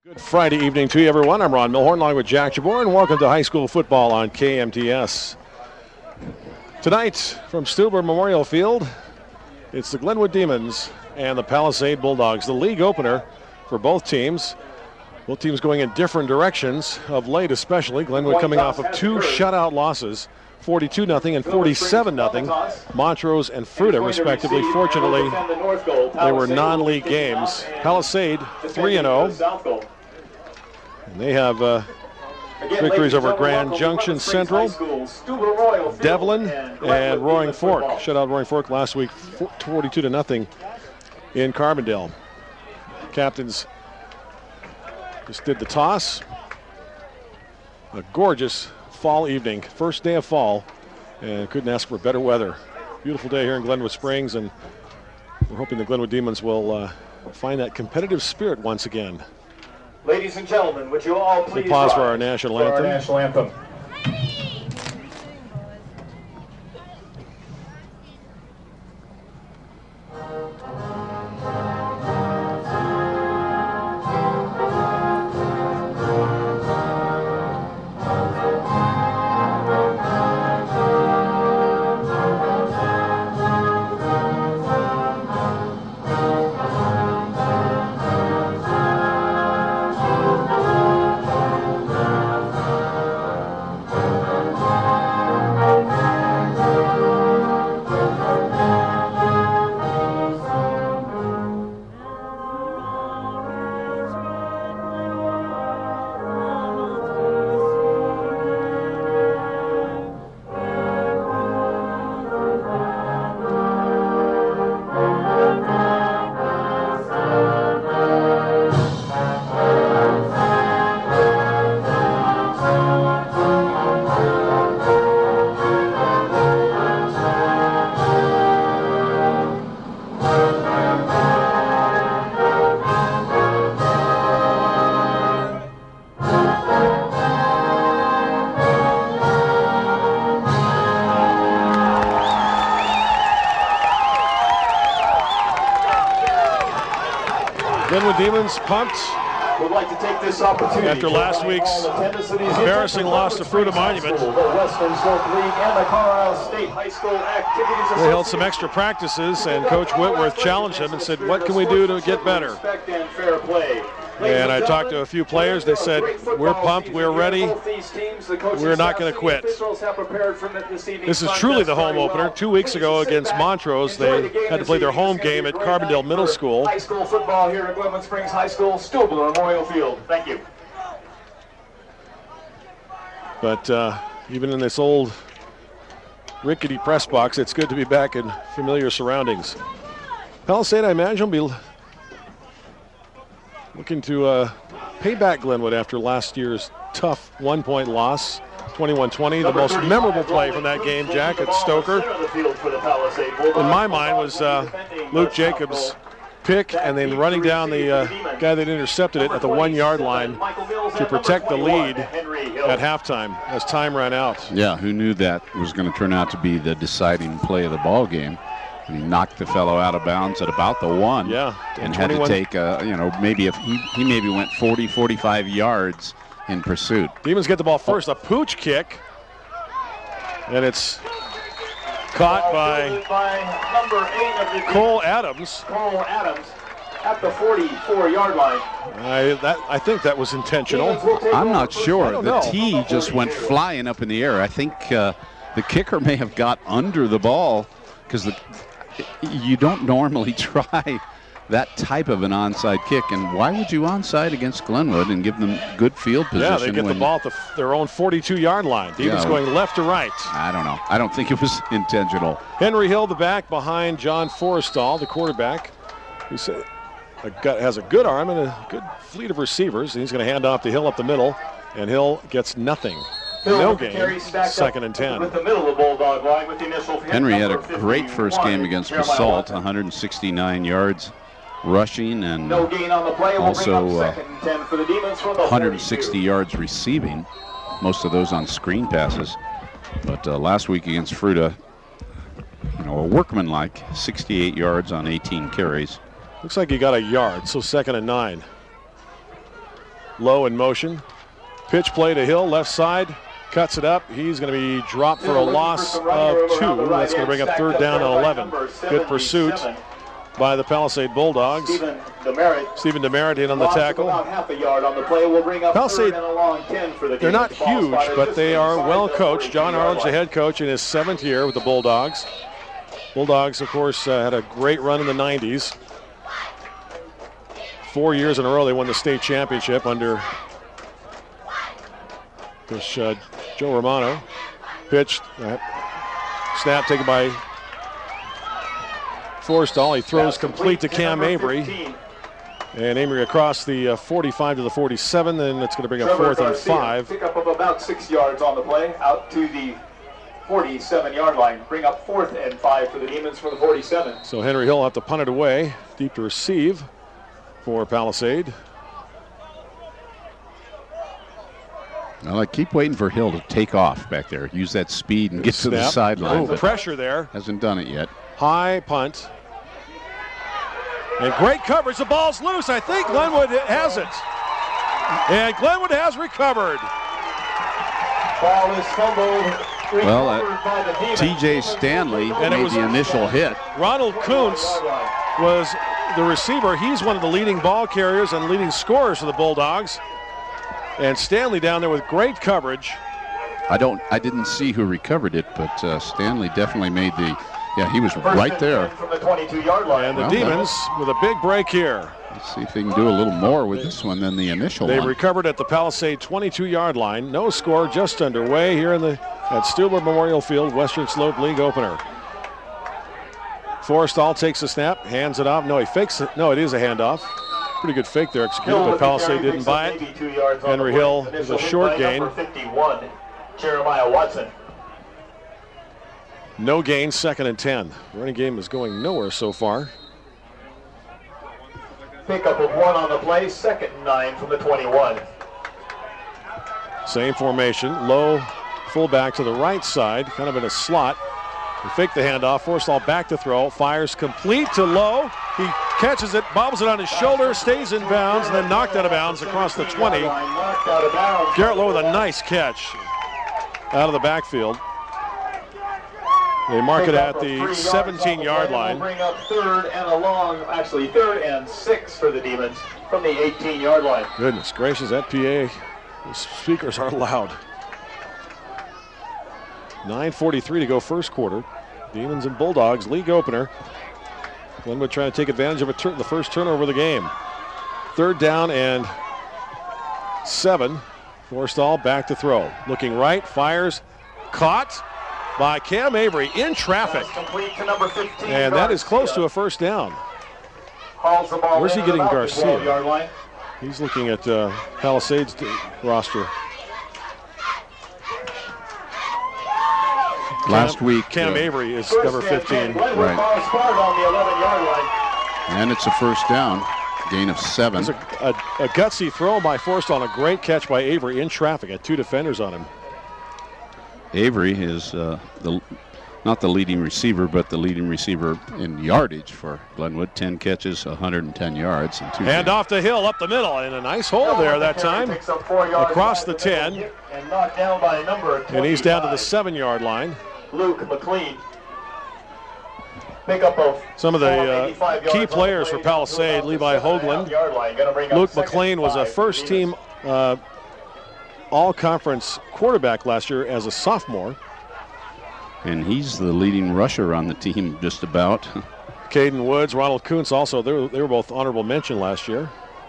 Good Friday evening to you, everyone. I'm Ron Milhorn along with Jack Jabor, and welcome to high school football on KMTS. Tonight from Stuber Memorial Field, it's the Glenwood Demons and the Palisade Bulldogs, the league opener for both teams. Both teams going in different directions of late, especially. Glenwood coming off of two shutout losses, 42-0 and 47-0. Montrose and Fruita, respectively. Fortunately, they were non-league games. Palisade 3-0. And they have victories over Grand Junction Central, Devlin, and Roaring Fork. Shut out Roaring Fork last week, 42-0 in Carbondale. Captains just did the toss. A gorgeous fall evening, first day of fall, and couldn't ask for better weather. Beautiful day here in Glenwood Springs, and we're hoping the Glenwood Demons will find that competitive spirit once again. Ladies and gentlemen, would you all please pause for our national anthem. Glenwood Demons pumped would like to take this opportunity after last week's embarrassing loss to Fruita Monument. The Western Slope League and the Carlisle State High School Activities They held some extra practices, and Coach Whitworth challenged them and said, what can we do to get better? And I talked to a few players. They said, we're pumped, we're ready, we're not going to quit. This is truly the home opener. 2 weeks ago against Montrose, they had to play their home game at Carbondale Middle School. High school football here at Glenwood Springs High School, Stuber Memorial Field. Thank you. But even in this old rickety press box, it's good to be back in familiar surroundings. Palisade, I imagine, will be looking to pay back Glenwood after last year's tough one-point loss, 21-20. The most memorable play from that game, Jack, at Stoker, in my mind, was Luke Jacobs' pick and then running down the guy that intercepted it at the 1 yard line to protect the lead at halftime as time ran out. Yeah, who knew that was going to turn out to be the deciding play of the ball game? And he knocked the fellow out of bounds at about the 1. Yeah, and had to take, maybe if he maybe went 40, 45 yards in pursuit. Demons get the ball first, a pooch kick, and it's caught by number 8 of the Cole Adams. Cole Adams at the 44-yard line. I think that was intentional. I'm not sure. The know. tee just went flying up in the air. I think the kicker may have got under the ball because you don't normally try that type of an onside kick. And why would you onside against Glenwood and give them good field position? Yeah, they get the ball at their own 42-yard line. Demons going left to right. I don't know. I don't think it was intentional. Henry Hill, the back, behind John Forrestal, the quarterback, who has a good arm and a good fleet of receivers. And he's going to hand off to Hill up the middle, and Hill gets nothing. No game, 2nd and 10. With the middle of the Bulldog line with the initial Henry had a great first game against Basalt, 169 yards rushing and also 160 yards receiving, most of those on screen passes. But last week against Fruita, a workmanlike 68 yards on 18 carries. Looks like he got a yard, so 2nd and 9. Low in motion. Pitch play to Hill, left side. Cuts it up. He's going to be dropped for a loss of 2. That's going to bring up third down and 11. Good pursuit by the Palisade Bulldogs. Stephen Demerit in on the tackle. Palisade, they're not huge, but they are well coached. John Arledge, the head coach, in his 7th year with the Bulldogs. Bulldogs, of course, had a great run in the 90s. 4 years in a row they won the state championship under Joe Romano. Pitched. Snap taken by Forstall. He throws complete to Cam Avery. And Avery across the 45 to the 47. Then it's going to bring up 4th and 5. Pick up of about 6 yards on the play. Out to the 47-yard line. Bring up 4th and 5 for the Demons for the 47. So Henry Hill will have to punt it away. Deep to receive for Palisade. Well, I keep waiting for Hill to take off back there. Use that speed and get to the sideline. Oh, pressure there. Hasn't done it yet. High punt. And great coverage. The ball's loose. I think Glenwood has it. And Glenwood has recovered. Ball is fumbled. Well, T.J. Stanley made the initial hit. Ronald Kuntz was the receiver. He's one of the leading ball carriers and leading scorers for the Bulldogs. And Stanley down there with great coverage. I didn't see who recovered it, but Stanley definitely made the. Yeah, he was right there. From the 22-yard line. And the Demons with a big break here. Let's see if they can do a little more with this one than the initial They one. recovered at the Palisade 22-yard line. No score, just underway here at Stubler Memorial Field, Western Slope League opener. Forstall takes the snap, hands it off. No, he fakes it. No, it is a handoff. Pretty good fake there executed, but Palisade didn't buy it. Henry Hill is a short gain. Number 51, Jeremiah Watson. No gain, 2nd and 10. The running game is going nowhere so far. Pickup of 1 on the play, 2nd and 9 from the 21. Same formation, low fullback to the right side, kind of in a slot. They fake the handoff, Forstall back to throw, fires complete to Lowe. He catches it, bobbles it on his shoulder, stays in bounds, and then knocked out of bounds across the 20. Garrett Lowe with a nice catch out of the backfield. They mark it at the 17-yard line. Bring up 3rd and 6 for the Demons from the 18-yard line. Goodness gracious, that PA, the speakers are loud. 9:43 to go first quarter. Demons and Bulldogs league opener. Glenwood trying to take advantage of the first turnover of the game. 3rd down and 7. Forstall back to throw. Looking right, fires, caught by Cam Avery in traffic. Complete to number 15. And that is close to a first down. Where's he getting Garcia? He's looking at Palisade's roster. Last week, Cam Avery is number 15. Right. And it's a first down, gain of 7. It's a gutsy throw by Forstall and a great catch by Avery in traffic. Had 2 defenders on him. Avery is not the leading receiver, but the leading receiver in yardage for Glenwood. 10 catches, 110 yards. And 2 Hand off to Hill up the middle, and a nice hole there that time. Across the 10. And he's down to the 7-yard line. Luke McLean. Pickup of some of the key players for Palisade, Levi Hoagland. Luke McLean was a first-team all-conference quarterback last year as a sophomore. And he's the leading rusher on the team just about. Caden Woods, Ronald Kuntz also, they were both honorable mention last year.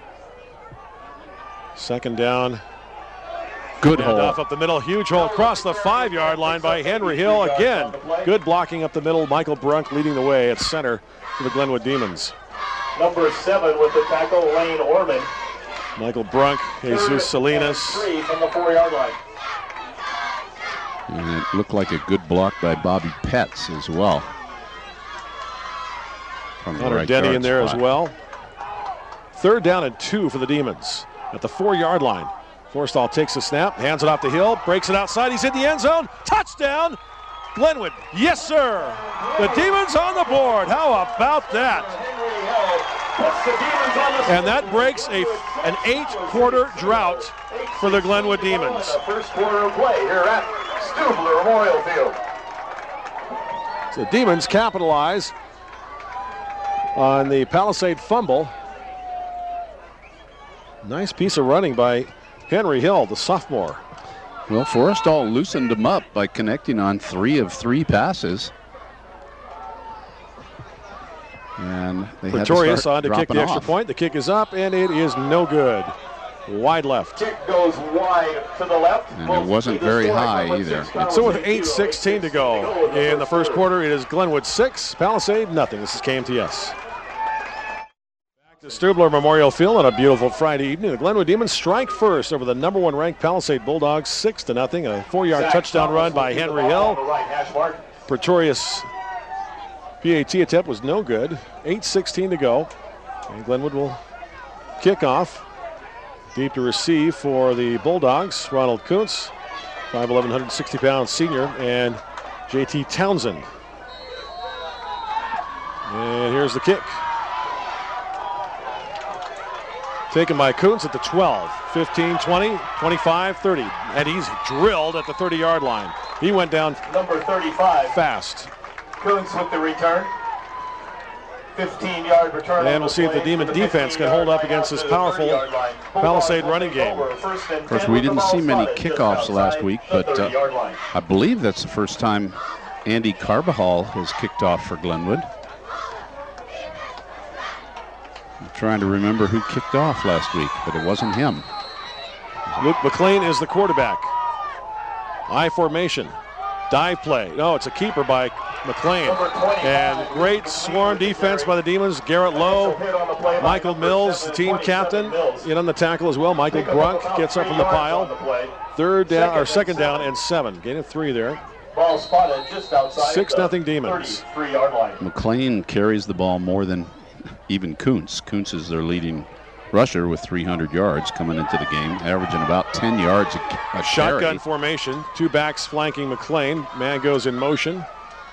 2nd down. Good hole. Off up the middle, huge hole across the 5-yard line by Henry Hill. Again, good blocking up the middle. Michael Brunk leading the way at center for the Glenwood Demons. Number 7 with the tackle, Lane Orman. Michael Brunk, Jesus Salinas. 3 from the 4-yard line. And it looked like a good block by Bobby Petz as well. Hunter Denny in there as well. 3rd down and 2 for the Demons at the 4-yard line. Forstall takes the snap, hands it off to Hill, breaks it outside. He's in the end zone. Touchdown, Glenwood. Yes, sir. The Demons on the board. How about that? And that breaks an 8-quarter drought for the Glenwood Demons. First quarter of play here at Stubler Memorial Field. So the Demons capitalize on the Palisade fumble. Nice piece of running by Henry Hill, the sophomore. Well, Forrestal loosened him up by connecting on 3 of 3 passes. And they Pretorius on to kick the extra off. point. The kick is up, and it is no good. Wide left. Kick goes wide to the left. And it wasn't very high either. So with 8:16 to go in the first quarter, it is Glenwood 6, Palisade nothing. This is KMTS. Back to Stubler Memorial Field on a beautiful Friday evening. The Glenwood Demons strike first over the number 1 ranked Palisade Bulldogs 6-0. A 4-yard touchdown run by Henry Hill. Pretorius PAT attempt was no good. 8:16 to go. And Glenwood will kick off. Deep to receive for the Bulldogs. Ronald Kuntz, 5'11", 160-pound senior, and JT Townsend. And here's the kick. Taken by Kuntz at the 12, 15, 20, 25, 30. And he's drilled at the 30-yard line. He went down number 35. Fast. Kuntz with the return. 15-yard return. And we'll see if the Demon defense can hold up against this powerful Palisade running game. Of course, we didn't see many kickoffs last week, but I believe that's the first time Andy Carbajal has kicked off for Glenwood. I'm trying to remember who kicked off last week, but it wasn't him. Luke McLean is the quarterback. I formation. Dive play. No, it's a keeper by McLean. And great swarm defense by the Demons. Garrett Lowe, Michael Mills, the team captain, in on the tackle as well. Michael Brunk gets up from the pile. Second down and 7. Gain of 3 there. Ball spotted just outside 6-0 Demons. 33-yard line. McLean carries the ball more than even Kuntz. Kuntz is their leading rusher with 300 yards coming into the game, averaging about 10 yards a Shotgun carry. formation. 2 backs flanking McLean. Man goes in motion.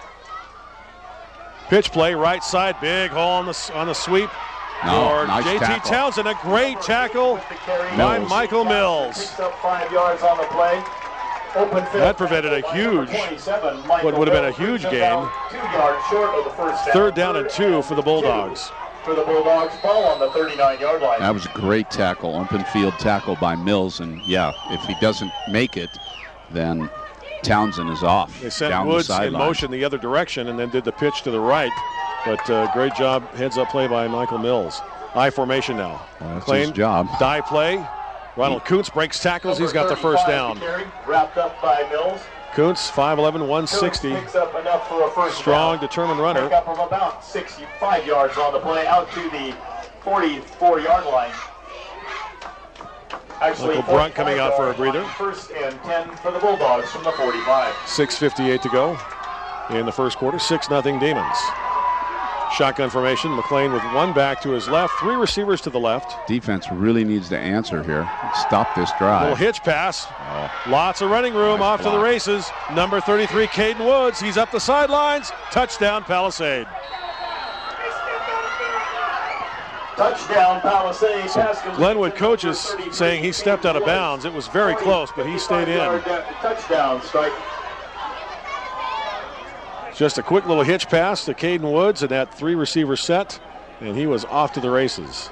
Pitch play, right side, big hole on the sweep. No, nice JT tackle. Townsend, a great tackle by Michael Mills. Picks up 5 yards on the play. Open field. That prevented a huge, what would have been a huge gain. 2 yards short of the first down. 3rd down and 2 for the Bulldogs. For the Bulldogs, ball on the 39-yard line. That was a great tackle, open field tackle by Mills, and yeah, if he doesn't make it, then Townsend is off. They sent down Woods the in sideline. motion the other direction and then did the pitch to the right. But great job, heads-up play by Michael Mills. I formation now. Well, that's McLean, his job. Die play. Ronald Kuntz breaks tackles. He's got the first down. Carry, wrapped up by Mills. Kuntz, 5'11", 160. Picks up enough for a first Strong, down. determined runner. Pick up of about 65 yards on the play, out to the 44-yard line. Actually, Michael Brunt coming out for a breather. 1st and 10 for the Bulldogs from the 45. 6:58 to go in the first quarter. 6-0 Demons. Shotgun formation. McLean with 1 back to his left, 3 receivers to the left. Defense really needs to answer here. Stop this drive. Little hitch pass. Lots of running room. Nice off to the block. races. Number 33, Caden Woods. He's up the sidelines. Touchdown, Palisade. Touchdown, Palisade. Pass goes Glenwood to coaches number 33, saying he stepped out of bounds. It was very close, but he stayed in. 55-yard touchdown strike. Just a quick little hitch pass to Caden Woods and that 3 receiver set, and he was off to the races.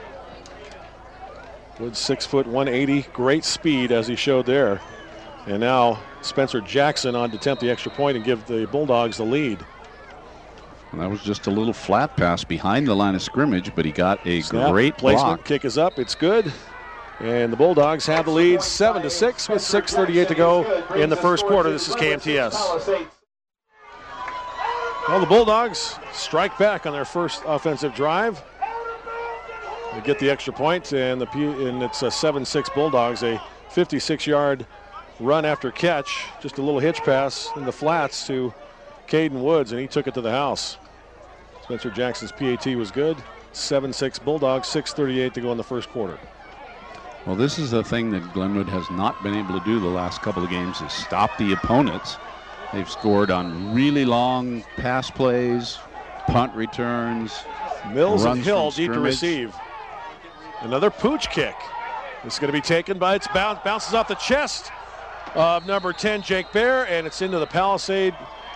Woods 6 foot 180, great speed as he showed there. And now Spencer Jackson on to attempt the extra point and give the Bulldogs the lead. And that was just a little flat pass behind the line of scrimmage, but he got a Snap, great placement. block. Kick is up. It's good. And the Bulldogs have the lead 7-6 with 6:38 to go in the first quarter. This is KMTS. Well, the Bulldogs strike back on their first offensive drive. They get the extra point, and it's a 7-6 Bulldogs, a 56-yard run after catch. Just a little hitch pass in the flats to Caden Woods, and he took it to the house. Spencer Jackson's PAT was good. 7-6 Bulldogs, 6:38 to go in the first quarter. Well, this is the thing that Glenwood has not been able to do the last couple of games, is stop the opponents. They've scored on really long pass plays, punt returns, Mills and runs Hill from deep to scrimmage. receive. Another pooch kick. It's going to be taken by its bounces off the chest of number 10, Jake Bear, and it's into the Palisade.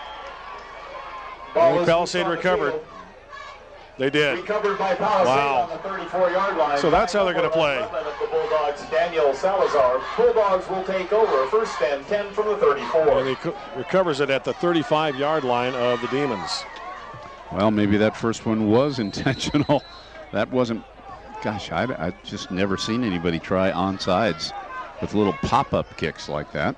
Palisade recovered. They did. Recovered by Palisade on the 34-yard line. So that's how they're going to play. The Bulldogs, Daniel Salazar. Bulldogs will take over. First and 10 from the 34. And he recovers it at the 35-yard line of the Demons. Well, maybe that first one was intentional. That wasn't. Gosh, I've just never seen anybody try onsides with little pop-up kicks like that.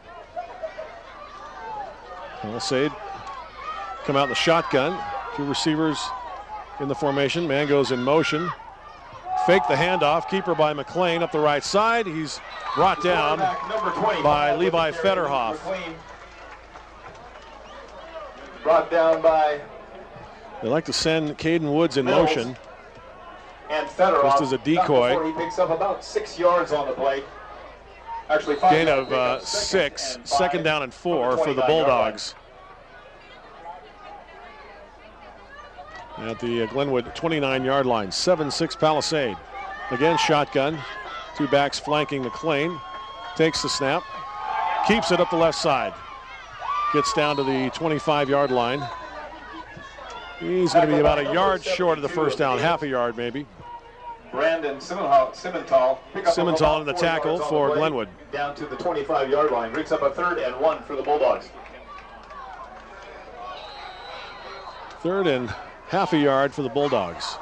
Palisade come out in the shotgun. Two receivers in the formation. Man goes in motion. Fake the handoff. Keeper by McLean up the right side. He's brought down by Levi Federhoff. Brought down by. They like to send Caden Woods in Mills motion. And Federoff, just as a decoy. He picks up about 6 yards on the play. Actually, 5 Gain yards. of 6. Second down and 4 for the Bulldogs. At the Glenwood 29-yard line. 7-6 Palisade. Again, shotgun. Two backs flanking McLean. Takes the snap. Keeps it up the left side. Gets down to the 25-yard line. He's going to be about a yard short of the first down. Half a yard, maybe. Brandon Simmenthal. Simmenthal in the tackle for Glenwood. Down to the 25-yard line. Brings up a 3rd and 1 for the Bulldogs. 3rd and half a yard for the Bulldogs.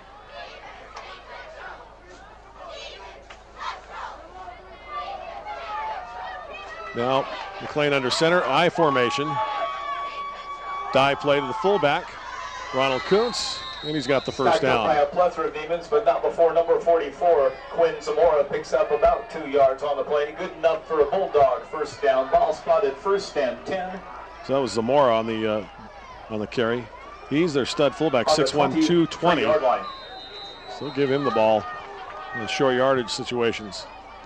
Now McLean under center, I formation. Dive play to the fullback, Ronald Kuntz, and he's got the first down. By a plethora of Demons, but not before number 44, Quinn Zamora, picks up about 2 yards on the play. Good enough for a Bulldog first down. Ball spotted first and 10. So that was Zamora on the carry. He's their stud fullback, 6'1", 220. So give him the ball in short yardage situations.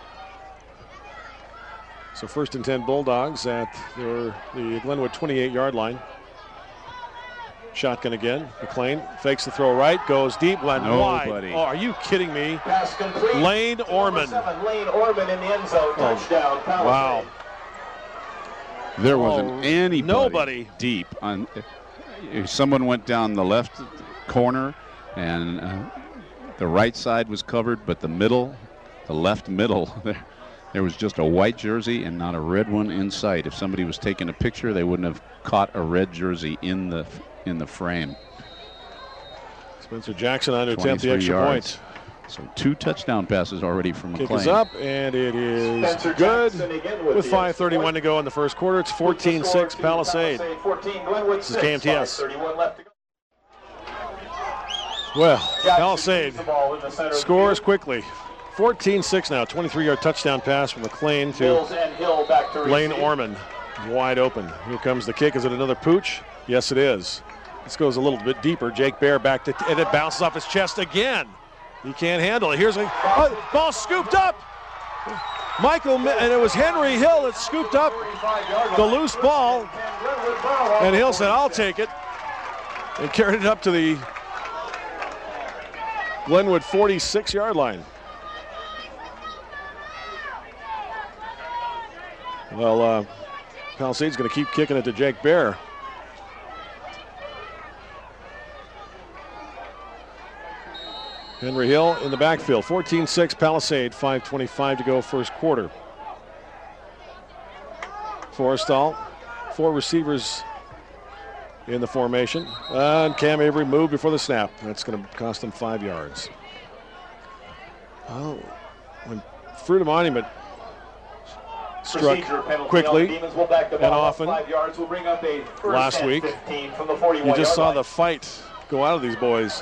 So first and 10 Bulldogs at the Glenwood 28-yard line. Shotgun again. McLean fakes the throw right, goes deep, went wide. Oh, are you kidding me? Pass complete. Lane Orman. Lane Orman in the end zone. Touchdown. Palisade. Wow. There wasn't anybody nobody deep. Someone went down the left corner, and the right side was covered, but the left middle, there was just a white jersey and not a red one in sight. If somebody was taking a picture, they wouldn't have caught a red jersey in the frame. Spencer Jackson on to attempt the extra point. So 2 touchdown passes already from McLean. Kick is up, and it is Spencer good with 5:31 to go in the first quarter. It's 14-6 Palisade. 14, Glenwood This is 6, KMTS. 5:31 left to go. Well, Palisade The ball in the center of the scores field. quickly. 14-6 now. 23-yard touchdown pass from McLean to Mills and Hill back to Lane receive. Orman. Wide open. Here comes the kick. Is it another pooch? Yes, it is. This goes a little bit deeper. Jake Bear back to, and it bounces off his chest again. He can't handle it. Here's a ball scooped up. And it was Henry Hill that scooped up the loose ball. And Hill said, I'll take it. And carried it up to the Glenwood 46-yard line. Well, Palisade's going to keep kicking it to Jake Bear. Henry Hill in the backfield. 14-6 Palisade, 5:25 to go first quarter. Forrestal, 4 receivers in the formation. And Cam Avery moved before the snap. That's going to cost him 5 yards. Oh, when Fruita Monument struck quickly and often last week, you just saw the fight go out of these boys.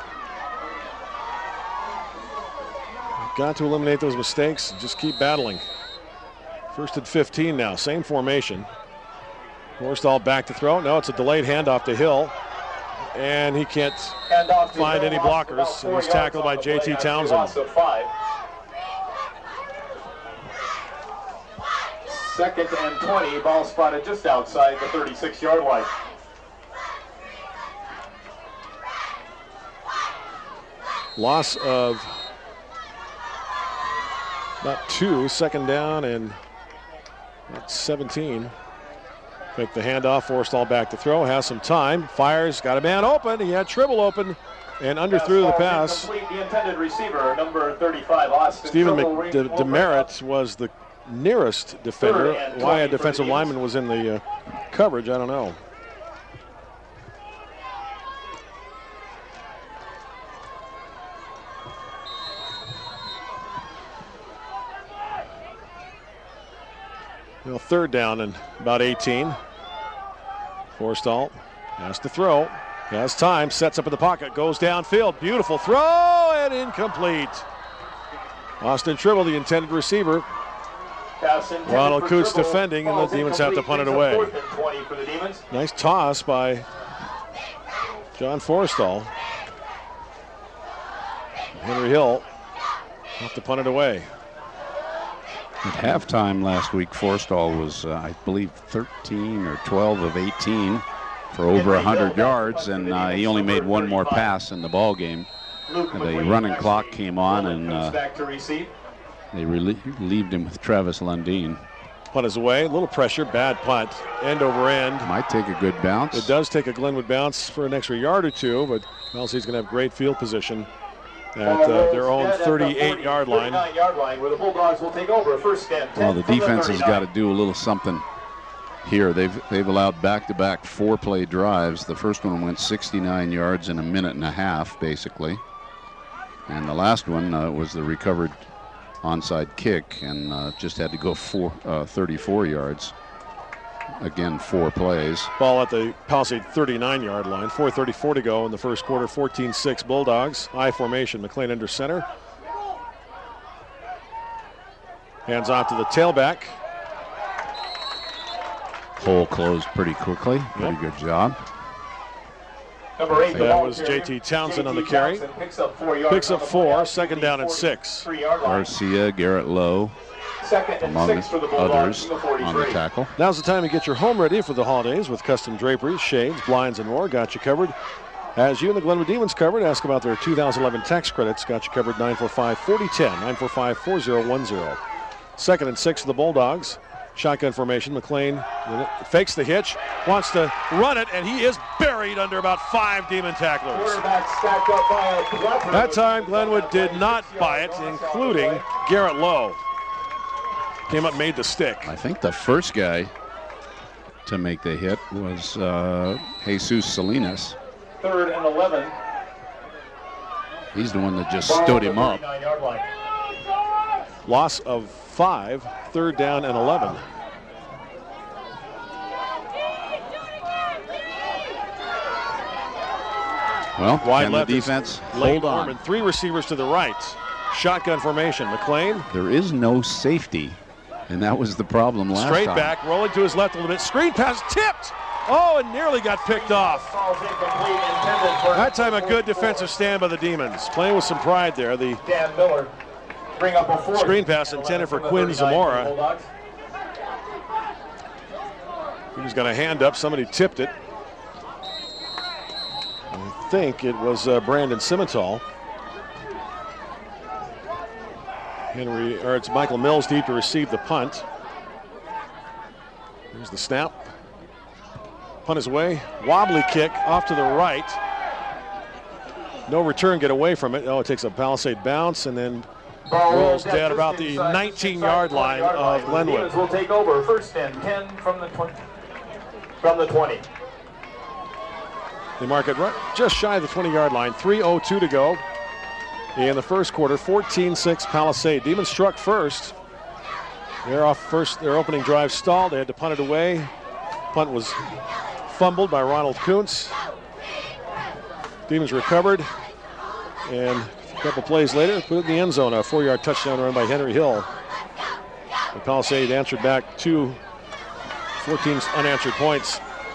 Got to eliminate those mistakes and just keep battling. First and 15 now, same formation. Forrestal back to throw. No, it's a delayed handoff to Hill. And he can't find any blockers. And he's tackled by J.T. Townsend. Second and 20, ball spotted just outside the 36-yard line. Loss of about 2, second down and about 17. Make the handoff, Forstall back to throw, has some time, fires, got a man open, he had Tribble open, and underthrew the pass. The intended receiver, number 35, Austin Stephen Tribble, Demerit was the nearest defender. Why a defensive lineman was in the coverage, I don't know. Well, third down and about 18. Forstall has to throw. Has time, sets up in the pocket, goes downfield. Beautiful throw and incomplete. Austin Tribble, the intended receiver. Ronald Coots defending, and the Demons have to punt it away. Nice toss by John Forstall. Henry Hill have to punt it away. At halftime last week, Forstall was, I believe, 13 or 12 of 18 for over 100 yards, and he only made one more pass in the ball game. The running clock came on, and they relieved him with Travis Lundeen. Punt is away, a little pressure, bad punt, end over end. Might take a good bounce. It does take a Glenwood bounce for an extra yard or two, but Kelsey's going to have great field position at their own 38-yard line. Where the Bulldogs will take over. First and 10. Well, the defense has got to do a little something here. They've allowed back-to-back 4-play drives. The first one went 69 yards in a minute and a half, basically. And the last one was the recovered onside kick, and just had to go 34 yards. Again, 4 plays. Ball at the Palisade 39-yard line. 4:34 to go in the first quarter. 14-6 Bulldogs. I formation. McLean under center. Hands off to the tailback. Hole closed pretty quickly. Pretty good job. Number 8, that was J.T. Townsend on the carry. Picks up 4 yards. Picks up 4, second down and 6. Garcia, Garrett Lowe, among others on the tackle. Now's the time to get your home ready for the holidays with custom draperies, shades, blinds, and more. Got you covered. As you and the Glenwood Demons covered, ask about their 2011 tax credits. Got you covered. 945-4010, 945-4010. Second and 6 for the Bulldogs. Shotgun formation. McLean fakes the hitch, wants to run it, and he is buried under about 5 Demon tacklers. That time, Glenwood did not buy it, including Garrett Lowe. Came up, made the stick. I think the first guy to make the hit was Jesus Salinas. 3rd and 11. He's the one that just stood him up. Loss of 5, 3rd down and 11. Well, wide can left the defense hold on? And 3 receivers to the right. Shotgun formation. McLean. There is no safety, and that was the problem last Straight time. back, rolling to his left a little bit. Screen pass tipped. Oh, and nearly got picked off. That time a good defensive stand by the Demons. Playing with some pride there. The Dan Miller bring up a 4th. Screen pass intended for Quinn Zamora. He was going to hand up. Somebody tipped it. I think it was Brandon Simmental. It's Michael Mills deep to receive the punt. Here's the snap. Punt is away. Wobbly kick off to the right. No return, get away from it. Oh, it takes a Palisade bounce and then rolls down about the 19-yard line of Glenwood. Will take over. 1st and 10 from the 20. From the 20. They mark it right just shy of the 20-yard line. 3:02 to go in the first quarter. 14-6 Palisade. Demons struck first. They're off first. Their opening drive stalled. They had to punt it away. Punt was fumbled by Ronald Kuntz. Demons recovered, and a couple plays later, put it in the end zone. A 4-yard touchdown run by Henry Hill. The Palisade answered back 14 unanswered points.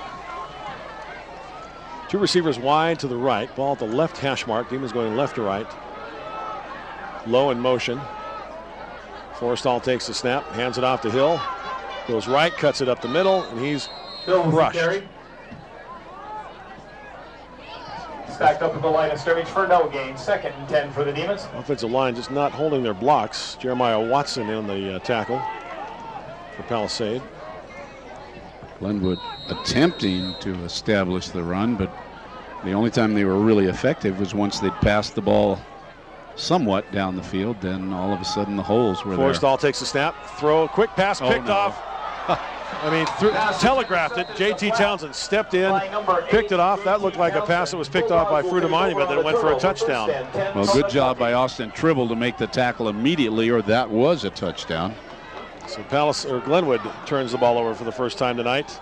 2 receivers wide to the right. Ball at the left hash mark. Demons going left to right. Low in motion. Forstall takes the snap, hands it off to Hill. Goes right, cuts it up the middle, and he's crushed. Stacked up at the line of scrimmage for no gain. 2nd and 10 for the Demons. Offensive line just not holding their blocks. Jeremiah Watson in the tackle for Palisade. Glenwood attempting to establish the run, but the only time they were really effective was once they'd passed the ball somewhat down the field. Then all of a sudden the holes were there. Forrestall takes the snap, throw, quick pass, picked off. I mean, telegraphed it. J.T. Townsend stepped in, picked it off. That looked like a pass that was picked off by Frutamani, but then it went for a touchdown. Well, good job by Austin Tribble to make the tackle immediately, or that was a touchdown. So Glenwood turns the ball over for the first time tonight.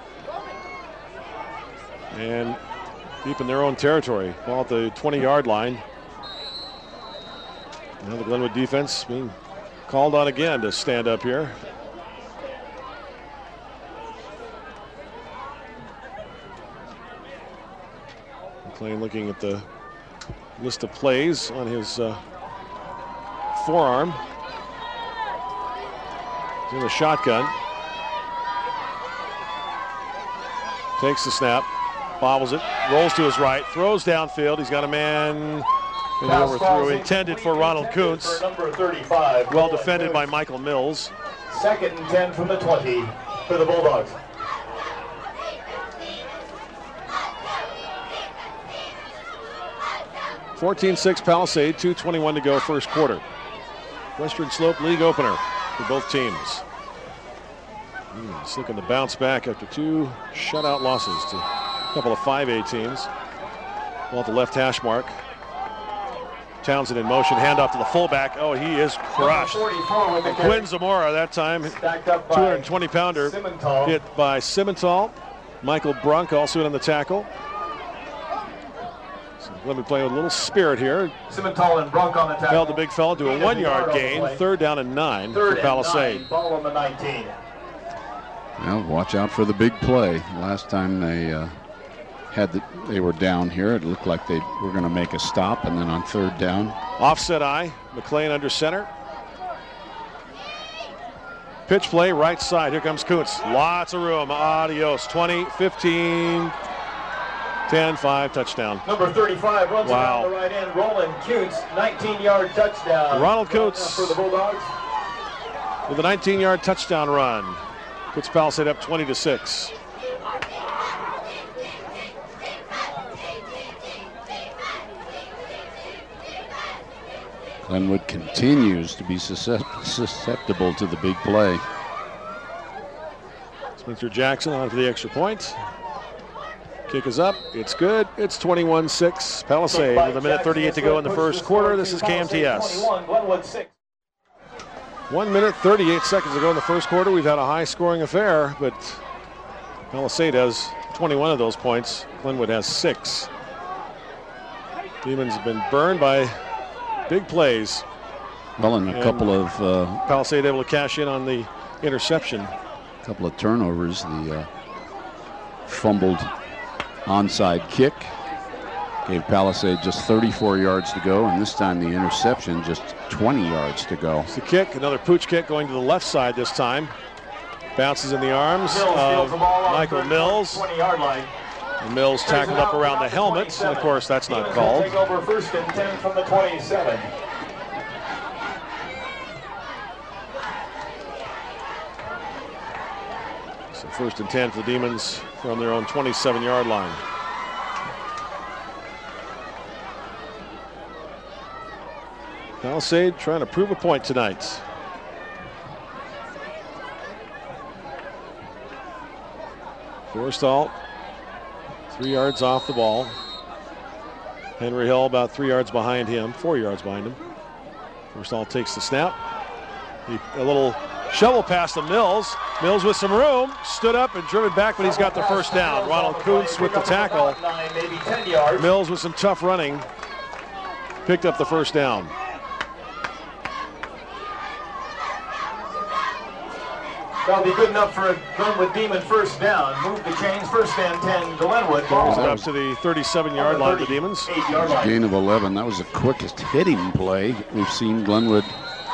And deep in their own territory, ball at the 20-yard line. Now the Glenwood defense being called on again to stand up here. McLean looking at the list of plays on his forearm. He's in the shotgun. Takes the snap, bobbles it, rolls to his right, throws downfield. He's got a man overthrew, intended for Ronald Kuntz. Number 35. Well defended by Michael Mills. 2nd and 10 from the 20 for the Bulldogs. (14-6) Palisade, 2:21 to go, first quarter. Western Slope league opener for both teams. He's looking to bounce back after 2 shutout losses to a couple of 5A teams. Ball at the left hash mark. Townsend in motion, handoff to the fullback. Oh, he is crushed. Quinn Zamora that time, 220-pounder, hit by Simmental. Michael Brunk also in on the tackle. So let me play with a little spirit here. Simmental and Brunk on the tackle. Held the big fella to a 1-yard gain. 3rd down and 9 for Palisade. Ball on the 19. Well, watch out for the big play. Last time they they were down here, it looked like they were going to make a stop, and then on 3rd down. Offset eye, McLean under center. Pitch play, right side. Here comes Kuntz. Lots of room. Adios. 20, 15, 10, 5, touchdown. Number 35 runs around the right end. Roland Kuntz, 19-yard touchdown. Ronald Kuntz for the Bulldogs with a 19-yard touchdown run. Puts Palisade up 20-6. Glenwood continues to be susceptible to the big play. Spencer Jackson on for the extra point. Kick is up. It's good. It's 21-6. Palisade with 1:38 to go in the first quarter. This is KMTS. 1 minute 38 seconds to go in the first quarter. We've had a high-scoring affair, but Palisade has 21 of those points. Glenwood has 6. Demons have been burned by big plays. Well, and a couple of Palisade able to cash in on the interception. A couple of turnovers. The fumbled onside kick gave Palisade just 34 yards to go, and this time the interception just 20 yards to go. It's the kick, another pooch kick going to the left side this time. Bounces in the arms of Michael Mills. 20-yard line. And Mills tackled up around the helmet, and of course that's not called. Take over 1st and 10 from the 27. So 1st and 10 for the Demons from their own 27-yard line. Palisade trying to prove a point tonight. Forrestall 3 yards off the ball. Henry Hill about 3 yards behind him, 4 yards behind him. Forrestall takes the snap. A little shovel pass to Mills. Mills with some room, stood up and driven back, but he's got the first down. Ronald Kuntz with the tackle. Mills with some tough running. Picked up the first down. That'll be good enough for a Glenwood Demon first down. Move the chains, 1st and 10, Glenwood. Brings it up to the 37-yard line for the Demons. Gain of 11. That was the quickest hitting play we've seen Glenwood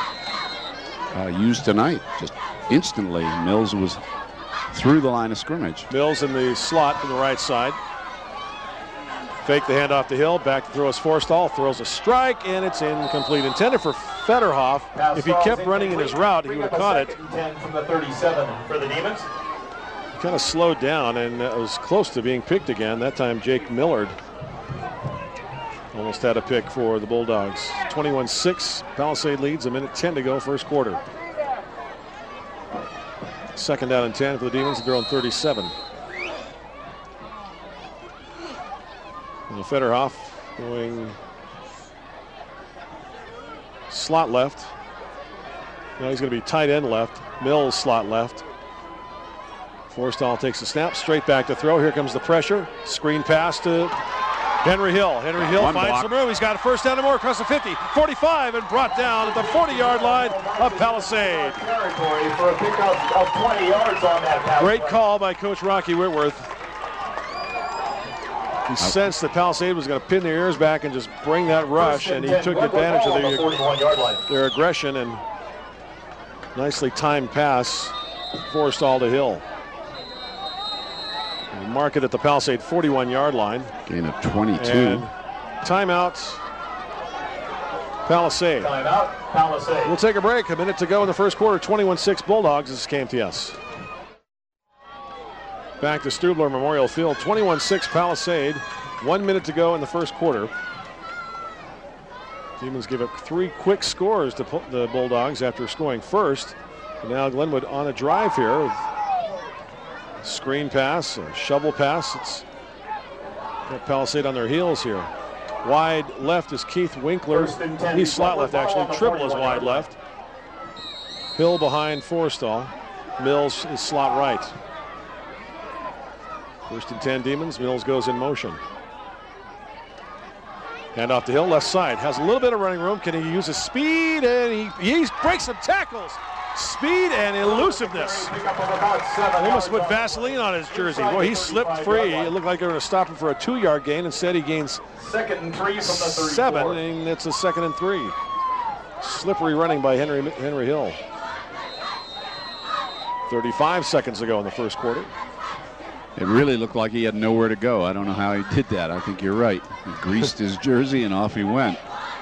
use tonight. Just instantly, Mills was through the line of scrimmage. Mills in the slot to the right side. Fake the handoff to Hill. Back to throw is Forstall. Throws a strike, and it's incomplete. Intended for Federhoff. If he kept running in his route, he would have caught it. 10 from the 37 for the Demons. Kind of slowed down, and it was close to being picked again. That time, Jake Millard almost had a pick for the Bulldogs. 21-6. Palisade leads. A minute 10 to go, first quarter. Second down and 10 for the Demons. They're on 37. And Federhoff going slot left. Now he's going to be tight end left. Mills slot left. Forstall takes the snap, straight back to throw. Here comes the pressure. Screen pass to Henry Hill. Henry Hill finds some room. He's got a first down and more across the 50, 45, and brought down at the 40-yard line of Palisade. Territory for a pickup of 20 yards on that pass. Great call by Coach Rocky Whitworth. He sensed that Palisade was going to pin their ears back and just bring that rush, and he took advantage of their aggression, and nicely timed pass Forstall to Hill. And mark it at the Palisade 41-yard line. Gain of 22. And timeout, Palisade. Timeout, Palisade. We'll take a break. A minute to go in the first quarter. 21-6 Bulldogs. This is KMTS. Back to Stubler Memorial Field. 21-6 Palisade. 1 minute to go in the first quarter. Demons give up 3 quick scores to the Bulldogs after scoring first. And now Glenwood on a drive here. With screen pass, a shovel pass. It's got Palisade on their heels here. Wide left is Keith Winkler. He's slot left, actually. Tribble is wide left. Hill behind Forstall. Mills is slot right. First and 10 Demons. Mills goes in motion. Hand off to Hill, left side. Has a little bit of running room. Can he use his speed? And he breaks some tackles. Speed and elusiveness. They must put Vaseline on his jersey. Boy, he slipped free. It looked like they were going to stop him for a 2-yard gain. Instead, he gains 2nd and 3 from the 7, and it's a 2nd and 3. Slippery running by Henry Hill. 35 seconds ago in the first quarter. It really looked like he had nowhere to go. I don't know how he did that. I think you're right. He greased his jersey and off he went.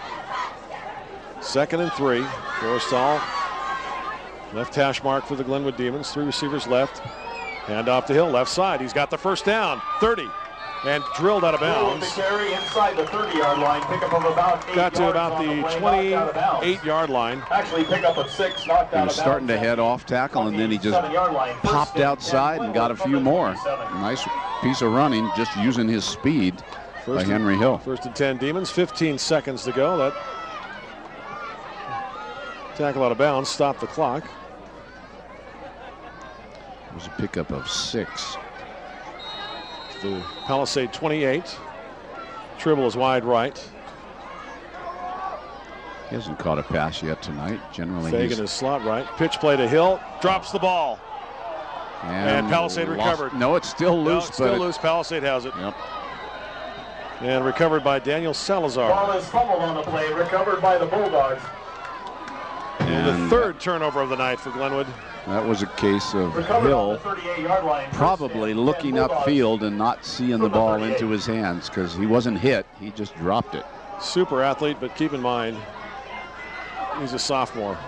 2nd and 3. Forstall. Left hash mark for the Glenwood Demons. 3 receivers left. Hand off to Hill, left side. He's got the first down. 30. And drilled out of bounds. Carry inside the 30-yard line. Pickup of about 8 got to yards about the 28-yard line. Actually, pickup of 6, knocked out of bounds. He was starting to head off tackle, and then he just popped outside and got a few more. Nice piece of running, just using his speed by Henry Hill. First and 10 Demons, 15 seconds to go. That tackle out of bounds, stop the clock. It was a pickup of 6. The Palisade 28. Tribble is wide right. He hasn't caught a pass yet tonight. Generally, Fagan is slot right. Pitch play to Hill. Drops the ball. And Palisade recovered. No, it's still loose. No, it's still loose. Palisade has it. Yep. And recovered by Daniel Salazar. Ball is fumbled on the play. Recovered by the Bulldogs. And the 3rd turnover of the night for Glenwood. That was a case of Recovered Hill on the 38-yard line. probably looking upfield and not seeing the ball into his hands because he wasn't hit. He just dropped it. Super athlete, but keep in mind, he's a sophomore.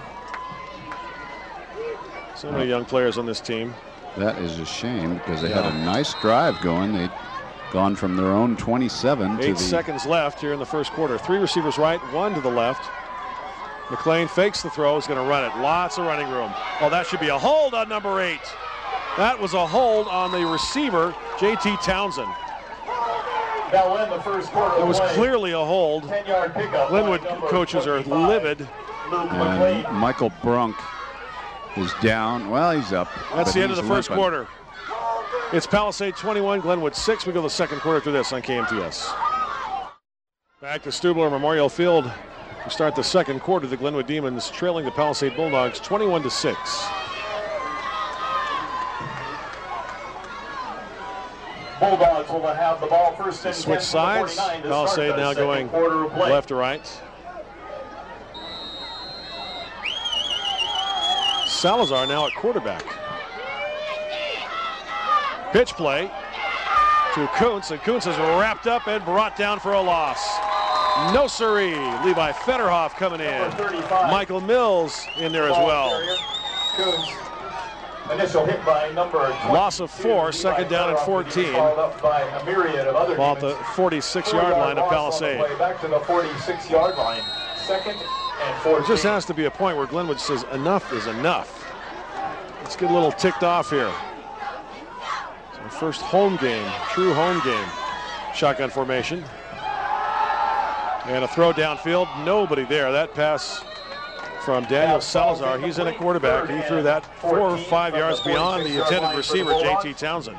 So many young players on this team. That is a shame because they had a nice drive going. They'd gone from their own 27 to 8 seconds left here in the first quarter. 3 receivers right, 1 to the left. McLean fakes the throw. He's going to run it. Lots of running room. Oh, that should be a hold on number 8. That was a hold on the receiver, J.T. Townsend. That'll end the first quarter. It was clearly a hold. 10-yard pickup. Glenwood coaches are livid. And Michael Brunk is down. Well, he's up. That's the end of the first quarter. It's Palisade 21, Glenwood 6. We go to the second quarter through this on KMTS. Back to Stubler Memorial Field. We start the second quarter. The Glenwood Demons trailing the Palisade Bulldogs 21-6. Bulldogs will have the ball first and 10. Switch sides. Palisade now going left to right. Salazar now at quarterback. Pitch play to Kuntz, and Kuntz is wrapped up and brought down for a loss. No siree. Levi Federhoff coming in. Michael Mills in there as well. Kuntz. Initial hit by number 22. Loss of 4, second down and 14. Up by a myriad of other Ball at the 46-yard line of Palisade. Back to the 46-yard line. Second and 14. There just has to be a point where Glenwood says enough is enough. Let's get a little ticked off here. It's our first home game, true home game. Shotgun formation. And a throw downfield. Nobody there. That pass from Daniel Salazar. He's in at quarterback. He threw that 4 or 5 yards beyond the intended receiver, J.T. Townsend.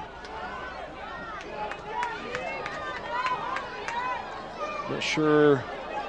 Not sure.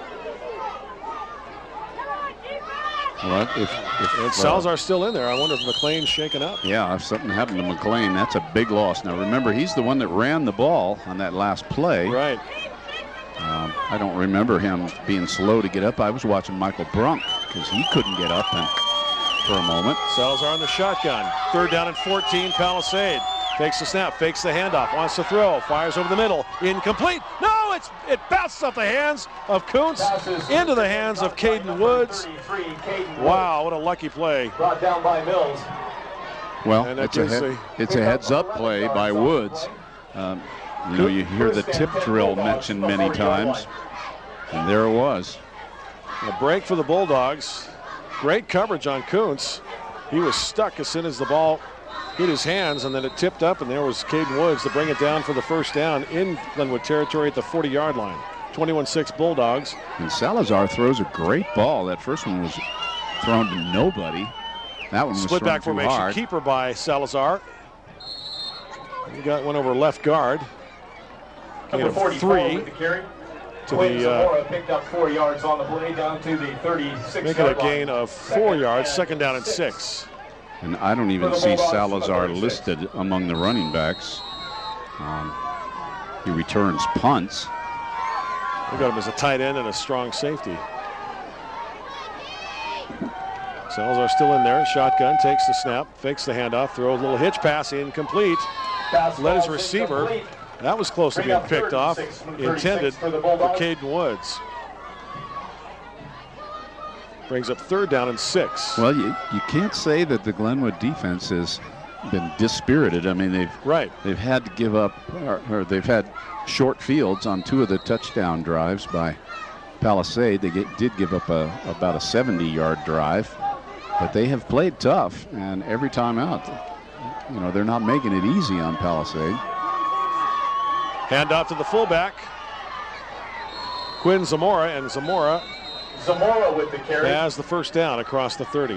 Well, if Salazar's still in there. I wonder if McLean's shaken up. Yeah, if something happened to McLean, that's a big loss. Now remember, he's the one that ran the ball on that last play. Right. I don't remember him being slow to get up. I was watching Michael Brunk because he couldn't get up for a moment. Salazar on the shotgun. Third down and 14, Palisade. Fakes the snap, fakes the handoff, wants to throw, fires over the middle, incomplete. No, it bounced off the hands of Kuntz into the hands of Caden Woods. Wow, what a lucky play. Brought down by Mills. Well, it's a heads-up play by Woods. You know, you hear the tip drill mentioned many times, and there it was. A break for the Bulldogs. Great coverage on Kuntz. He was stuck as soon as the ball hit his hands, and then it tipped up, and there was Caden Woods to bring it down for the first down in Glenwood territory at the 40-yard line. 21-6 Bulldogs. And Salazar throws a great ball. That first one was thrown to nobody. That one was split back thrown too formation. hard. Keeper by Salazar. He got one over left guard. Number 44 with the carry. To Zamora picked up 4 yards on the play down to the 36-yard making a gain of 4 yards, second down and 6. And I don't even see Salazar listed among the running backs. He returns punts. We got him as a tight end and a strong safety. Salazar still in there. Shotgun, takes the snap, fakes the handoff, throws a little hitch pass, incomplete. Led his receiver. That was close to being picked off. Intended for Caden Woods. Brings up third down and 6. Well, you can't say that the Glenwood defense has been dispirited. I mean, they've had to give up, or they've had short fields on 2 of the touchdown drives by Palisade. They did give up about a 70-yard drive, but they have played tough, and every time out, you know, they're not making it easy on Palisade. Hand off to the fullback, Quinn Zamora, and Zamora with the carry. has the first down across the 30.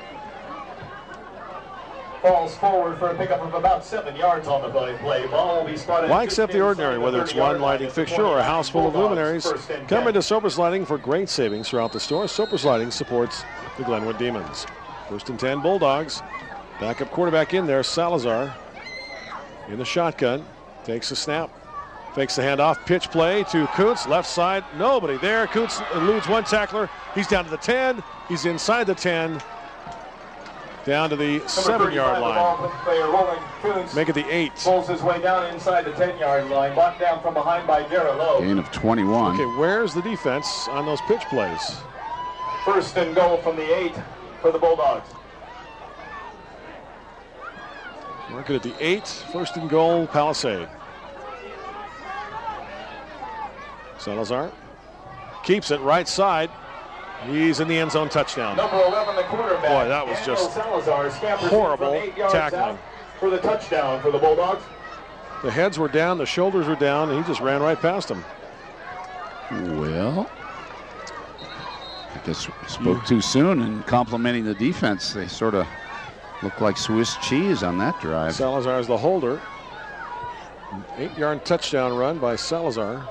Falls forward for a pickup of about 7 yards on the play. Ball will be spotted. Why accept the ordinary, whether it's one lighting fixture or a house full of luminaries? Come into Soper's Lighting for great savings throughout the store. Soper's Lighting supports the Glenwood Demons. First and 10 Bulldogs. Backup quarterback in there, Salazar. In the shotgun, takes the snap. Fakes the handoff, pitch play to Kuntz, left side, nobody there. Kuntz eludes one tackler. He's down to the 10. He's inside the 10. Down to the 7-yard line. Make it the 8. Pulls his way down inside the 10-yard line. Brought down from behind by Garrett Lowe. Gain of 21. Okay, where's the defense on those pitch plays? First and goal from the 8 for the Bulldogs. Mark it at the 8. First and goal, Palisade. Salazar keeps it right side. He's in the end zone, touchdown. Number 11, the quarterback. Boy, that was just horrible tackling. For the touchdown for the Bulldogs. The heads were down, the shoulders were down, and he just ran right past him. Well, I guess we spoke too soon in complimenting the defense. They sort of looked like Swiss cheese on that drive. Salazar's the holder. 8-yard touchdown run by Salazar.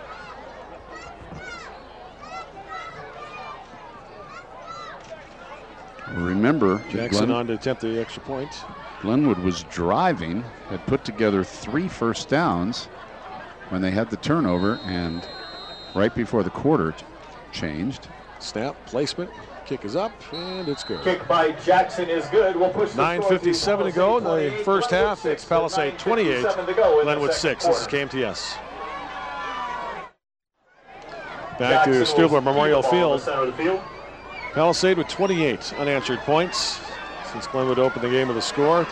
Remember, Jackson on to attempt the extra point. Glenwood was driving, had put together 3 first downs when they had the turnover, and right before the quarter changed. Snap, placement, Kick is up, and it's good. Kick by Jackson is good. We'll push 9:57 to go in the first half. It's Palisade 28, Glenwood 6. This is KMTS. Back to Stubler Memorial Field. Palisade with 28 unanswered points since Glenwood opened the game with a score.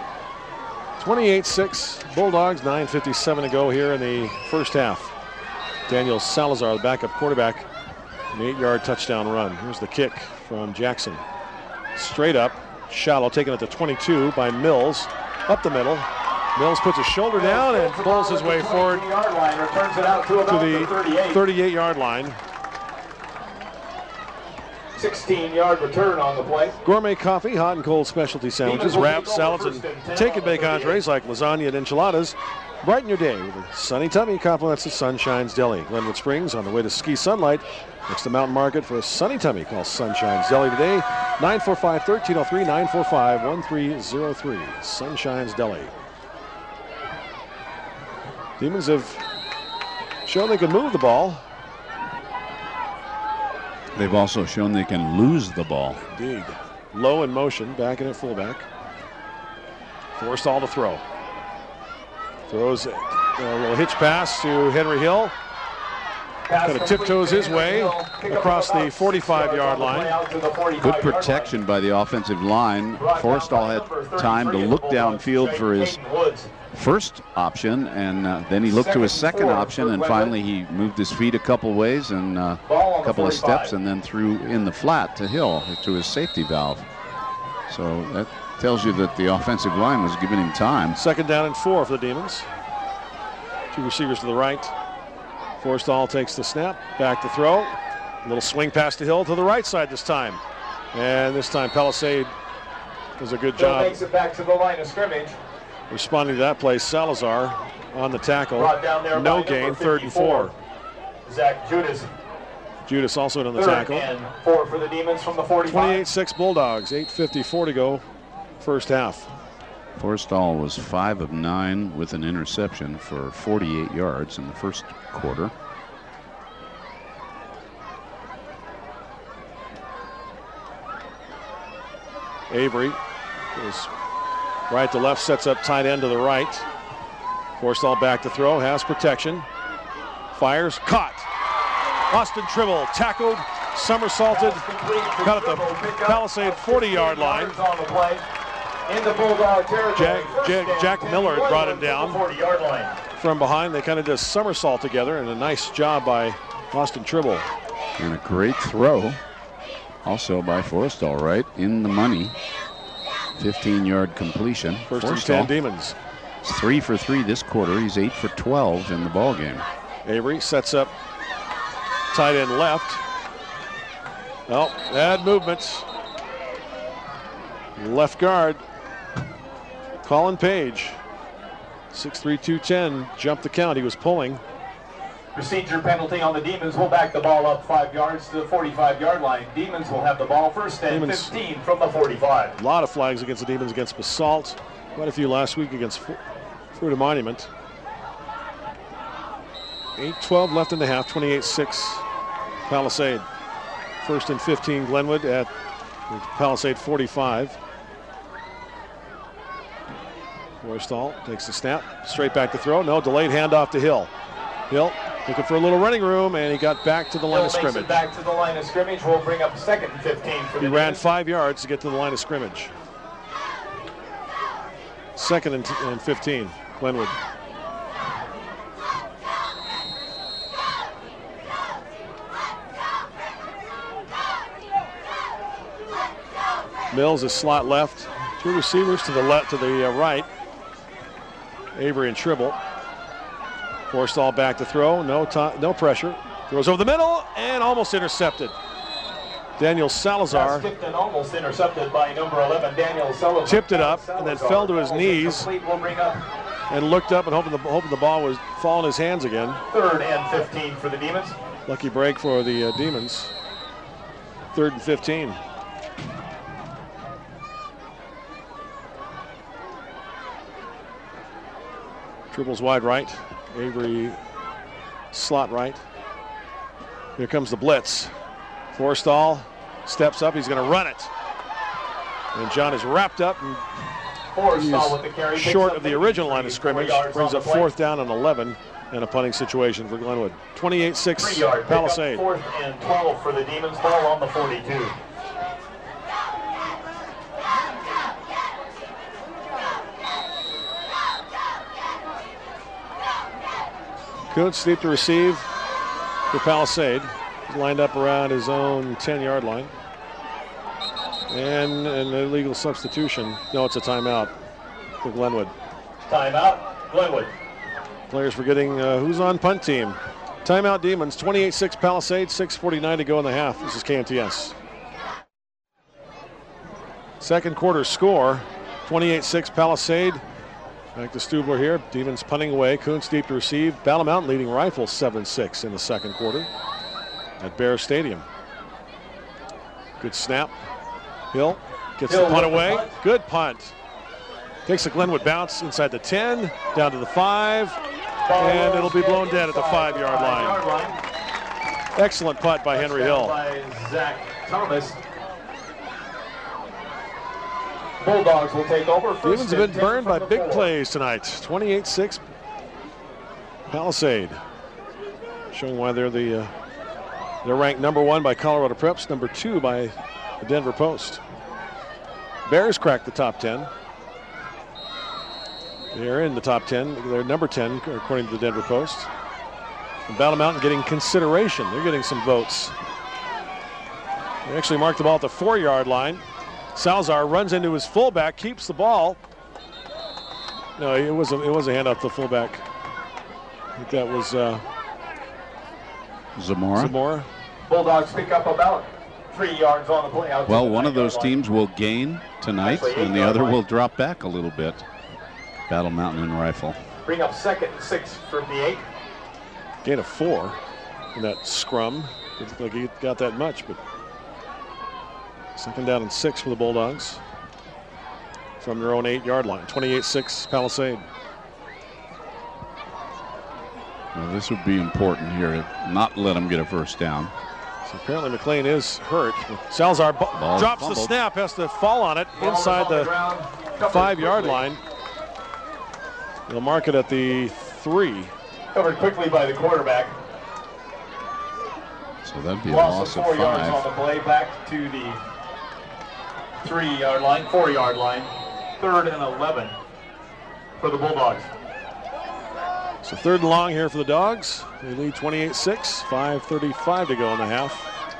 28-6 Bulldogs, 9:57 to go here in the first half. Daniel Salazar, the backup quarterback, an 8-yard touchdown run. Here's the kick from Jackson. Straight up, shallow, taken at the 22 by Mills. Up the middle. Mills puts his shoulder down and pulls his way forward to the 38-yard line. 16-yard return on the play. Gourmet coffee, hot and cold specialty sandwiches, wraps, salads, and take-and-bake entrees like lasagna and enchiladas. Brighten your day with a sunny tummy compliments of Sunshine's Deli. Glenwood Springs on the way to Ski Sunlight. Next to Mountain Market for a sunny tummy. Call Sunshine's Deli today, 945-1303, 945-1303. Sunshine's Deli. Demons have shown they can move the ball. They've also shown they can lose the ball. Indeed. Low in motion, backing at fullback. Forstall to throw. Throws a little hitch pass to Henry Hill. Kind of tiptoes his way across the 45-yard line. Good protection by the offensive line. Forstall had time to look downfield for his first option, and then he looked to his second option, and finally he moved his feet a couple ways and a couple of steps and then threw in the flat to Hill to his safety valve. So that tells you that the offensive line was giving him time. 2nd down and 4 for the Demons. 2 receivers to the right. Forstall takes the snap, back to throw. A little swing pass to Hill to the right side this time. And this time Palisade does a good job. Makes it back to the line of scrimmage. Responding to that play, Salazar on the tackle. No gain, 3rd and 4. Zach Judas. Judas also in on the tackle. 3rd and 4 for the Demons from the 45. 28-6 Bulldogs, 8:54 to go, first half. Forstall was 5 of 9 with an interception for 48 yards in the first quarter. Avery is right to left, sets up tight end to the right. Forstall back to throw, has protection. Fires, caught. Austin Tribble tackled, somersaulted, cut at the Palisade 40-yard line. In the Bulldog territory. Jack Miller brought him down from behind. They kind of just somersault together, and a nice job by Austin Tribble. And a great throw also by Forstall, right in the money. 15-yard completion. First and 10 Demons. He's 3 for 3 this quarter. He's 8 for 12 in the ball game. Avery sets up tight end left. Well, bad movements. Left guard, Colin Page. 6'3", 210, jumped the count. He was pulling. Procedure penalty on the Demons. Will back the ball up 5 yards to the 45-yard line. Demons will have the ball first and 15 from the 45. A lot of flags against the Demons against Basalt. Quite a few last week against Fruita Monument. 8:12 left in the half, 28-6 Palisade. First and 15 Glenwood at Palisade 45. Forstall takes the snap, straight back to throw. No, delayed handoff to Hill. Hill looking for a little running room, and he got back to the line of scrimmage. Back to the line of scrimmage. We'll bring up 2nd and 15 for He ran 5 yards to get to the line of scrimmage. 2nd and 15, Glenwood. Mills is slot left. 2 receivers to the left, to the right. Avery and Tribble. Forstall back to throw. No pressure. Throws over the middle and almost intercepted. Daniel Salazar tipped and almost intercepted by number 11, Daniel Salazar. Tipped it up and then fell to his knees and looked up and hoping the ball was fall in his hands again. 3rd and 15 for the Demons. Lucky break for the Demons. 3rd and 15. Tribble's wide right. Avery slot right. Here comes the blitz. Forstall steps up. He's going to run it. And John is wrapped up and he's short of the original line of scrimmage. Brings up 4th down and 11 and a punting situation for Glenwood. 28-6 Palisade. 4th and 12 for the Demons. Ball on the 42. Kuntz deep to receive for Palisade. He's lined up around his own 10-yard line. And an illegal substitution. No, it's a timeout for Glenwood. Timeout, Glenwood. Players forgetting who's on punt team. Timeout Demons, 28-6 Palisade, 6:49 to go in the half. This is KMTS. Second quarter score, 28-6 Palisade. Back to Stubler here. Demons punting away. Kuntz deep to receive. Battle Mountain leading Rifle 7-6 in the second quarter at Bear Stadium. Good snap. Hill gets the punt away. Good punt. Takes a Glenwood bounce inside the 10, down to the 5, and it'll be blown dead at the 5-yard line. Excellent punt by Henry Hill. By Zach Thomas. Bulldogs will take over. Demons have been burned by big plays tonight. 28-6 Palisade. Showing why they're ranked number 1 by Colorado Preps, number 2 by the Denver Post. Bears cracked the top 10. They're in the top 10. They're number 10 according to the Denver Post. And Battle Mountain getting consideration. They're getting some votes. They actually marked the ball at the 4-yard line. Salazar runs into his fullback, keeps the ball. No, it was a handoff to the fullback. I think that was Zamora. Bulldogs pick up about 3 yards on the play. Well, one of those teams will gain tonight, and the other will drop back a little bit. Battle Mountain and Rifle. Bring up 2nd and 6 from the 8. Gain of 4 in that scrum. Didn't think he got that much, but 2nd down and 6 for the Bulldogs from their own 8-yard line. 28-6 Palisade. Well, this would be important here to not let them get a first down. So apparently McLean is hurt. Salazar drops fumbled. The snap, has to fall on it inside the 5-yard line. They'll mark it at the 3. Covered quickly by the quarterback. So that'd be a loss of 4 5. yards on the play, back to the 3-yard line, 4-yard line. 3rd and 11 for the Bulldogs. So 3rd and long here for the Dogs. They lead 28-6, 5:35 to go in the half.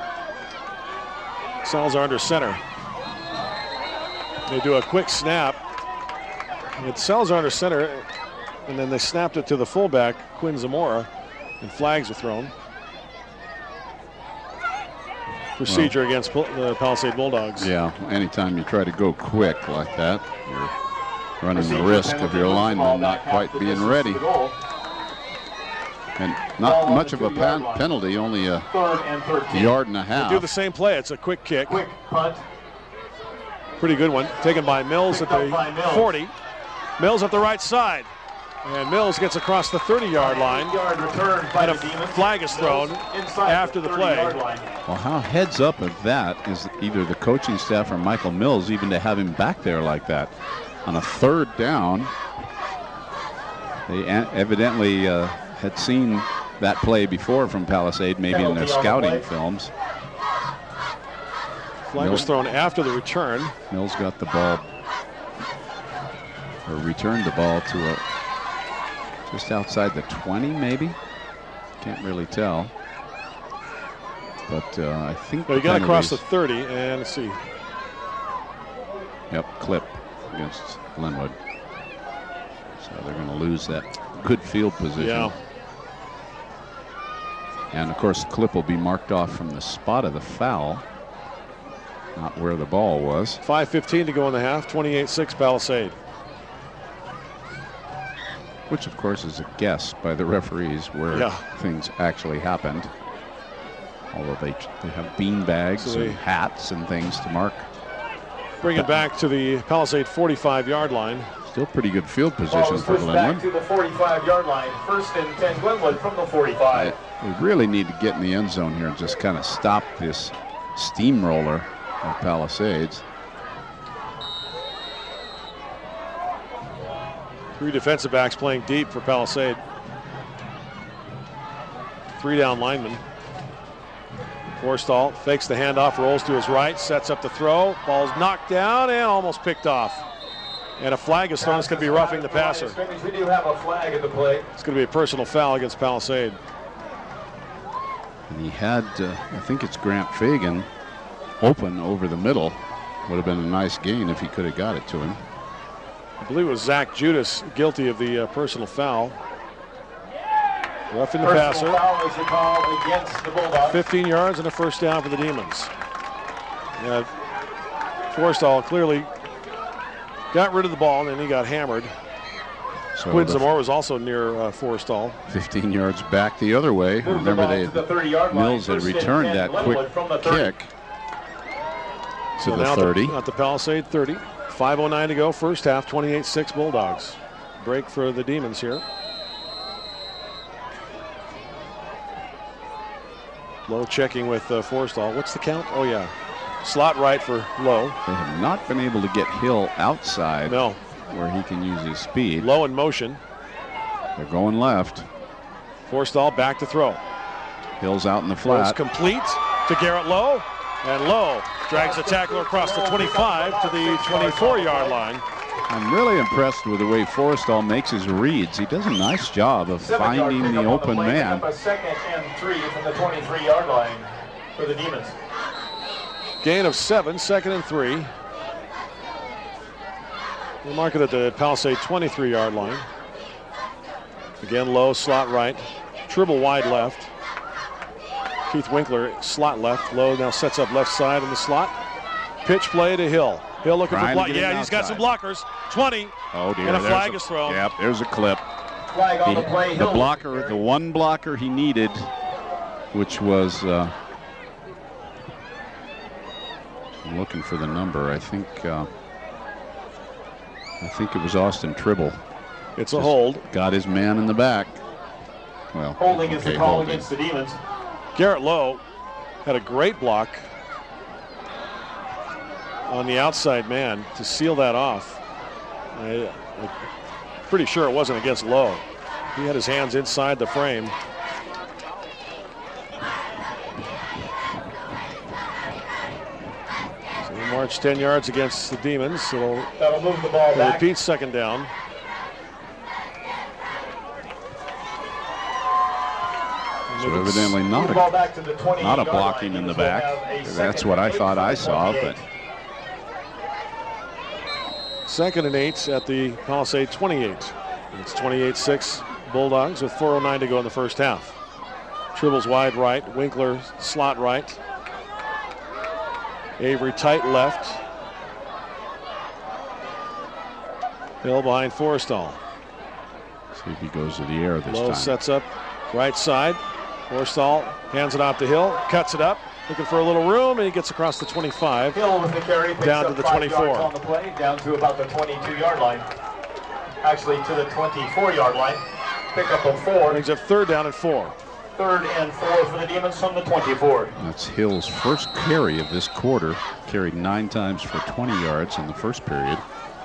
Salazar under center. They do a quick snap. It's Salazar under center, and then they snapped it to the fullback, Quinn Zamora, and flags are thrown. Procedure against the Palisade Bulldogs. Yeah, anytime you try to go quick like that, you're running the risk of your lineman not quite being ready. And not much of a penalty, only a 3rd and 13. yard and a half. They do the same play. It's a quick kick. Quick punt. Pretty good one. Taken by Mills at the 40. Mills at the right side. And Mills gets across the 30-yard line. And a flag is thrown after the play. Well, how heads up of that is either the coaching staff or Michael Mills even to have him back there like that. On a 3rd down, they evidently had seen that play before from Palisade, maybe in their scouting films. Flag was thrown after the return. Mills got the ball, or returned the ball to just outside the 20, maybe. Can't really tell. But I think he got across the 30, and let's see. Yep, clip against Glenwood. So they're going to lose that good field position. Yeah. And of course, the clip will be marked off from the spot of the foul, not where the ball was. 5:15 to go in the half, 28-6 Palisade. Which, of course, is a guess by the referees where things actually happened. Although they have bean bags and hats and things to mark. Bring it back to the Palisade 45-yard line. Still pretty good field position for Glenwood. Back to the 45-yard line. 1st and 10 Glenwood from the 45. We really need to get in the end zone here and just kind of stop this steamroller of Palisades. 3 defensive backs playing deep for Palisade. 3 down linemen. Forstall fakes the handoff, rolls to his right, sets up the throw. Ball's knocked down and almost picked off. And a flag is thrown. It's going to be roughing the passer. We do have a flag at the play. It's going to be a personal foul against Palisade. And he had, I think it's Grant Fagan, open over the middle. Would have been a nice gain if he could have got it to him. I believe it was Zach Judas guilty of the personal foul. Roughing the passer. Foul is called against the Bulldogs. 15 yards and a first down for the Demons. Forstall clearly got rid of the ball and then he got hammered. So Quinn Zamora was also near Forstall. 15 yards back the other way. Remember, Mills had returned that quick kick to the 30. At the Palisade 30. 5:09 to go, first half, 28-6 Bulldogs. Break for the Demons here. Lowe checking with Forstall. What's the count? Oh, yeah. Slot right for Lowe. They have not been able to get Hill outside. No. Where he can use his speed. Lowe in motion. They're going left. Forstall back to throw. Hill's out in the flat. It's complete to Garrett Lowe. And Lowe drags the tackler across the 25 to the 24-yard line. I'm really impressed with the way Forstall makes his reads. He does a nice job of finding the open man. A 2nd and 3 from the 23-yard line for the Demons. Gain of 7, 2nd and 3. We'll mark it at the Palisade 23-yard line. Again, Lowe, slot right. Tribble wide left. Keith Winkler, slot left. Lowe now sets up left side in the slot. Pitch play to Hill. Hill looking for block. Yeah, he's got some blockers. 20. Oh, dear. And a flag is thrown. Yep, there's a clip. Flag on the play. The blocker, the one blocker he needed, which was, I'm looking for the number. I think it was Austin Tribble. It's a hold. Got his man in the back. Well, holding is the call against the Demons. Garrett Lowe had a great block on the outside man to seal that off. I'm pretty sure it wasn't against Lowe. He had his hands inside the frame. So he marched 10 yards against the Demons. That'll move the ball back. Repeat second down. So evidently not a blocking in the back. That's what I thought I saw, but 2nd and 8 at the Palisade 28. It's 28-6 Bulldogs with 4:09 to go in the first half. Tribble's wide right, Winkler slot right. Avery tight left. Hill behind Forstall. See if he goes to the air this Lowe time. sets up right side. Forstall hands it off to Hill, cuts it up, looking for a little room, and he gets across the 25. Hill with the carry, down to the 24. On the play, down to about the 22-yard line. Actually, to the 24-yard line. Pick up a 4. Brings up 3rd down and 4. 3rd and 4 for the Demons from the 24. That's Hill's first carry of this quarter. Carried 9 times for 20 yards in the first period.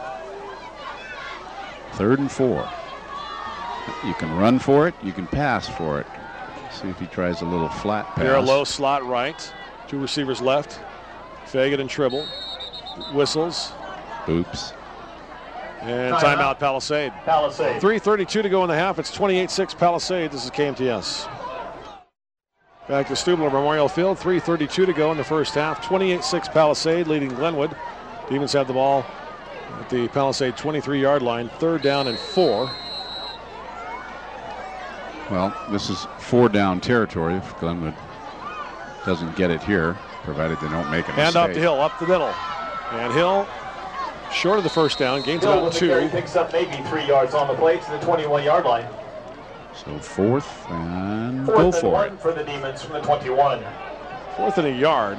3rd and 4. You can run for it, you can pass for it. See if he tries a little flat pass. Here, Lowe slot right. 2 receivers left. Fagan and Tribble. Whistles. Oops. And timeout Palisade. 3:32 to go in the half. It's 28-6 Palisade. This is KMTS. Back to Stubler Memorial Field. 3:32 to go in the first half. 28-6 Palisade leading Glenwood. Demons have the ball at the Palisade 23-yard line. 3rd down and 4. Well, this is 4-down territory if Glenwood doesn't get it here, provided they don't make a mistake. Hand off to Hill, up the middle. And Hill, short of the first down, gains about 2. Picks up maybe 3 yards on the play to the 21-yard line. So 4th and 4th go and for 1 it. for the Demons from the 21. 4th and a yard.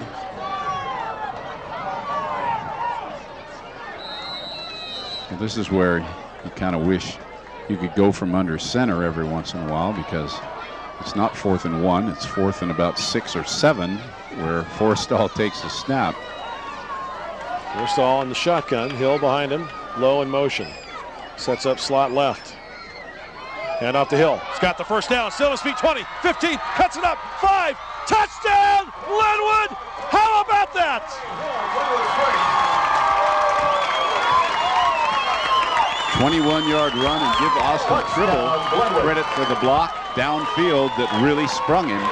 Well, this is where you kind of wish you could go from under center every once in a while, because It's not 4th and 1. It's 4th and about 6 or 7, where Forrestall takes the snap. Forrestall in the shotgun. Hill behind him. Low in motion. Sets up slot left. Hand off to Hill. He's got the first down. Still on his feet. 20, 15. Cuts it up. 5. Touchdown, Glenwood. How about that? 21-yard run, and give Austin Tribble credit for the block downfield that really sprung him.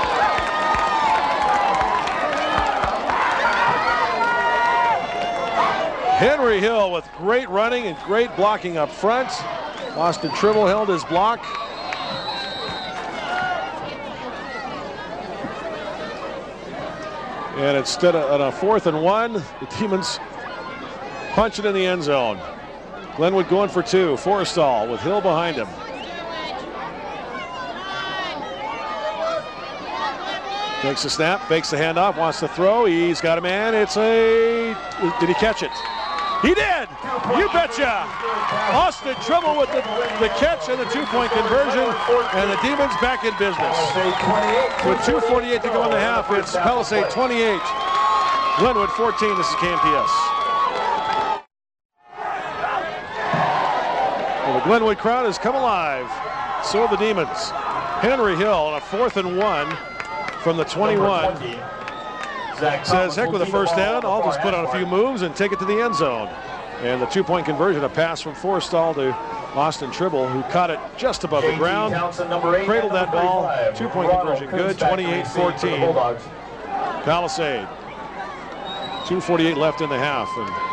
Henry Hill with great running and great blocking up front. Austin Tribble held his block. And instead of on a 4th and 1, the Demons punch it in the end zone. Glenwood going for 2. Forrestall with Hill behind him. Takes the snap, fakes the handoff, wants to throw. He's got a man. It's a... Did he catch it? He did! You betcha! Austin Tribble with the catch and the 2-point conversion, and the Demons back in business. With 2:48 to go in the half, it's Palisade 28, Glenwood 14. This is KMTS. Well, the Glenwood crowd has come alive. So have the Demons. Henry Hill on a 4th and 1 from the 21. Says, heck with a first down. I'll just put on a few moves and take it to the end zone. And the 2-point conversion, a pass from Forrestall to Austin Tribble, who caught it just above the ground. Cradled that ball. 2-point conversion good. 28-14. Palisade. 2:48 left in the half.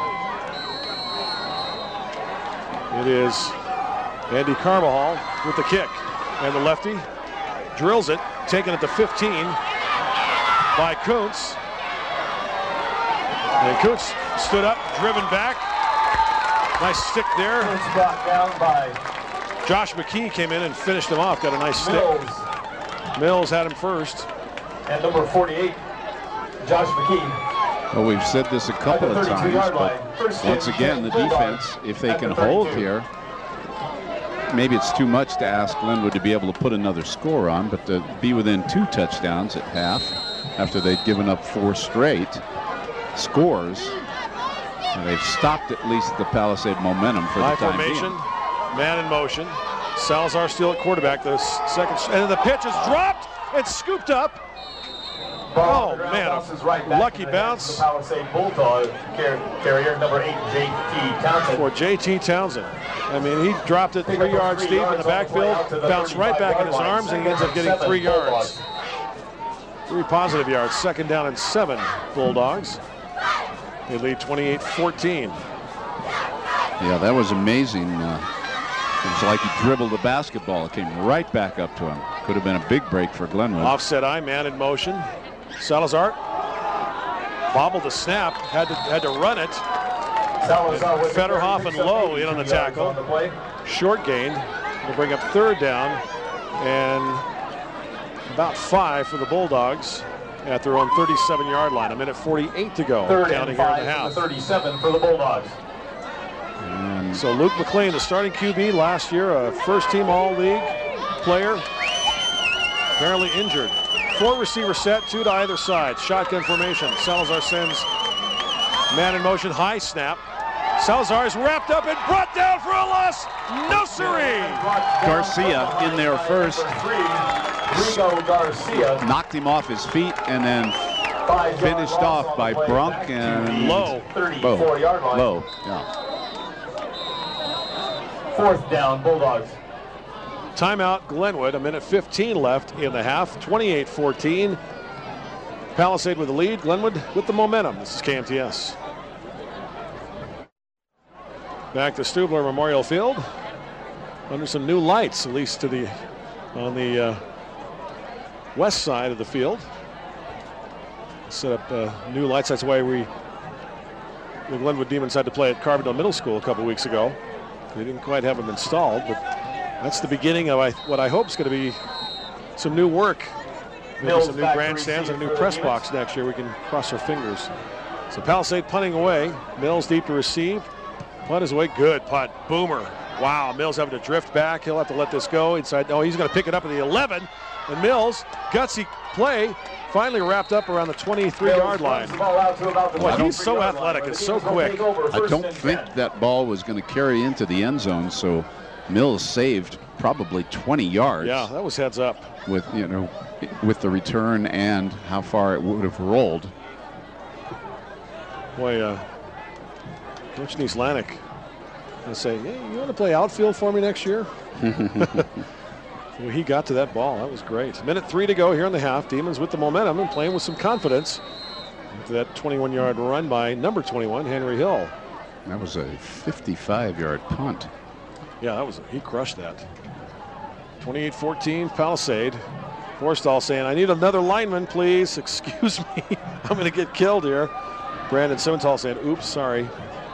And it is Andy Carvajal with the kick. And the lefty drills it, taking it to 15 by Kuntz. And Kuntz stood up, driven back. Nice stick there. Brought down by Josh McKee came in and finished him off. Got a nice stick. Mills had him first. And number 48, Josh McKee. Well, we've said this a couple of times, but once again, the defense, if they can hold here, maybe it's too much to ask Glenwood to be able to put another score on, but to be within 2 touchdowns at half after they'd given up 4 straight scores, and they've stopped at least the Palisade momentum for the time being. High formation, man in motion. Salazar still at quarterback. The second, and then the pitch is dropped and scooped up. Oh man, a lucky bounce. Palisade Bulldog carrier number 8, J.T. Townsend. For J.T. Townsend. I mean, he dropped it 3 yards deep in the backfield, bounced right back in his arms, and he ends up getting 3 yards. 3 positive yards. 2nd down and 7, Bulldogs. They lead 28-14. Yeah, that was amazing. It was like he dribbled the basketball. It came right back up to him. Could have been a big break for Glenwood. Offset eye, man in motion. Salazar bobbled the snap, had to run it. Federhoff and Lowe in on the tackle. Short gain. Will bring up 3rd down and about 5 for the Bulldogs at their own 37-yard line. 1:48 to go. 3rd counting and here in 5 the half. 37 for the Bulldogs. And So Luke McLean, the starting QB last year, a first-team All-League player, apparently injured. 4 receiver set, 2 to either side. Shotgun formation. Salazar sends man in motion, high snap. Salazar is wrapped up and brought down for a loss. No siree. Garcia in there first. Rigo Garcia. Knocked him off his feet and then finished off by Brunk and Lowe. 34-yard line. Lowe, yeah. 4th down, Bulldogs. Timeout, Glenwood. 1:15 left in the half. 28-14. Palisade with the lead. Glenwood with the momentum. This is KMTS. Back to Stubler Memorial Field. Under some new lights, at least on the west side of the field. Set up new lights. That's why the Glenwood Demons had to play at Carbondale Middle School a couple weeks ago. They didn't quite have them installed, but that's the beginning of what I hope is going to be some new work. Maybe some new grandstands and a new press box next year. We can cross our fingers. So Palisade punting away. Mills deep to receive. Punt is away. Good punt. Boomer. Wow, Mills having to drift back. He'll have to let this go inside. Oh, he's going to pick it up at the 11. And Mills, gutsy play, finally wrapped up around the 23-yard line. Boy, he's so athletic and so quick. I don't think that ball was going to carry into the end zone, so Mills saved probably 20 yards. Yeah, that was heads up. With, with the return and how far it would have rolled. Boy, Coach Nieslanik going to say, hey, you want to play outfield for me next year? Well, he got to that ball. That was great. Minute 3 to go here in the half. Demons with the momentum and playing with some confidence. After that 21-yard run by number 21, Henry Hill. That was a 55-yard punt. Yeah, he crushed that. 28-14, Palisade. Forstall saying, I need another lineman, please. Excuse me. I'm going to get killed here. Brandon Simmenthal saying, oops, sorry.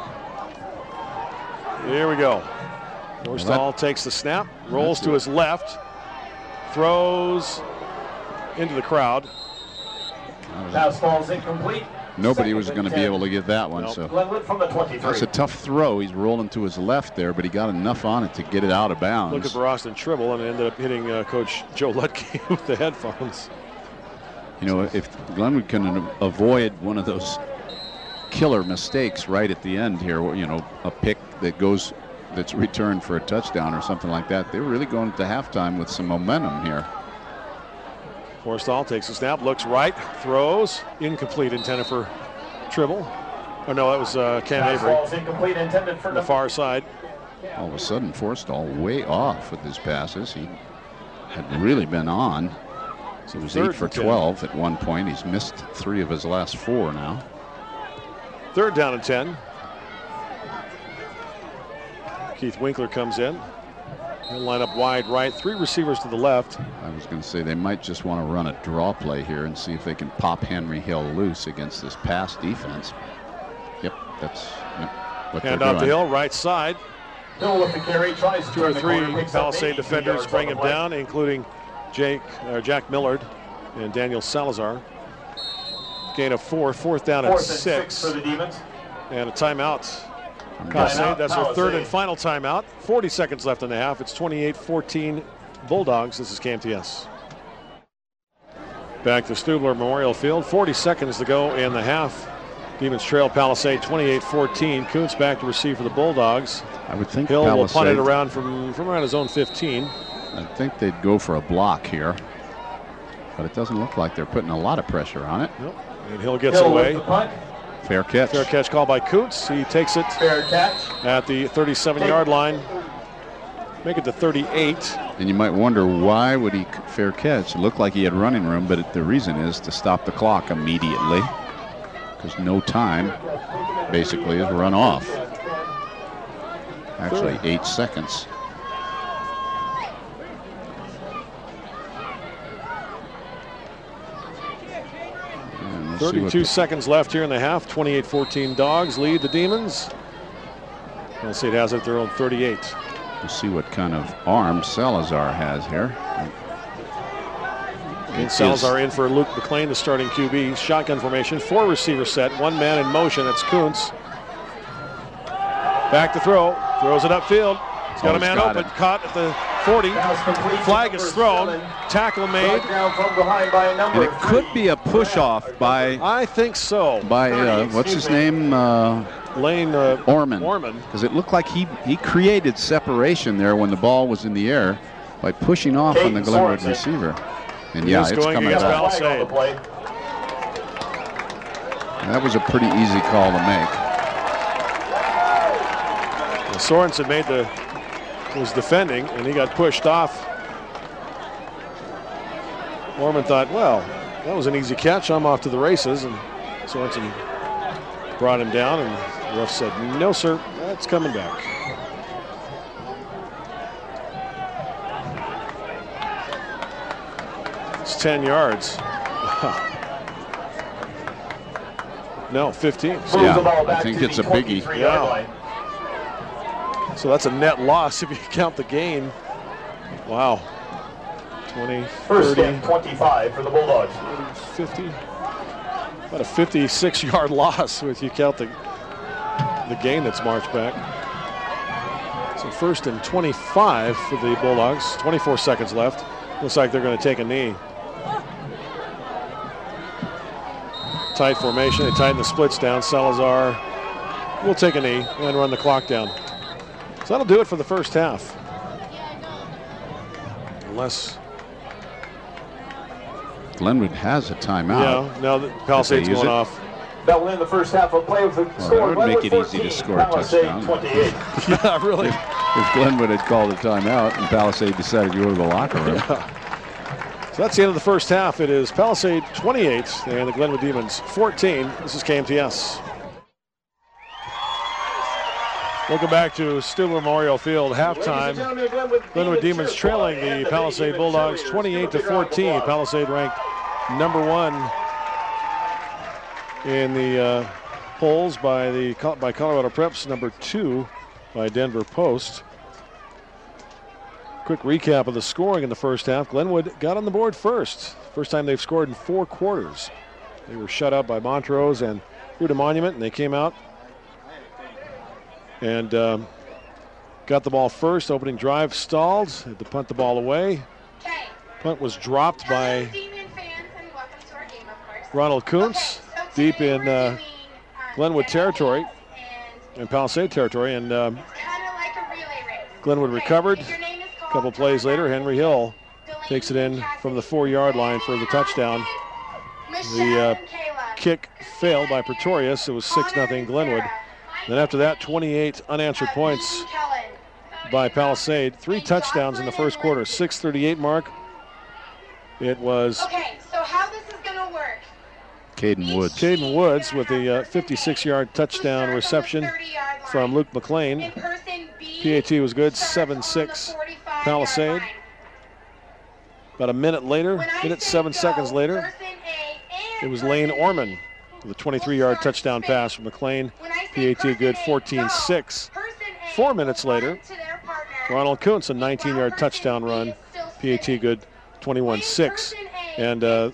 Here we go. Forstall takes the snap, rolls to his left, throws into the crowd. Pass falls incomplete. Nobody was going to be able to get that one. Nope. So Glenwood from the 23. that's a tough throw. He's rolling to his left there, but he got enough on it to get it out of bounds. Look at Boston Tribble and ended up hitting Coach Joe Lutke with the headphones. If Glenwood can avoid one of those killer mistakes right at the end here, a pick that's returned for a touchdown or something like that, they're really going to halftime with some momentum here. Forstall takes a snap, looks right, throws, incomplete, intended for Tribble. Oh no, that was Cam Avery. Incomplete, intended for on the far side. All of a sudden, Forstall way off with his passes. He had really been on. He was 8 for 12 at one point. He's missed 3 of his last 4 now. 3rd down and 10. Keith Winkler comes in. He'll line up wide right, 3 receivers to the left. I was going to say they might just want to run a draw play here and see if they can pop Henry Hill loose against this pass defense. Yep, that's what they're doing. Hand off to Hill, right side. Hill with the carry, tries 2 or 3 Palisade defenders bring him down, including Jack Millard and Daniel Salazar. Gain of 4, 4th down and 6 for the Demons. And a timeout. Palisade, that's our 3rd and final timeout. 40 seconds left in the half. It's 28-14 Bulldogs. This is KMTS. Back to Stubler Memorial Field. 40 seconds to go in the half. Demons trail Palisade 28-14. Kuntz back to receive for the Bulldogs. I would think Hill will punt it Palisade, around from around his own 15. I think they'd go for a block here, but it doesn't look like they're putting a lot of pressure on it. Nope. And Hill gets away. Fair catch. Fair catch called by Kuntz. He takes it Fair catch at the 37-yard line. Make it to 38. And you might wonder, why would he fair catch? It looked like he had running room, but the reason is to stop the clock immediately, because no time basically is run off. Actually, 8 seconds. And 32 seconds left here in the half. 28-14 Dogs lead the Demons. Palisade has it at their own 38. We'll see what kind of arm Salazar has here. And Salazar in for Luke McLean, the starting QB. Shotgun formation, 4 receiver set, 1 man in motion. It's Kuntz. Back to throw, throws it upfield. He's got a man open, caught at the 40. Flag is thrown, tackle made. And it could be a push off by, I think so, by what's his name? Lane Orman. Because it looked like he created separation there when the ball was in the air by pushing off on the Glenwood receiver. And yeah, it's coming back. That was a pretty easy call to make. Sorensen was defending, and he got pushed off. Orman thought, well, that was an easy catch. I'm off to the races. And Sorensen brought him down, and the ref said, no, sir, that's coming back. It's 10 yards. No, 15. Yeah, I think it's a biggie. Yeah. So that's a net loss if you count the gain. Wow. 20, 30. 25 for the Bulldogs. 50. About a 56-yard loss if you count the gain that's marched back. So first and 25 for the Bulldogs. 24 seconds left. Looks like they're going to take a knee. Tight formation. They tighten the splits down. Salazar will take a knee and run the clock down. So that'll do it for the first half. Unless Glenwood has a timeout. Yeah, now the Palisades going off. That will end the first half of play with the score. That would make it easy to score a touchdown. 28. Yeah, really. If Glenwood had called a timeout and Palisade decided to go to the locker room. Yeah. So that's the end of the first half. It is Palisade 28 and the Glenwood Demons 14. This is KMTS. Welcome back to Stilber Memorial Field halftime. Glenwood Demons trailing the Palisade Bulldogs 28-14. Palisade ranked #1 in the polls by Colorado Preps, #2 by Denver Post. Quick recap of the scoring in the first half. Glenwood got on the board first. First time they've scored in 4 quarters. They were shut out by Montrose and Fruita Monument, and they came out and got the ball first. Opening drive stalled. Had to punt the ball away. Punt was dropped by Ronald Kuntz deep in Glenwood territory and Palisade territory, and Glenwood recovered. A couple plays later, Henry Hill takes it in from the 4-yard line for the touchdown. The kick failed by Pretorius. It was 6-0 Glenwood. Then after that, 28 unanswered points by Palisade. 3 touchdowns in the first quarter. 6:38 mark. It was so how this is going to work. Caden Woods. Caden Woods with the 56-yard touchdown reception from Luke McLean. PAT was good, 7-6 Palisade. About a minute later, 7 seconds later, it was Lane Orman with a 23-yard touchdown pass from McLean. PAT good, 14-6. 4 minutes later, Ronald Kuntz, a 19-yard touchdown run. PAT good, 21-6. And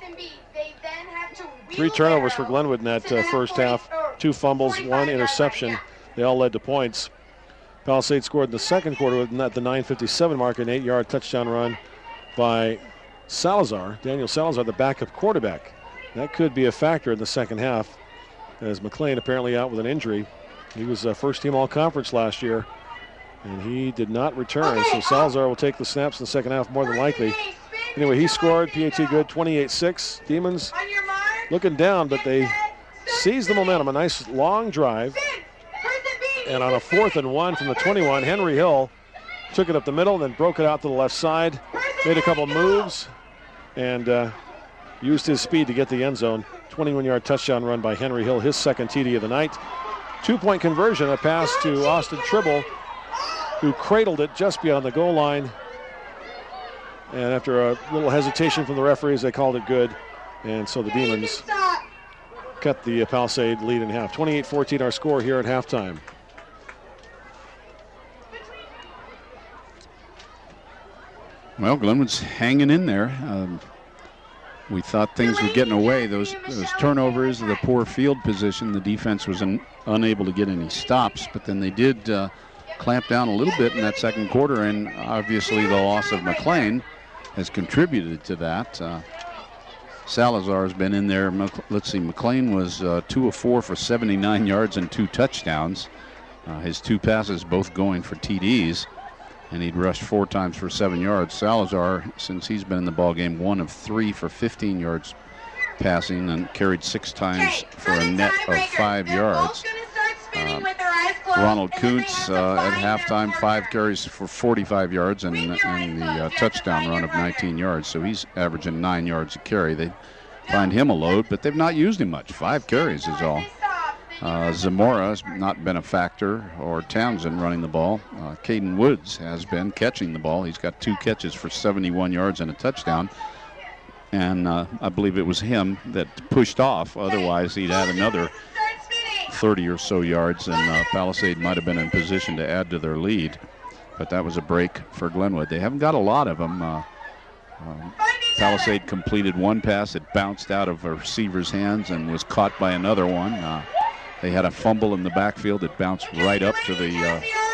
3 turnovers for Glenwood in that first half. 2 fumbles, 1 interception. They all led to points. Palisade scored in the second quarter with the 9:57 mark, an 8-yard touchdown run by Salazar. Daniel Salazar, the backup quarterback. That could be a factor in the second half, as McLean apparently out with an injury. He was first team all-conference last year, and he did not return. So Salazar will take the snaps in the second half more than likely. Anyway, he scored. PAT good, 28-6. Demons looking down, but they seized the momentum. A nice long drive. And on a 4th and 1 from the 21, Henry Hill took it up the middle, then broke it out to the left side, made a couple moves, and used his speed to get the end zone. 21-yard touchdown run by Henry Hill, his second TD of the night. 2-point conversion, a pass to Austin Tribble, who cradled it just beyond the goal line. And after a little hesitation from the referees, they called it good. And so the Demons cut the Palisade lead in half. 28-14 our score here at halftime. Well, Glenwood's hanging in there. We thought things were getting away. Those turnovers, the poor field position, the defense was unable to get any stops, but then they did clamp down a little bit in that second quarter, and obviously the loss of McLean has contributed to that. Salazar has been in there. Let's see, McLean was 2 of 4 for 79 yards and 2 touchdowns. His 2 passes both going for TDs, and he'd rushed 4 times for 7 yards. Salazar, since he's been in the ball game, 1 of 3 for 15 yards passing and carried 6 times for a net of 5 yards. Ronald Kuntz at halftime, 5 carries for 45 yards and the touchdown run of 19 yards. So he's averaging 9 yards a carry. They find him a load, but they've not used him much. 5 carries is all. Zamora has not been a factor, or Townsend running the ball. Caden Woods has been catching the ball. He's got 2 catches for 71 yards and a touchdown. And I believe it was him that pushed off. Otherwise, he'd had another 30 or so yards, and Palisade might have been in position to add to their lead. But that was a break for Glenwood. They haven't got a lot of them. Palisade completed 1 pass. It bounced out of a receiver's hands and was caught by another one. They had a fumble in the backfield that bounced right up to the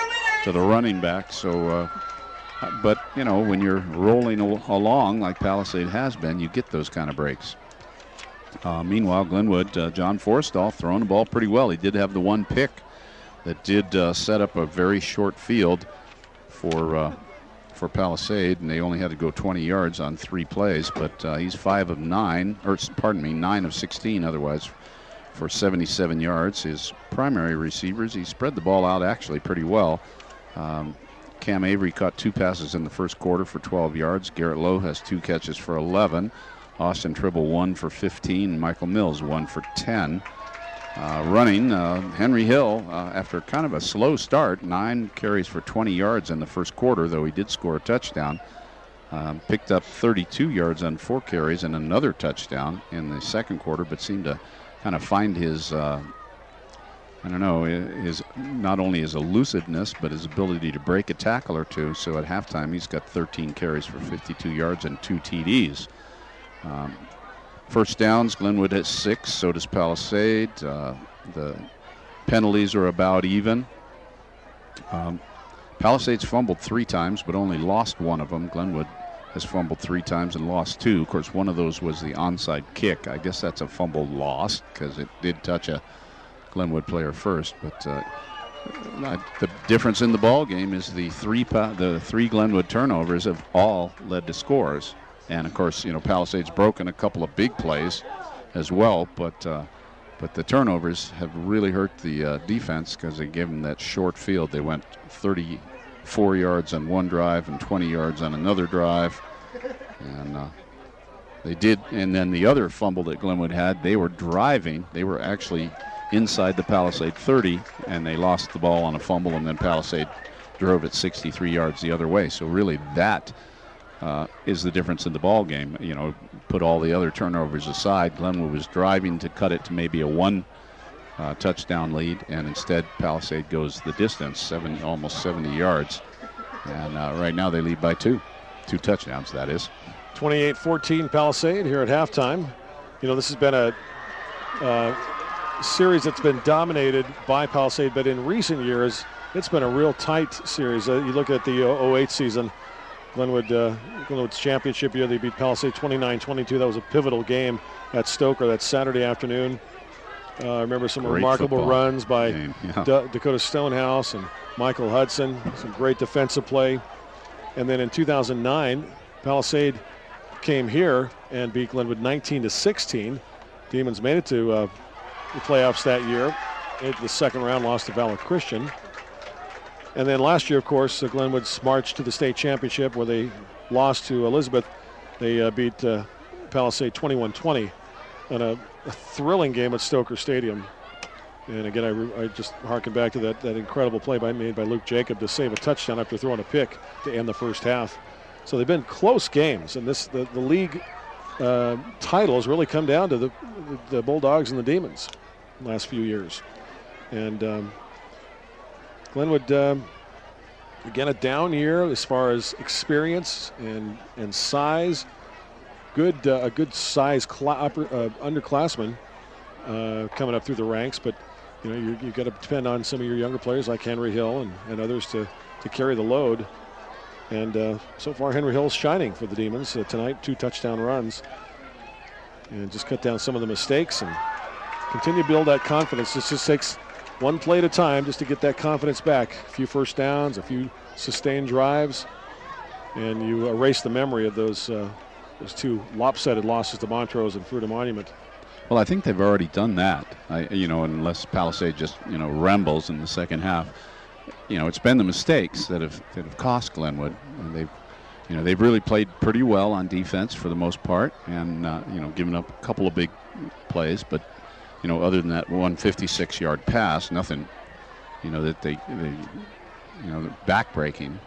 to the running back. So, but, you know, when you're rolling along like Palisade has been, you get those kind of breaks. Meanwhile, Glenwood, John Forstall throwing the ball pretty well. He did have the one pick that did set up a very short field for Palisade, and they only had to go 20 yards on 3 plays. But he's 5 of 9, or pardon me, 9 of 16 otherwise for 77 yards. His primary receivers, he spread the ball out actually pretty well. Cam Avery caught 2 passes in the first quarter for 12 yards. Garrett Lowe has 2 catches for 11. Austin Tribble 1 for 15. Michael Mills 1 for 10. Running, Henry Hill, after kind of a slow start, 9 carries for 20 yards in the first quarter, though he did score a touchdown. Picked up 32 yards on 4 carries and another touchdown in the second quarter, but seemed to kind of find his, his not only his elusiveness, but his ability to break a tackle or two. So at halftime, he's got 13 carries for 52 yards and 2 TDs. First downs, Glenwood has 6, so does Palisade. The penalties are about even. Palisade's fumbled 3 times, but only lost 1 of them. Glenwood has fumbled 3 times and lost 2. Of course, one of those was the onside kick. I guess that's a fumble lost because it did touch a Glenwood player first. But the difference in the ball game is the 3 Glenwood turnovers have all led to scores. And, of course, you know, Palisade's broken a couple of big plays as well, but the turnovers have really hurt the defense because they gave them that short field. They went 34 yards on one drive and 20 yards on another drive. And they did. And then the other fumble that Glenwood had, they were driving. They were actually inside the Palisade 30, and they lost the ball on a fumble, and then Palisade drove it 63 yards the other way. So really that is the difference in the ball game. You know, put all the other turnovers aside, Glenwood was driving to cut it to maybe a 1 touchdown lead, and instead Palisade goes the distance, almost 70 yards. And right now they lead by 2 touchdowns, that is. 28-14 Palisade here at halftime. You know, this has been a series that's been dominated by Palisade, but in recent years it's been a real tight series. You look at the 08 season, Glenwood's championship year, they beat Palisade 29-22. That was a pivotal game at Stoker that Saturday afternoon. I remember some remarkable runs by Dakota Stonehouse and Michael Hudson, some great defensive play. And then in 2009, Palisade came here and beat Glenwood 19-16. Demons made it to the playoffs that year. Into the second round, lost to Valor Christian. And then last year, of course, Glenwood's marched to the state championship where they lost to Elizabeth. They beat Palisade 21-20 in a thrilling game at Stoker Stadium. And again, I just harken back to that incredible play made by Luke Jacob to save a touchdown after throwing a pick to end the first half. So they've been close games, and the league titles really come down to the Bulldogs and the Demons in the last few years. And Glenwood, again, a down year as far as experience and size. A good size underclassman coming up through the ranks, but you know you got to depend on some of your younger players like Henry Hill and others to carry the load. And so far, Henry Hill's shining for the Demons tonight. 2 touchdown runs, and just cut down some of the mistakes and continue to build that confidence. This just takes one play at a time just to get that confidence back. A few first downs, a few sustained drives, and you erase the memory of those 2 lopsided losses to Montrose and Fruita Monument. Well, I think they've already done that. Unless Palisade just rambles in the second half. It's been the mistakes that have cost Glenwood, and they've really played pretty well on defense for the most part, and given up a couple of big plays, but other than that 156-yard pass, nothing, that they back-breaking.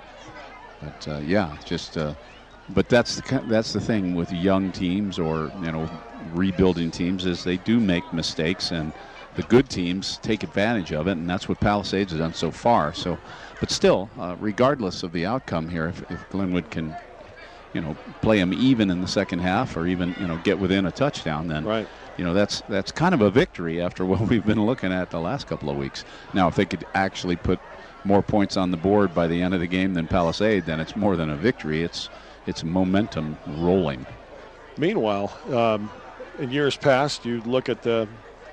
But but that's the thing with young teams or rebuilding teams is they do make mistakes, and the good teams take advantage of it, and that's what Palisades has done so far. So, but still, regardless of the outcome here, if Glenwood can, play them even in the second half, or even get within a touchdown, then right. That's kind of a victory after what we've been looking at the last couple of weeks. Now, if they could actually put more points on the board by the end of the game than Palisade, then it's more than a victory. It's momentum rolling. Meanwhile, in years past, you'd look at the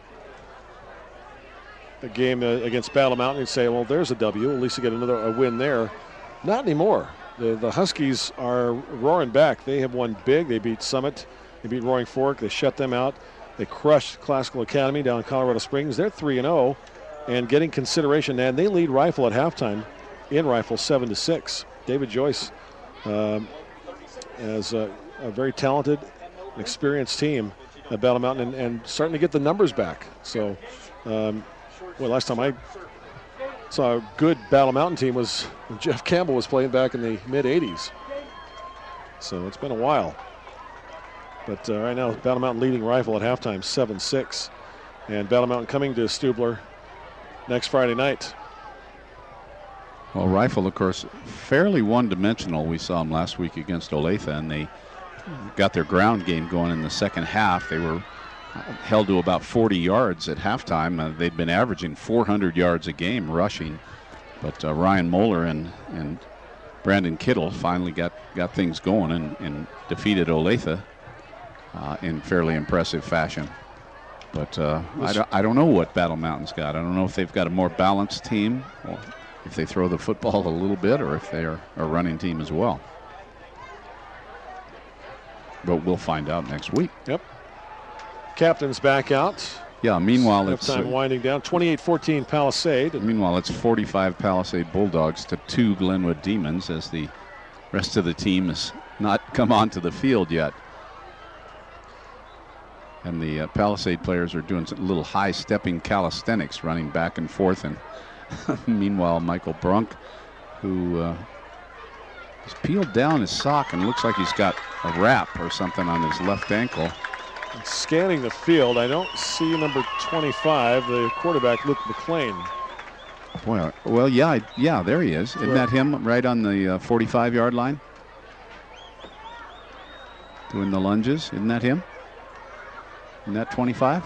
game against Battle Mountain and say, well, there's a W. At least you get a win there. Not anymore. The Huskies are roaring back. They have won big. They beat Summit. They beat Roaring Fork. They shut them out. They crushed Classical Academy down in Colorado Springs. They're 3-0 and getting consideration. And they lead Rifle at halftime in Rifle 7-6. David Joyce as a very talented, experienced team at Battle Mountain and starting to get the numbers back. So, last time I saw a good Battle Mountain team was when Jeff Campbell was playing back in the mid-'80s. So it's been a while. But right now, Battle Mountain leading Rifle at halftime, 7-6. And Battle Mountain coming to Stubler next Friday night. Well, Rifle, of course, fairly one-dimensional. We saw them last week against Olathe, and they got their ground game going in the second half. They were held to about 40 yards at halftime. They'd been averaging 400 yards a game rushing. But Ryan Moeller and Brandon Kittle finally got things going and defeated Olathe in fairly impressive fashion. But I don't know what Battle Mountain's got. I don't know if they've got a more balanced team, or if they throw the football a little bit, or if they're a running team as well. But we'll find out next week. Yep. Captain's back out. Yeah, meanwhile it's time winding down. 28-14 Palisade. Meanwhile, it's 45 Palisade Bulldogs to 2 Glenwood Demons, as the rest of the team has not come onto the field yet. And the Palisade players are doing some little high-stepping calisthenics, running back and forth. And meanwhile, Michael Brunk, who has peeled down his sock and looks like he's got a wrap or something on his left ankle. Scanning the field, I don't see number 25, the quarterback, Luke McLean. Well, yeah, there he is. Isn't that him right on the 45-yard line? Doing the lunges. Isn't that him? Isn't that 25?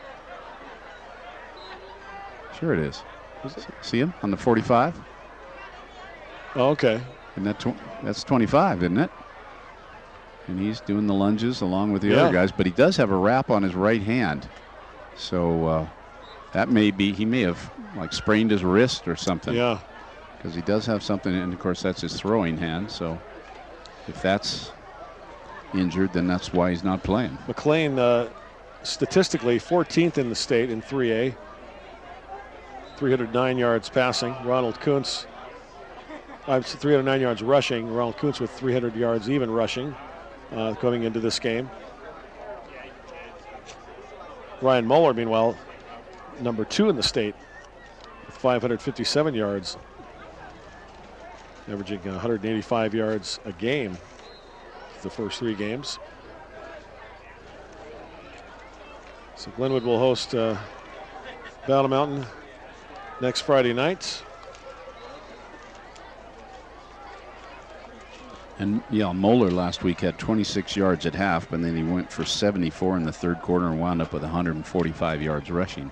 Sure it is. See him on the 45? Oh, okay. And that's 25, isn't it? And he's doing the lunges along with the other guys, but he does have a wrap on his right hand. So that may be, he may have like sprained his wrist or something. Yeah. Because he does have something, and of course that's his throwing hand. So if that's injured, then that's why he's not playing. McLean, statistically 14th in the state in 3A. 309 yards passing. Ronald Kuntz, 309 yards rushing. Ronald Kuntz with 300 yards even rushing. Coming into this game. Ryan Moeller, meanwhile, number 2 in the state with 557 yards, averaging 185 yards a game the first 3 games. So Glenwood will host Battle Mountain next Friday night. And yeah, Moeller last week had 26 yards at half, but then he went for 74 in the third quarter and wound up with 145 yards rushing.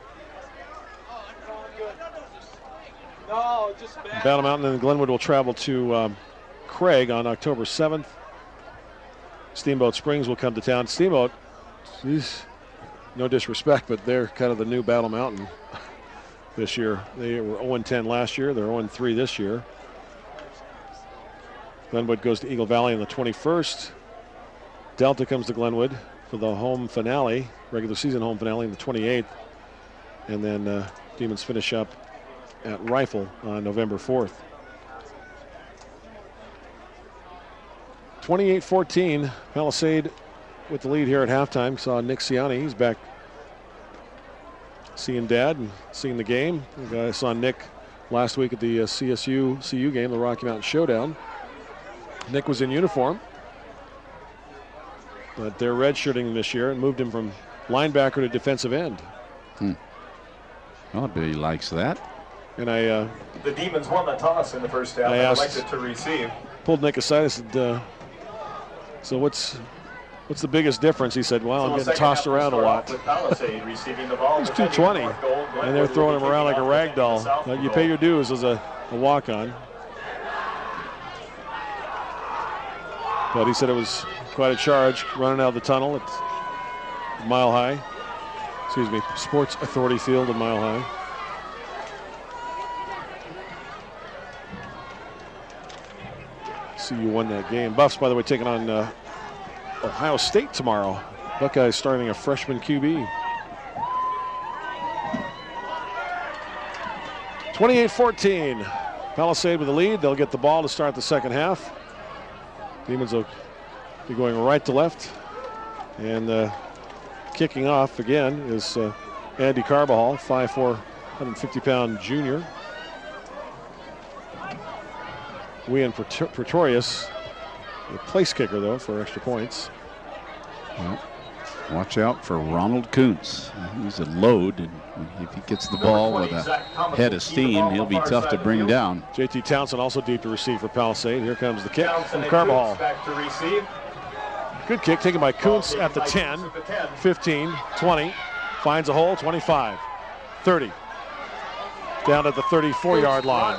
Battle Mountain and Glenwood will travel to Craig on October 7th. Steamboat Springs will come to town. Steamboat, geez, no disrespect, but they're kind of the new Battle Mountain this year. They were 0-10 last year. They're 0-3 this year. Glenwood goes to Eagle Valley on the 21st. Delta comes to Glenwood for the home finale, regular season home finale on the 28th. And then Demons finish up at Rifle on November 4th. 28-14, Palisade with the lead here at halftime. Saw Nick Ciani, he's back seeing Dad and seeing the game. I saw Nick last week at the CSU-CU game, the Rocky Mountain Showdown. Nick was in uniform, but they're redshirting him this year and moved him from linebacker to defensive end. Well, Billy likes that. And I the Demons won the toss in the first half. I and elected to receive. Pulled Nick aside and said, so what's the biggest difference? He said, well, I'm getting tossed around a lot. He's 220, and they're throwing him around like a rag doll. You pay your dues as a a walk-on. But he said it was quite a charge running out of the tunnel at Mile High. Excuse me, Sports Authority Field at Mile High. CU won that game. Buffs, by the way, taking on Ohio State tomorrow. Buckeyes starting a freshman QB. 28-14. Palisade with the lead. They'll get the ball to start the second half. Demons will be going right to left. And kicking off again is Andy Carbajal, 5'4", 150-pound junior. Ian Pretorius, the place kicker, though, for extra points. Well, watch out for Ronald Kuntz. He's a load, and if he gets the ball with a head of steam, he'll be tough to bring down. JT Townsend also deep to receive for Palisade. Here comes the kick from Carbajal. Back to receive. Good kick taken by Kuntz at the 10, 15, 20. Finds a hole, 25, 30. Down at the 34-yard line.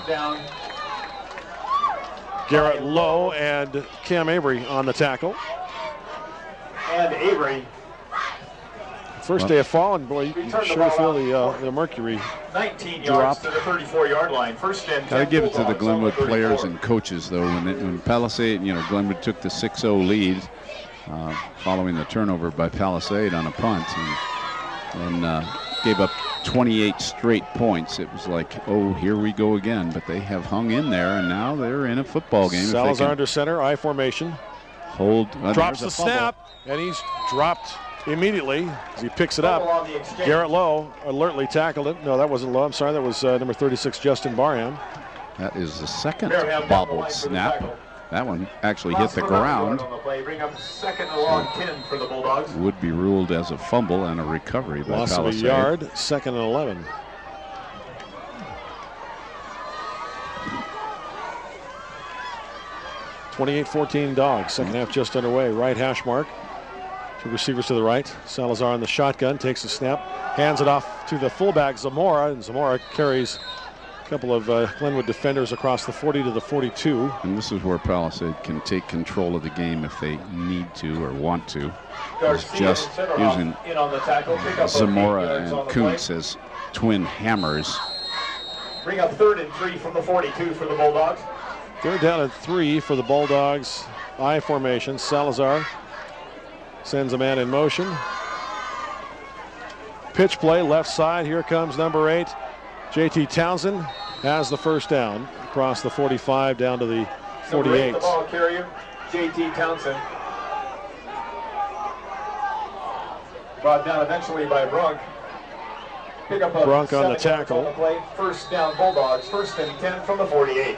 Garrett Lowe and Cam Avery on the tackle. And Avery. First day of fall, and boy, you sure feel the mercury 19 drop. yards to the 34-yard line. First and 10. Got to give it to the Bulldogs Glenwood on the players 34. and coaches, though. When Palisade, Glenwood took the 6-0 lead following the turnover by Palisade on a punt, and gave up 28 straight points. It was like, oh, here we go again. But they have hung in there, and now they're in a football game. Salazar under center, I formation. Hold. Drops the snap, and he's dropped immediately as he picks it up. Garrett Lowe alertly tackled it. No, that wasn't Lowe. I'm sorry, that was number 36, Justin Barham. That is the second bobbled snap. That one actually hit the ground. Bring up second and long 10 for the Bulldogs. Would be ruled as a fumble and a recovery by Loss Palisade. of a yard, second and 11. (28-14) Dogs. Second half just underway. Right hash mark. Two receivers to the right. Salazar on the shotgun, takes the snap, hands it off to the fullback Zamora, and Zamora carries a couple of Glenwood defenders across the 40 to the 42. And this is where Palisade can take control of the game if they need to or want to. It's just using Zamora and Kuntz as twin hammers. Bring up 3rd and 3 from the 42 for the Bulldogs. Third down at 3 for the Bulldogs. I formation. Salazar sends a man in motion. Pitch play, left side. Here comes number 8. JT Townsend has the first down across the 45 down to the 48. The ball carrier, JT Townsend. Brought down eventually by Brunk. Pick up a Brunk on the 7 yards tackle. on the play. First down Bulldogs. 1st and 10 from the 48.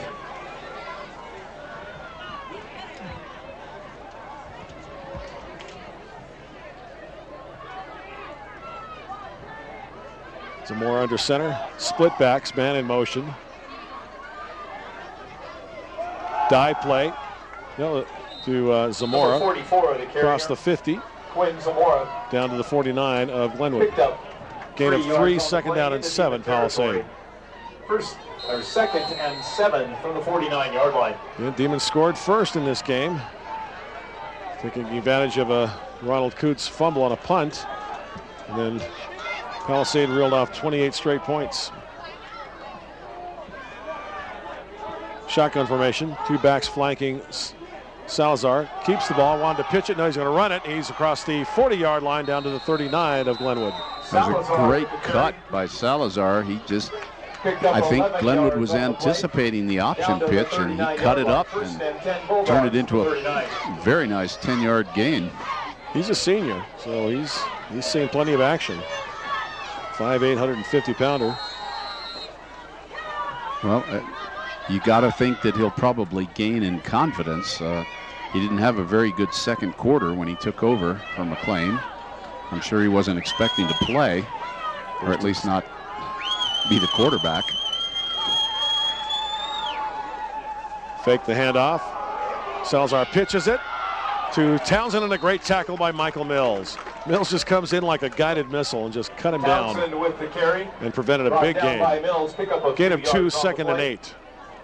Zamora under center. Split backs, man in motion. Dive play. No, to Zamora. 44 of the carrier. Across the 50. Quinn Zamora. Down to the 49 of Glenwood. Picked up. Gain of 3, yards on the second play down and into 7, Demon territory. Palisade. Second and 7 from the 49-yard line. Yeah, Demons scored first in this game. Taking advantage of a Ronald Kuntz fumble on a punt. And then Palisade reeled off 28 straight points. Shotgun formation, 2 backs flanking Salazar. Keeps the ball, wanted to pitch it, now he's going to run it. He's across the 40-yard line down to the 39 of Glenwood. That was a great cut by Salazar. He just, I think Glenwood was anticipating the option pitch, and he cut it up and turned it into a very nice 10-yard gain. He's a senior, so he's seen plenty of action. 5'8", 150-pounder. Well, you got to think that he'll probably gain in confidence. He didn't have a very good second quarter when he took over from McLean. I'm sure he wasn't expecting to play, or at least not be the quarterback. Fake the handoff. Salazar pitches it to Townsend, and a great tackle by Michael Mills. Mills just comes in like a guided missile and just cut him down with the carry. and prevented a big gain. Mills, pick up a Gain of 2, yards on the 2nd and play. 8.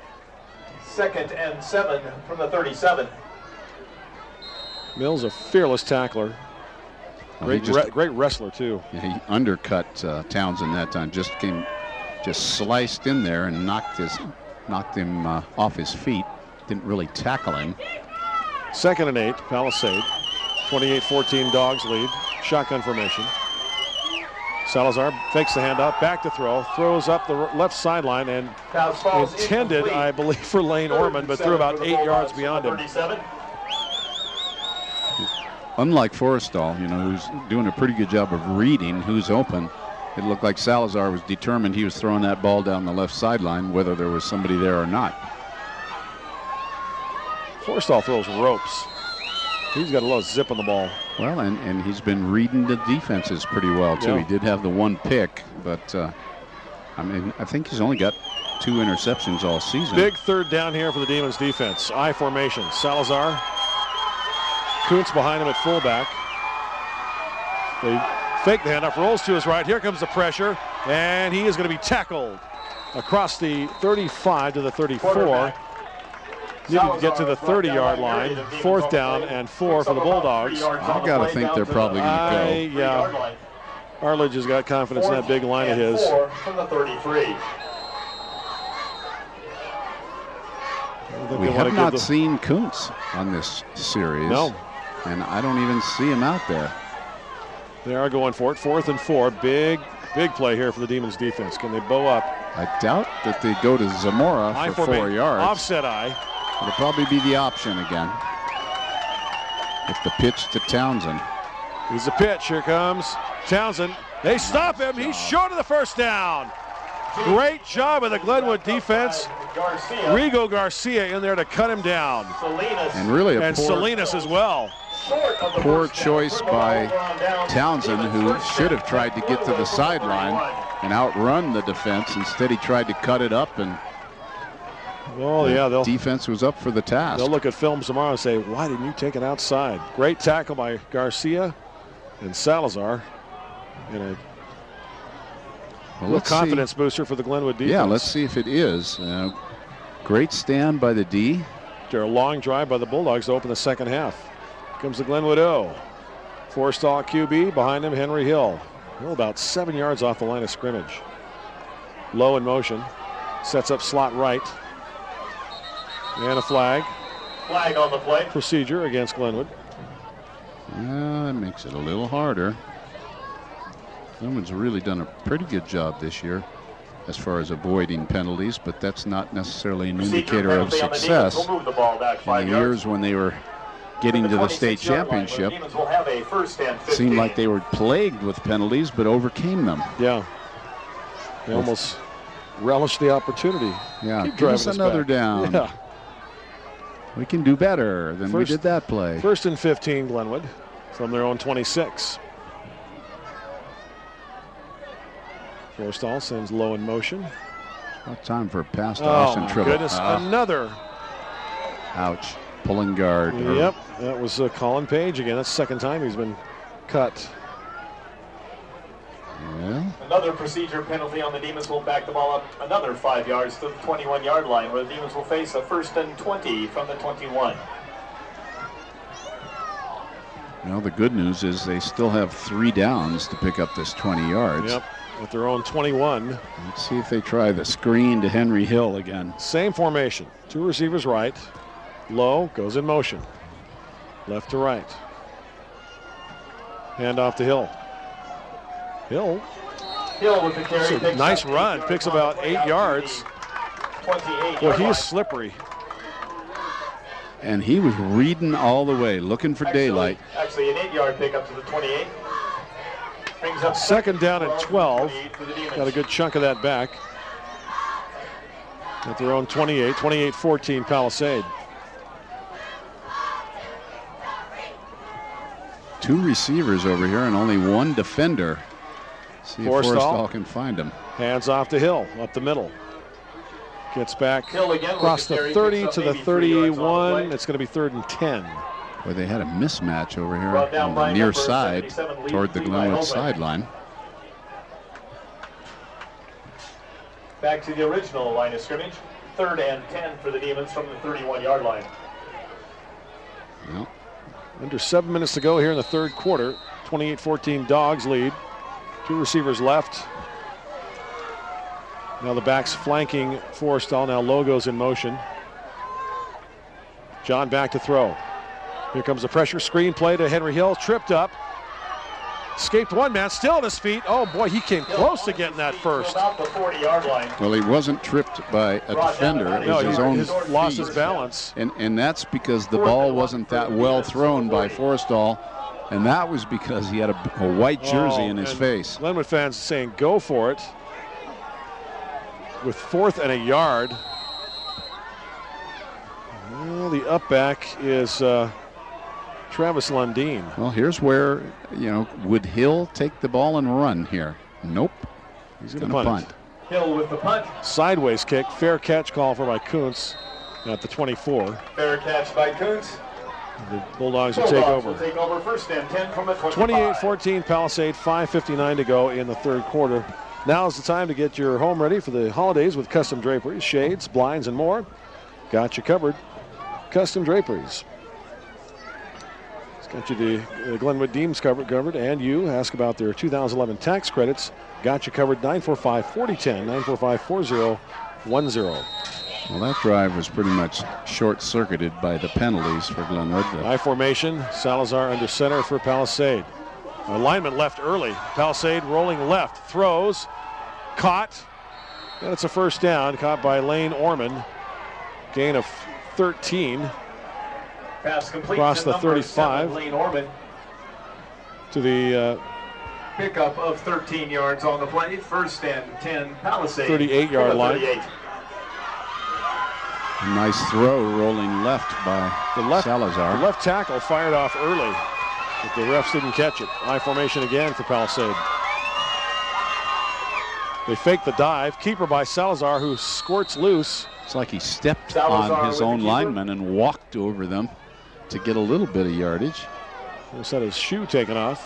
2nd and 7 from the 37. Mills, a fearless tackler. Great wrestler, too. Yeah, he undercut Townsend that time. Just sliced in there and knocked him off his feet. Didn't really tackle him. 2nd and 8, Palisade. 28-14 Dogs lead. Shotgun formation. Salazar fakes the handoff, back to throw, throws up the left sideline and intended, I believe, for Lane Orman, but threw about 8 yards beyond him. Unlike Forrestal, who's doing a pretty good job of reading who's open, it looked like Salazar was determined he was throwing that ball down the left sideline, whether there was somebody there or not. Forrestal throws ropes. He's got a lot of zip on the ball. Well, and he's been reading the defenses pretty well, too. Yeah. He did have the one pick, but, I think he's only got 2 interceptions all season. Big 3rd down here for the Demons defense. I formation. Salazar. Kuntz behind him at fullback. They fake the handoff, rolls to his right. Here comes the pressure, and he is going to be tackled across the 35 to the 34. Needed to get to the 30-yard line. 4th down and 4 for the Bulldogs. I got to think they're probably going to go. Yeah. Arledge has got confidence in that big line of his. 4 from the 33. We have not seen Kuntz on this series. No. And I don't even see him out there. They are going for it. 4th and 4. Big play here for the Demons defense. Can they bow up? I doubt that they go to Zamora for 4 yards. Offset eye. It'll probably be the option again. With the pitch to Townsend. Here's the pitch. Here comes Townsend. They stop him. He's short of the 1st down. Great job of the Glenwood defense. Rigo Garcia in there to cut him down. And really a Salinas as well. Poor choice by Townsend, who should have tried to get to the sideline and outrun the defense. Instead, he tried to cut it up, and the defense was up for the task. They'll look at film tomorrow and say, why didn't you take it outside? Great tackle by Garcia and Salazar. And a confidence booster for the Glenwood defense. Yeah, let's see if it is. Great stand by the D. After a long drive by the Bulldogs to open the 2nd half. Comes the Glenwood O. Forrestal QB, behind him Henry Hill. Hill about 7 yards off the line of scrimmage. Low in motion. Sets up slot right. And a flag. Flag on the play. Procedure against Glenwood. That makes it a little harder. Glenwood's really done a pretty good job this year as far as avoiding penalties, but that's not necessarily an indicator of success. In the years when they were getting to the state championship, it seemed like they were plagued with penalties, but overcame them. Yeah. They almost relished the opportunity. Yeah, give us another down. Yeah. We can do better than we did that play. 1st and 15, Glenwood, from their own 26. Forrestal sends low in motion. What time for a pass to Austin Tribble. Oh, goodness, another. Ouch. Pulling guard. Yep, that was Colin Page again. That's the 2nd time he's been cut. Yeah. Another procedure penalty on the Demons will back the ball up another 5 yards to the 21-yard line, where the Demons will face a 1st and 20 from the 21. Well, the good news is they still have 3 downs to pick up this 20 yards. Yep, at their own 21. Let's see if they try the screen to Henry Hill again. Same formation. 2 receivers right. Low, goes in motion. Left to right. Hand off to Hill. Hill with the carry. Nice run. Picks about 8 yards. Well, he's slippery. And he was reading all the way, looking for daylight. Actually, an 8-yard pickup to the 28. Brings up 2nd down and 12. Got a good chunk of that back. At their own 28. 28-14 Palisade. 2 receivers over here and only 1 defender. See if Forrestal can find him. Hands off to Hill, up the middle. Gets back Hill again across the 30 to the 31. It's going to be 3rd and 10. Well, they had a mismatch over here on the near side toward the Glenwood sideline. Back to the original line of scrimmage. 3rd and 10 for the Demons from the 31-yard line. Well, Under 7 minutes to go here in the third quarter. 28-14 Dogs lead. 2 receivers left. Now the backs flanking Forrestal. Now Logos in motion. John back to throw. Here comes the pressure screen play to Henry Hill. Tripped up. Escaped one man, still on his feet. Oh boy, he came close to getting that first. About the 40-yard line. well, he wasn't tripped by a defender. It was his own lost feet. his balance. And that's because the ball wasn't that well thrown by Forrestal. And that was because he had a white jersey in his and face. Glenwood fans saying go for it. With 4th and a yard. Well, the up back is Travis Lundeen. Well, here's where, would Hill take the ball and run here? Nope. He's Going going to to punt. Hill with the punt. Sideways kick, fair catch call for by Kuntz at the 24. Fair catch by Kuntz. The Bulldogs will take over. Will take over 1st and 10 from the 25. 28-14 Palisade, 5:59 to go in the third quarter. Now is the time to get your home ready for the holidays with custom draperies, shades, blinds, and more. Got you covered. Custom draperies. It's got you the Glenwood Deems covered, and you ask about their 2011 tax credits. Got you covered. 945-4010, 945-4010. Well, that drive was pretty much short-circuited by the penalties for Glenwood. I formation, Salazar under center for Palisade. Alignment left early. Palisade rolling left, throws, caught, and it's a first down, caught by Lane Orman. Gain of 13. Pass complete Across to the 35. 7, Lane Orman. To the Pickup of 13 yards on the play. 1st and 10 Palisade. 38-yard line. 38. A nice throw rolling left by Salazar. The left tackle fired off early, but the refs didn't catch it. I formation again for Palisade. They fake the dive. Keeper by Salazar, who squirts loose. It's like he stepped Salazar on his with own the keeper. lineman and walked over them to get a little bit of yardage. Almost had his shoe taken off.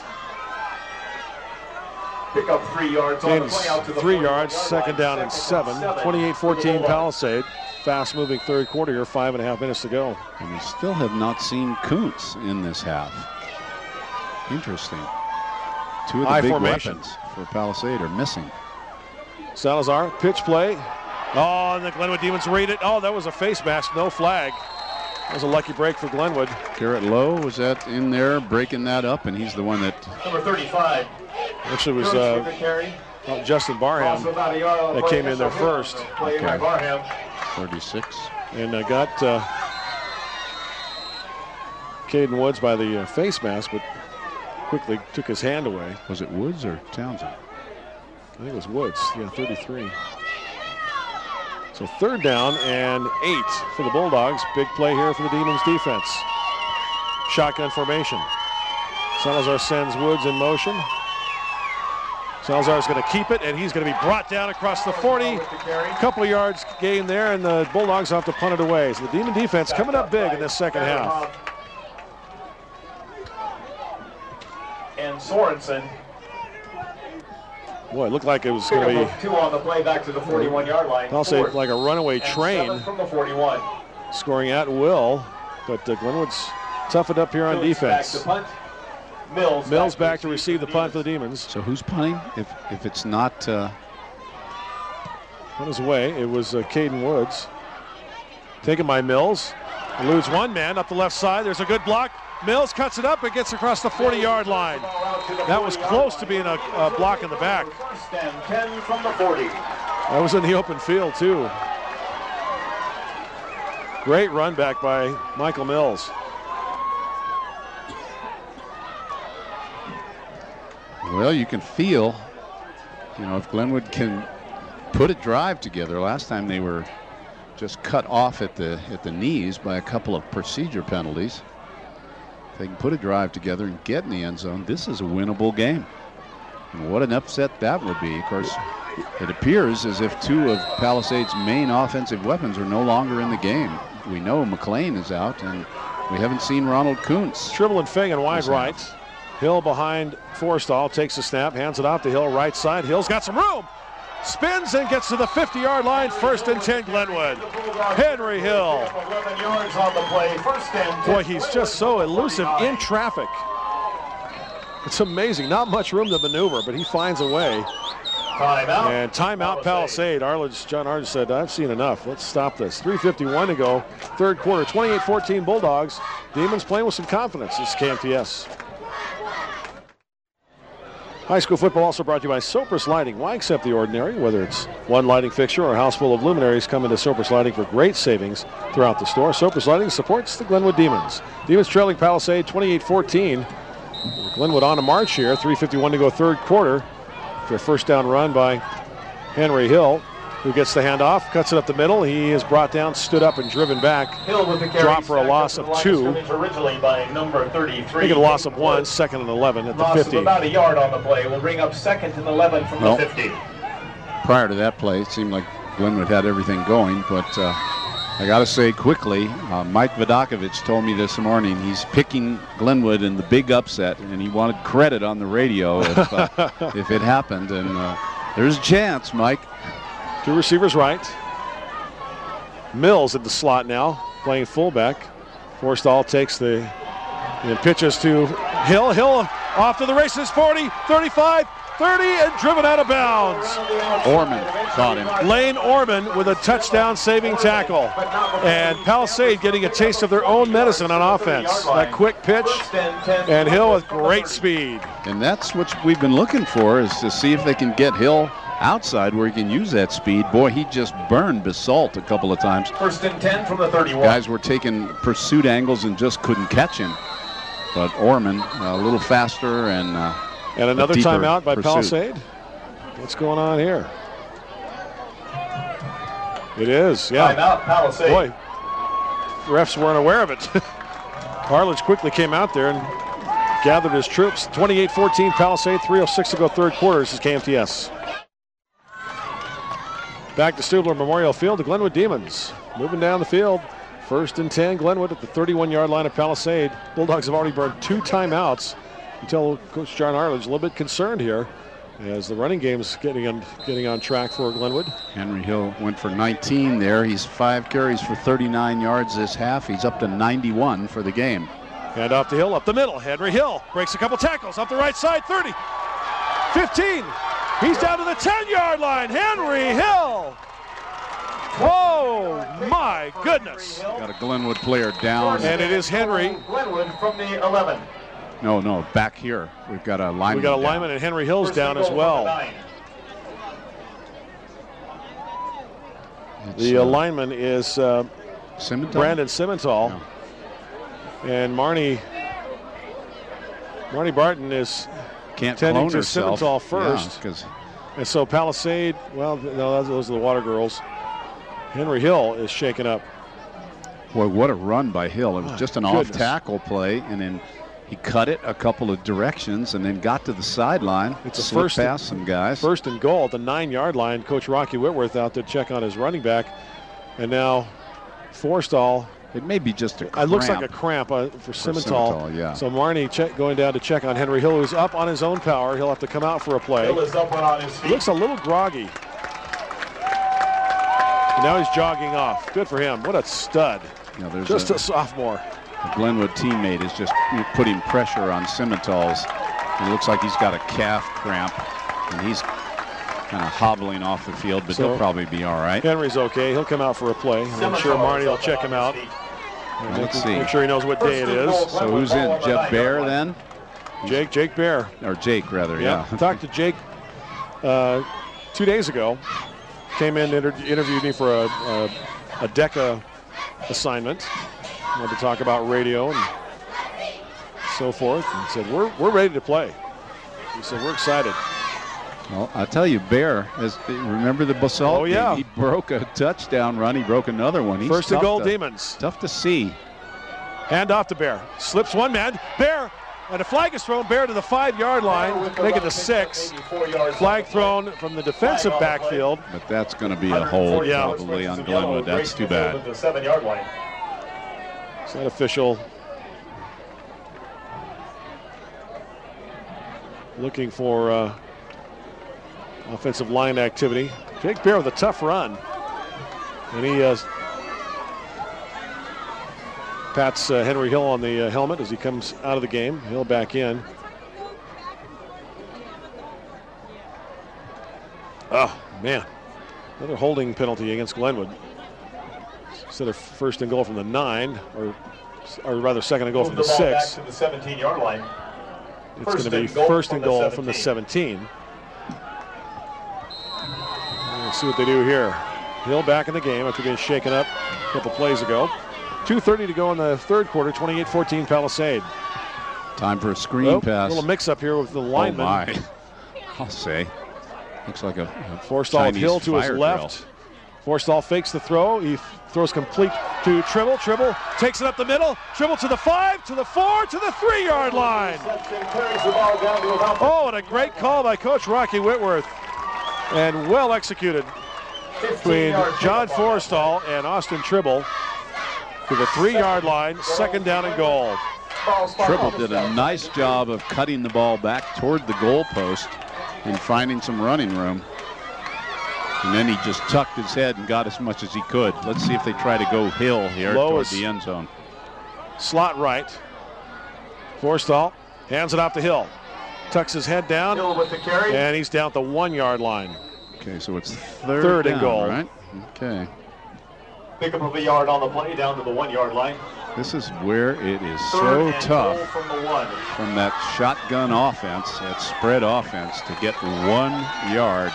Pick up 3 yards on the Gains play out to the 3 40-yard yards, second line. down and 7. 28-14 Palisade. Fast-moving third quarter here, 5.5 minutes to go. And we still have not seen Kuntz in this half. Interesting. 2 of the I big formation. weapons for Palisade are missing. Salazar, pitch play. Oh, and the Glenwood Demons read it. Oh, that was a face mask, no flag. That was a lucky break for Glenwood. Garrett Lowe was that in there breaking that up, and he's the one that Number 35. Actually, it Kuntz was with the carry. Justin Barham Also about a yard on the that play. came in there Initial first. play by Okay. Barham. 36. And got Caden Woods by the face mask, but quickly took his hand away. Was it Woods or Townsend? I think it was Woods, 33. So third down and 8 for the Bulldogs. Big play here for the Demons defense. Shotgun formation. Salazar sends Woods in motion. Salazar's going to keep it, and he's going to be brought down across the 40. With the carry. A couple of yards gain there, and the Bulldogs have to punt it away. So the Demon defense coming up big in this second half. And Sorensen. Boy, it looked like it was Pick going up to of 2 on the play back to the 41-yard line. be, I'll say, 4th like a runaway and train 7 from the 41. scoring at will. But Glenwood's tough it up here on Kuntz back defense. to punt. Mills back to receive the punt for the Demons. So who's punting? If it's not On his way, it was Caden Woods. Taken by Mills. Eludes one man up the left side. There's a good block. Mills cuts it up and gets across the 40-yard line. That was close to being a block in the back. 1st and 10 from the 40. That was in the open field, too. Great run back by Michael Mills. Well, you can feel, if Glenwood can put a drive together. Last time they were just cut off at the knees by a couple of procedure penalties. If they can put a drive together and get in the end zone, this is a winnable game. And what an upset that would be. Of course, it appears as if 2 of Palisade's main offensive weapons are no longer in the game. We know McLean is out, and we haven't seen Ronald Kuntz. Tribble and Fagan wide He's right. out. Hill behind Forrestal, takes the snap, hands it off to Hill right side. Hill's got some room. spins and gets to the 50-yard line. 1st and 10 Glenwood. Henry Hill. 11 yards on the play. 1st and 10. Boy, he's just so elusive in traffic. It's amazing. Not much room to maneuver, but he finds a way. Timeout. And timeout Palisade. John Arledge said, I've seen enough. Let's stop this. 3:51 to go. 3rd quarter. 28-14 Bulldogs. Demons playing with some confidence. This is KMTS. High school football also brought to you by Sopris Lighting. Why accept the ordinary? Whether it's one lighting fixture or a house full of luminaries, come into Sopris Lighting for great savings throughout the store. Sopris Lighting supports the Glenwood Demons. Demons trailing Palisade 28-14. Glenwood on a march here. 3:51 to go 3rd quarter. Their 1st down run by Henry Hill, who gets the handoff, cuts it up the middle. He is brought down, stood up, and driven back. Hill with the carry, dropped for a loss of 2. Originally by number 33. Making a loss of 1, 2nd and 11 at the 50. Loss of about a yard on the play. We'll bring up 2nd and 11 from the 50. Prior to that play, it seemed like Glenwood had everything going, but I got to say quickly, Mike Vidakovich told me this morning he's picking Glenwood in the big upset, and he wanted credit on the radio if it happened. And there's a chance, Mike. 2 receivers right. Mills at the slot now, playing fullback. Forstall takes the pitches to Hill. Hill off to the races, 40, 35, 30, and driven out of bounds. Orman caught him. Lane Orman with a touchdown-saving tackle. And Palisade getting a taste of their own medicine on offense. That quick pitch, and Hill with great speed. And that's what we've been looking for, is to see if they can get Hill outside where he can use that speed. Boy, he just burned Basalt a couple of times. 1st and 10 from the 31. Guys were taking pursuit angles and just couldn't catch him. But Orman a little faster and another timeout by pursuit. Palisade. What's going on here? It is, yeah. Timeout, Palisade. Boy, refs weren't aware of it. Arledge quickly came out there and gathered his troops. 28-14 Palisade, 3:06 to go 3rd quarter. This is KMTS. Back to Stubler Memorial Field, the Glenwood Demons moving down the field. 1st and 10 Glenwood at the 31-yard line of Palisade. Bulldogs have already burned 2 timeouts. You tell Coach John Arledge a little bit concerned here as the running game's getting on track for Glenwood. Henry Hill went for 19 there. He's 5 carries for 39 yards this half. He's up to 91 for the game. Hand off to Hill, up the middle. Henry Hill breaks a couple tackles up the right side, 30, 15. He's down to the 10-yard line. Henry Hill. Oh, my goodness. Got a Glenwood player down. And it is Henry. Glenwood from the 11. No, back here. We've got a lineman. We got a lineman, and Henry Hill's down as well. The lineman is Simmenthal? Brandon Simmenthal. No. And Marnie Barton is Can't tending clone to herself. Simmenthal first. Yeah, and so Palisade, well, no, those are the Water Girls. Henry Hill is shaken up. boy, what a run by Hill. It was just an goodness. off-tackle play, and then he cut it a couple of directions and then got to the sideline. It's a slipped past some guys. 1st and goal at the 9-yard line. Coach Rocky Whitworth out to check on his running back. And now Forstall. It may be just a cramp. It looks like a cramp for Simmenthal. Yeah. So Marnie going down to check on Henry Hill, who's up on his own power. He'll have to come out for a play. Hill is up on his feet. He looks a little groggy. And now he's jogging off. Good for him. What a stud. You know, Just a sophomore. A Glenwood teammate is just putting pressure on Simmenthal's. It looks like he's got a calf cramp, and he's kind of hobbling off the field, but he'll probably be all right. Henry's okay. He'll come out for a play. I'm sure Marnie will check him out. Let's see. Make sure he knows what day it is. So who's in? Jeff Bear then? Jake Bear. Or Jake, rather, yeah. I talked to Jake 2 days ago. Came in, interviewed me for a DECA assignment. Wanted to talk about radio and so forth. And said, we're ready to play. He said, we're excited. Well, I'll tell you, Bear, remember the Basalt game? He broke a touchdown run. He broke another one. He's 1st and goal, Demons. Tough to see. Hand off to Bear. Slips one man. Bear, and a flag is thrown. Bear to the 5-yard line. Make it to 6. Flag thrown from the defensive backfield. But that's going to be a hold probably on Glenwood. That's too bad. The 7-yard line. It's not official. Looking for offensive line activity. Jake Bear with a tough run. And he pats Henry Hill on the helmet as he comes out of the game. Hill back in. Oh, man. Another holding penalty against Glenwood. Instead of first and goal from the 9, or rather second and goal from the 6. Back to the 17-yard line. It's going to be first and goal from the 17. Let's see what they do here. Hill back in the game after being shaken up a couple plays ago. 2:30 to go in the third quarter, 28-14 Palisade. Time for a screen pass. A little mix-up here with the lineman. Oh, my. I'll say. Looks like a Forstall with Hill to his left. Forstall fakes the throw. He throws complete to Tribble. Tribble takes it up the middle. Tribble to the 5, to the 4, to the 3-yard line. Oh, and a great call by Coach Rocky Whitworth. And well executed between John Forstall and Austin Tribble to the 3-yard line, second down and goal. Tribble did a nice job of cutting the ball back toward the goalpost and finding some running room. And then he just tucked his head and got as much as he could. Let's see if they try to go Hill here toward the end zone. Slot right. Forstall hands it off to Hill. Tucks his head down, Hill with the carry. And he's down at the 1-yard line. Okay, so it's third and down, goal. Right? Okay. Pick up of a yard on the play, down to the 1-yard line. This is where it is so tough from the 1. from that shotgun offense, that spread offense, to get 1 yard.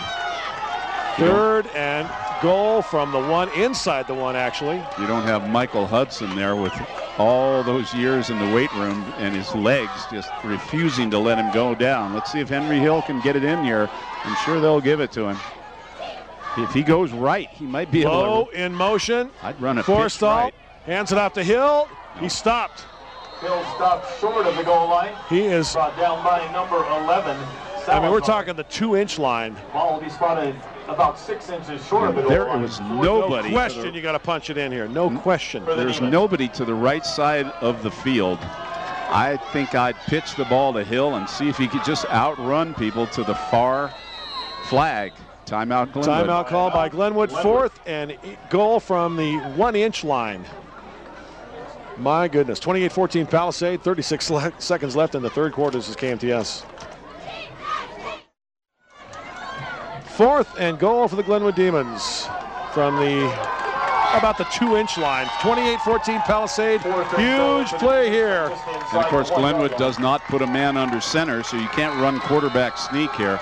Third and goal from the 1, inside the 1 actually. You don't have Michael Hudson there with all those years in the weight room and his legs just refusing to let him go down. Let's see if Henry Hill can get it in here. I'm sure they'll give it to him. If he goes right, he might be able to. Low in motion. I'd run a Forstall right. hands it off to Hill. He stopped. Hill stopped short of the goal line. He is brought down by number 11. I mean, we're talking the 2-inch line. Ball will be spotted about 6 inches short of the goal line. There was nobody. No question, you got to punch it in here. No question. There's nobody to the right side of the field. I think I'd pitch the ball to Hill and see if he could just outrun people to the far flag. Timeout, Glenwood. Timeout call by Glenwood. Fourth and goal from the 1-inch line. My goodness. 28-14 Palisade. 36 seconds left in the third quarter. This is KMTS. Fourth and goal for the Glenwood Demons from about the 2-inch line. 28-14 Palisade. Huge play here. And of course, Glenwood does not put a man under center, so you can't run quarterback sneak here.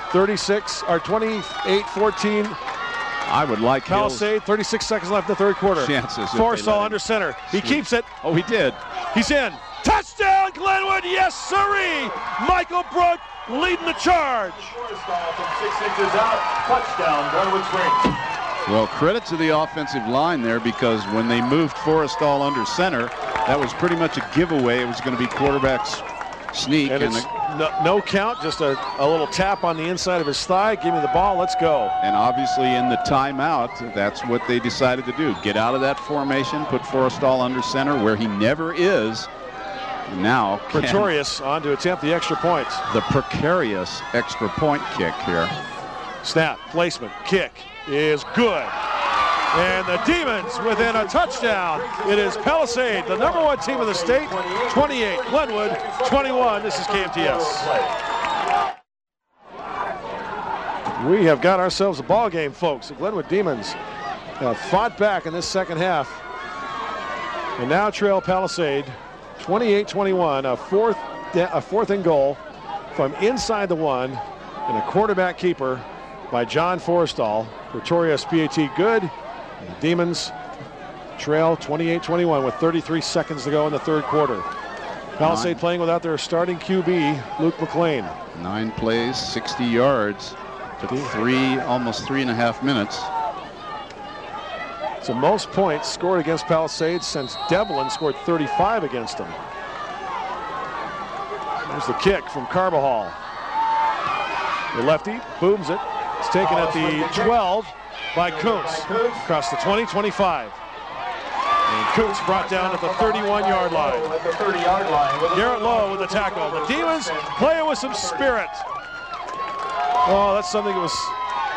28-14 I would like Palisade. 36 seconds left in the third quarter. Chances. Forstall under center. He keeps it. Oh, he did. He's in. Touchdown, Glenwood. Yes, sirree. Michael Brook leading the charge. Forstall from 6 inches out. Touchdown, Glenwood Springs. Well, credit to the offensive line there, because when they moved Forstall under center, that was pretty much a giveaway. It was going to be quarterback's sneak. And it's no count, just a little tap on the inside of his thigh. Give me the ball, let's go. And obviously in the timeout, that's what they decided to do. Get out of that formation, put Forstall under center where he never is. Now Pretorius on to attempt the extra point. The precarious extra point kick here. Snap, placement, kick is good. And the Demons within a touchdown. It is Palisade, the number 1 team in the state. 28, Glenwood 21. This is KMTS. We have got ourselves a ball game, folks. The Glenwood Demons have fought back in this second half and now trail Palisade 28-21. A fourth and goal from inside the 1 and a quarterback keeper by John Forstall. Pretorius PAT good. And the Demons trail 28-21 with 33 seconds to go in the third quarter. Palisade playing without their starting QB, Luke McLean. 9 plays, 60 yards. Took almost 3.5 minutes. It's the most points scored against Palisade since Devlin scored 35 against them. There's the kick from Carbajal. The lefty booms it. It's taken at the 12 by Kuntz. Across the 20-25. And Kuntz brought down at the 31-yard line. Garrett Lowe with the tackle. The Demons playing with some spirit. Oh, that's something that was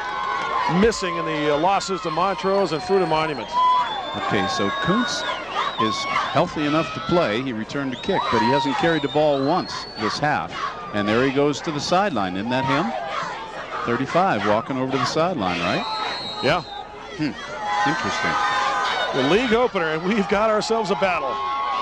missing in the losses to Montrose and Fruita Monument. Okay, so Kuntz is healthy enough to play. He returned to kick, but he hasn't carried the ball once this half. And there he goes to the sideline. Isn't that him? 35 walking over to the sideline, right? Yeah. Interesting. The league opener, and we've got ourselves a battle.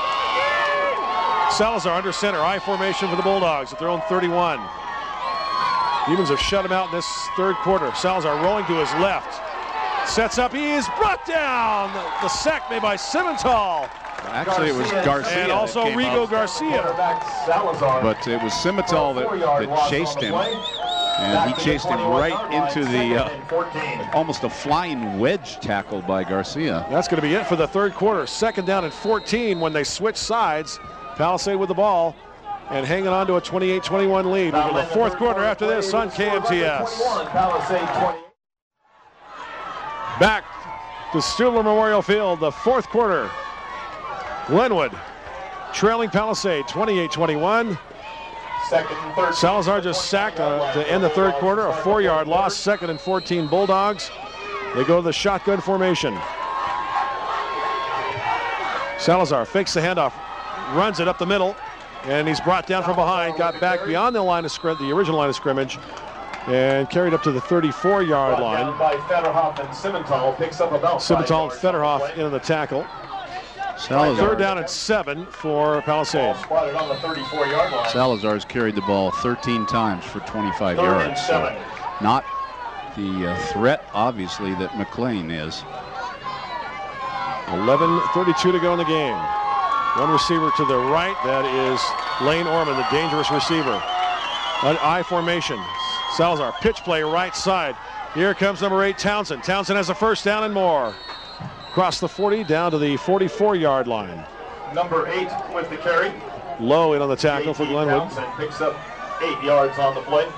Salazar under center, I formation for the Bulldogs at their own 31. Demons have shut him out in this third quarter. Salazar rolling to his left. Sets up, he is brought down. The sack made by Simmental. Actually, it was Garcia. And also Rigo Garcia. But it was Simmental that chased him. And he chased him right into the almost a flying wedge tackle by Garcia. That's going to be it for the third quarter. Second down and 14 when they switch sides. Palisade with the ball and hanging on to a 28-21 lead. We'll go to the fourth quarter after this on KMTS. Back to Stuebler Memorial Field, the fourth quarter. Glenwood trailing Palisade 28-21. Salazar just sacked to end the third quarter, a 4-yard loss. Second and 14 Bulldogs. They go to the shotgun formation. Salazar fakes the handoff, runs it up the middle, and he's brought down from behind. Got back beyond the line of the original line of scrimmage, and carried up to the 34-yard line. By Federhoff and Simmental, picks up about Simmental and Federhoff into the tackle. Salazar. Third down and 7 for Palisade. Spotted on the 34-yard line. Salazar's carried the ball 13 times for 25 yards. So not the threat, obviously, that McLean is. 11:32 to go in the game. One receiver to the right. That is Lane Orman, the dangerous receiver. An I formation. Salazar, pitch play right side. Here comes number 8, Townsend. Townsend has a first down and more. Across the 40, down to the 44-yard line. Number 8 with the carry. Low in on the tackle for Glenwood. Townsend picks up 8 yards on the play.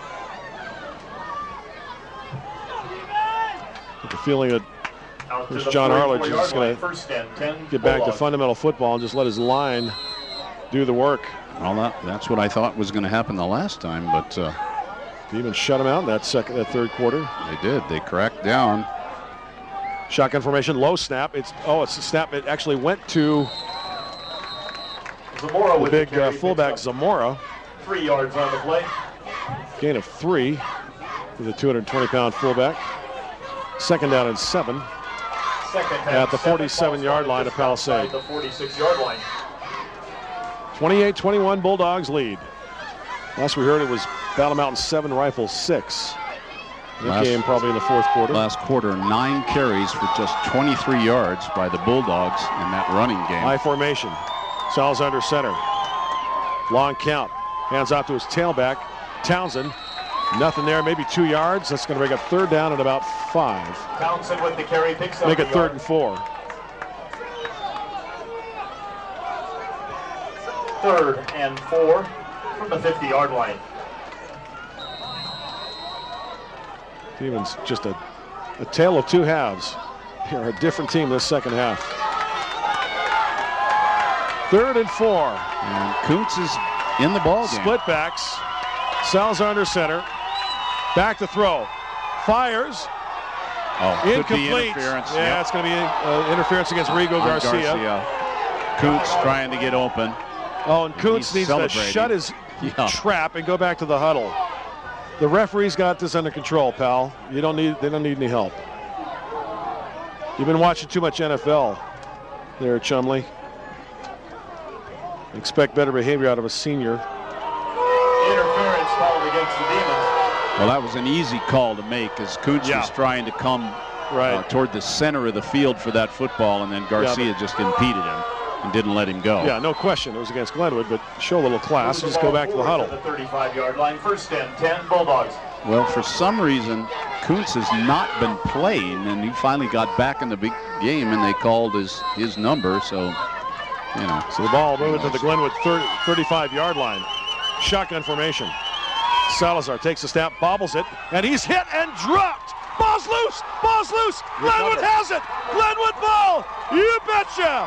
With the feeling that there's John Arledge is just going to get back to fundamental football and just let his line do the work. Well, that's what I thought was going to happen the last time, but Demons shut him out in that third quarter. They did. They cracked down. Shotgun formation, low snap. It's a snap. It actually went to Zamora the big fullback Zamora. 3 yards on the play. Gain of 3 with a 220-pound fullback. Second down and 7 at the 47-yard line of Palisade. The 46-yard line. 28-21 Bulldogs lead. Last we heard it was Battle Mountain 7, Rifle 6. That game probably in the fourth quarter. Last quarter, 9 carries for just 23 yards by the Bulldogs in that running game. High formation. Salazar under center. Long count. Hands off to his tailback, Townsend. Nothing there, maybe 2 yards. That's going to make a third down at about 5. Townsend with the carry picks up. Make it third and 4. Third and 4 from the 50-yard line. Demons just a tale of 2 halves. They're a different team this second half. Third and 4. And Kuntz is in the ball game. Split backs. Salazar under center. Back to throw. Fires. Incomplete. Interference. Yeah, it's going to be interference against Rigo Garcia. Kuntz trying to get open. Oh, and Kuntz needs to shut his trap and go back to the huddle. The referee's got this under control, pal. They don't need any help. You've been watching too much NFL there, Chumley. Expect better behavior out of a senior. Interference called against the Demons. Well, that was an easy call to make as Kuntz was trying to come toward the center of the field for that football, and then Garcia just impeded him and didn't let him go. Yeah, no question. It was against Glenwood, but show a little class. Just go back to the huddle. The 35-yard line, first and 10 Bulldogs. Well, for some reason, Kuntz has not been playing, and he finally got back in the big game, and they called his number. So, you know. So the ball moving to the Glenwood 35-yard line. Shotgun formation. Salazar takes a snap, bobbles it, and he's hit and dropped. Ball's loose. Ball's loose. Glenwood has it. Glenwood ball. You betcha.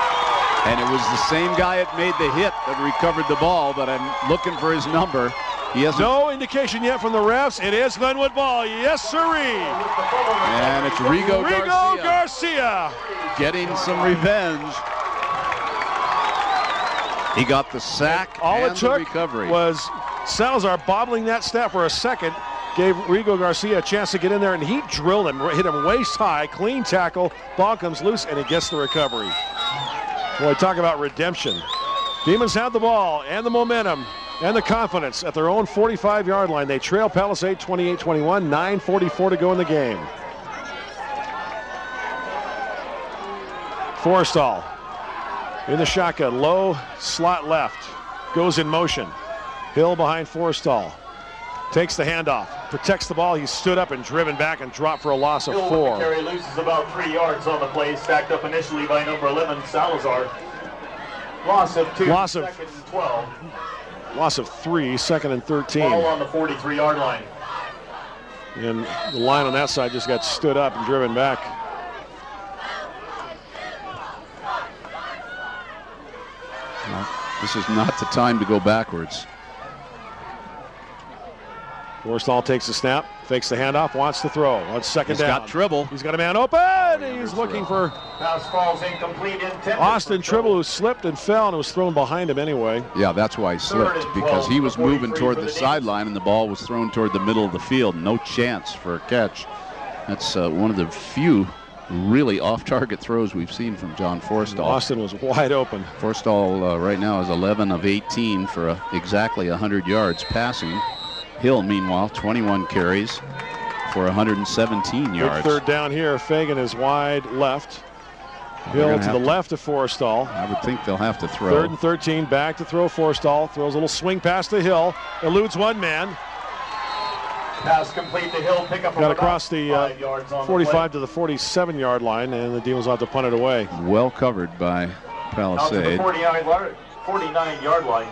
And it was the same guy that made the hit that recovered the ball, but I'm looking for his number. He has no indication yet from the refs. It is Glenwood ball. Yes, sirree. And it's Rigo Garcia getting some revenge. He got the sack all and it took the recovery. Was Salazar bobbling that snap for a second, gave Rigo Garcia a chance to get in there, and he drilled him, hit him waist high, clean tackle, ball comes loose, and he gets the recovery. Boy, talk about redemption. Demons have the ball and the momentum and the confidence at their own 45-yard line. They trail Palisade 28-21, 9:44 to go in the game. Forrestal in the shotgun, low slot left, goes in motion. Hill behind Forrestal, takes the handoff, protects the ball. He's stood up and driven back and dropped for a loss of 4. Carry loses about 3 yards on the play, stacked up initially by number 11, Salazar. Loss of 2, second and 12. Loss of 3, second and 13. Ball on the 43-yard line. And the line on that side just got stood up and driven back. Well, this is not the time to go backwards. Forrestal takes the snap, fakes the handoff, wants to throw. On second down. He's got Tribble. He's got a man open. He's looking for Pass falls incomplete. Austin Tribble, who slipped and fell and was thrown behind him anyway. Yeah, that's why he slipped, because he was moving toward the sideline and the ball was thrown toward the middle of the field. No chance for a catch. That's one of the few really off-target throws we've seen from John Forrestal. Austin was wide open. Forrestal right now is 11 of 18 for exactly 100 yards passing. Hill, meanwhile, 21 carries for 117 yards. Big third down here. Fagan is wide left. Hill to the left of Forrestal. I would think they'll have to throw. 3rd and 13, back to throw. Forrestal throws a little swing pass to Hill. Eludes one man. Pass complete to Hill. Pick up got across the 45 to the 47-yard line, and the Demons will have to punt it away. Well covered by Palisade. Out to the 49-yard line.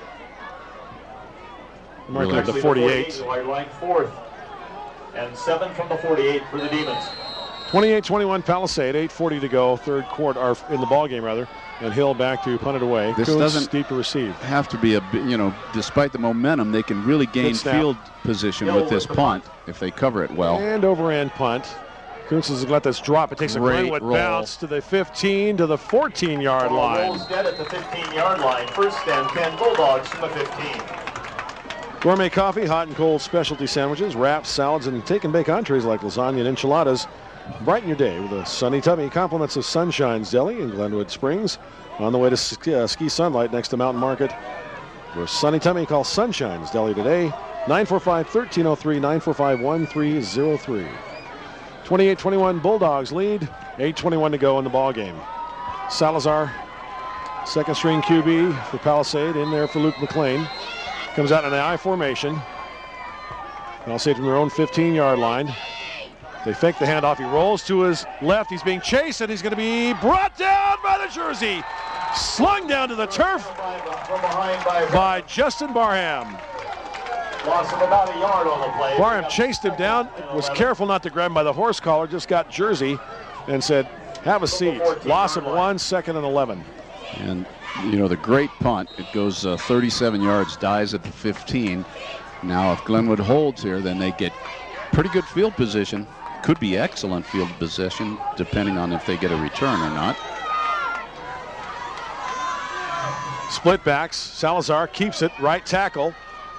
Marking at the 48. 48 line, 4th and 7 from the 48 for the Demons. 28-21 Palisade, 8:40 to go, third quarter, or in the ball game rather, and Hill back to punt it away. This Kuntz doesn't deep to receive. Have to be despite the momentum, they can really gain field position with this punt if they cover it well. And overhand punt. Kuntz has let this drop. It takes a Glenwood bounce to the 15 to the 14-yard line. Rolls dead at the 15-yard line. 1st and 10 Bulldogs from the 15. Gourmet coffee, hot and cold specialty sandwiches, wraps, salads, and take and bake entrees like lasagna and enchiladas. Brighten your day with a sunny tummy. Compliments of Sunshine's Deli in Glenwood Springs. On the way to Ski Sunlight next to Mountain Market. For sunny tummy, call Sunshine's Deli today. 945-1303, 945-1303. 28-21 Bulldogs lead. 8:21 to go in the ball game. Salazar, second string QB for Palisade, in there for Luke McLean. Comes out in an I formation. Palisade from their own 15-yard line. They fake the handoff. He rolls to his left. He's being chased, and he's going to be brought down by the jersey. Slung down to the turf by Justin Barham. Loss of about a yard on the play. Barham chased him down, was careful not to grab him by the horse collar, just got jersey and said, have a seat. Loss of 1, 2nd and 11. And the great punt, it goes 37 yards, dies at the 15. Now, if Glenwood holds here, then they get pretty good field position. Could be excellent field position, depending on if they get a return or not. Split backs. Salazar keeps it, right tackle.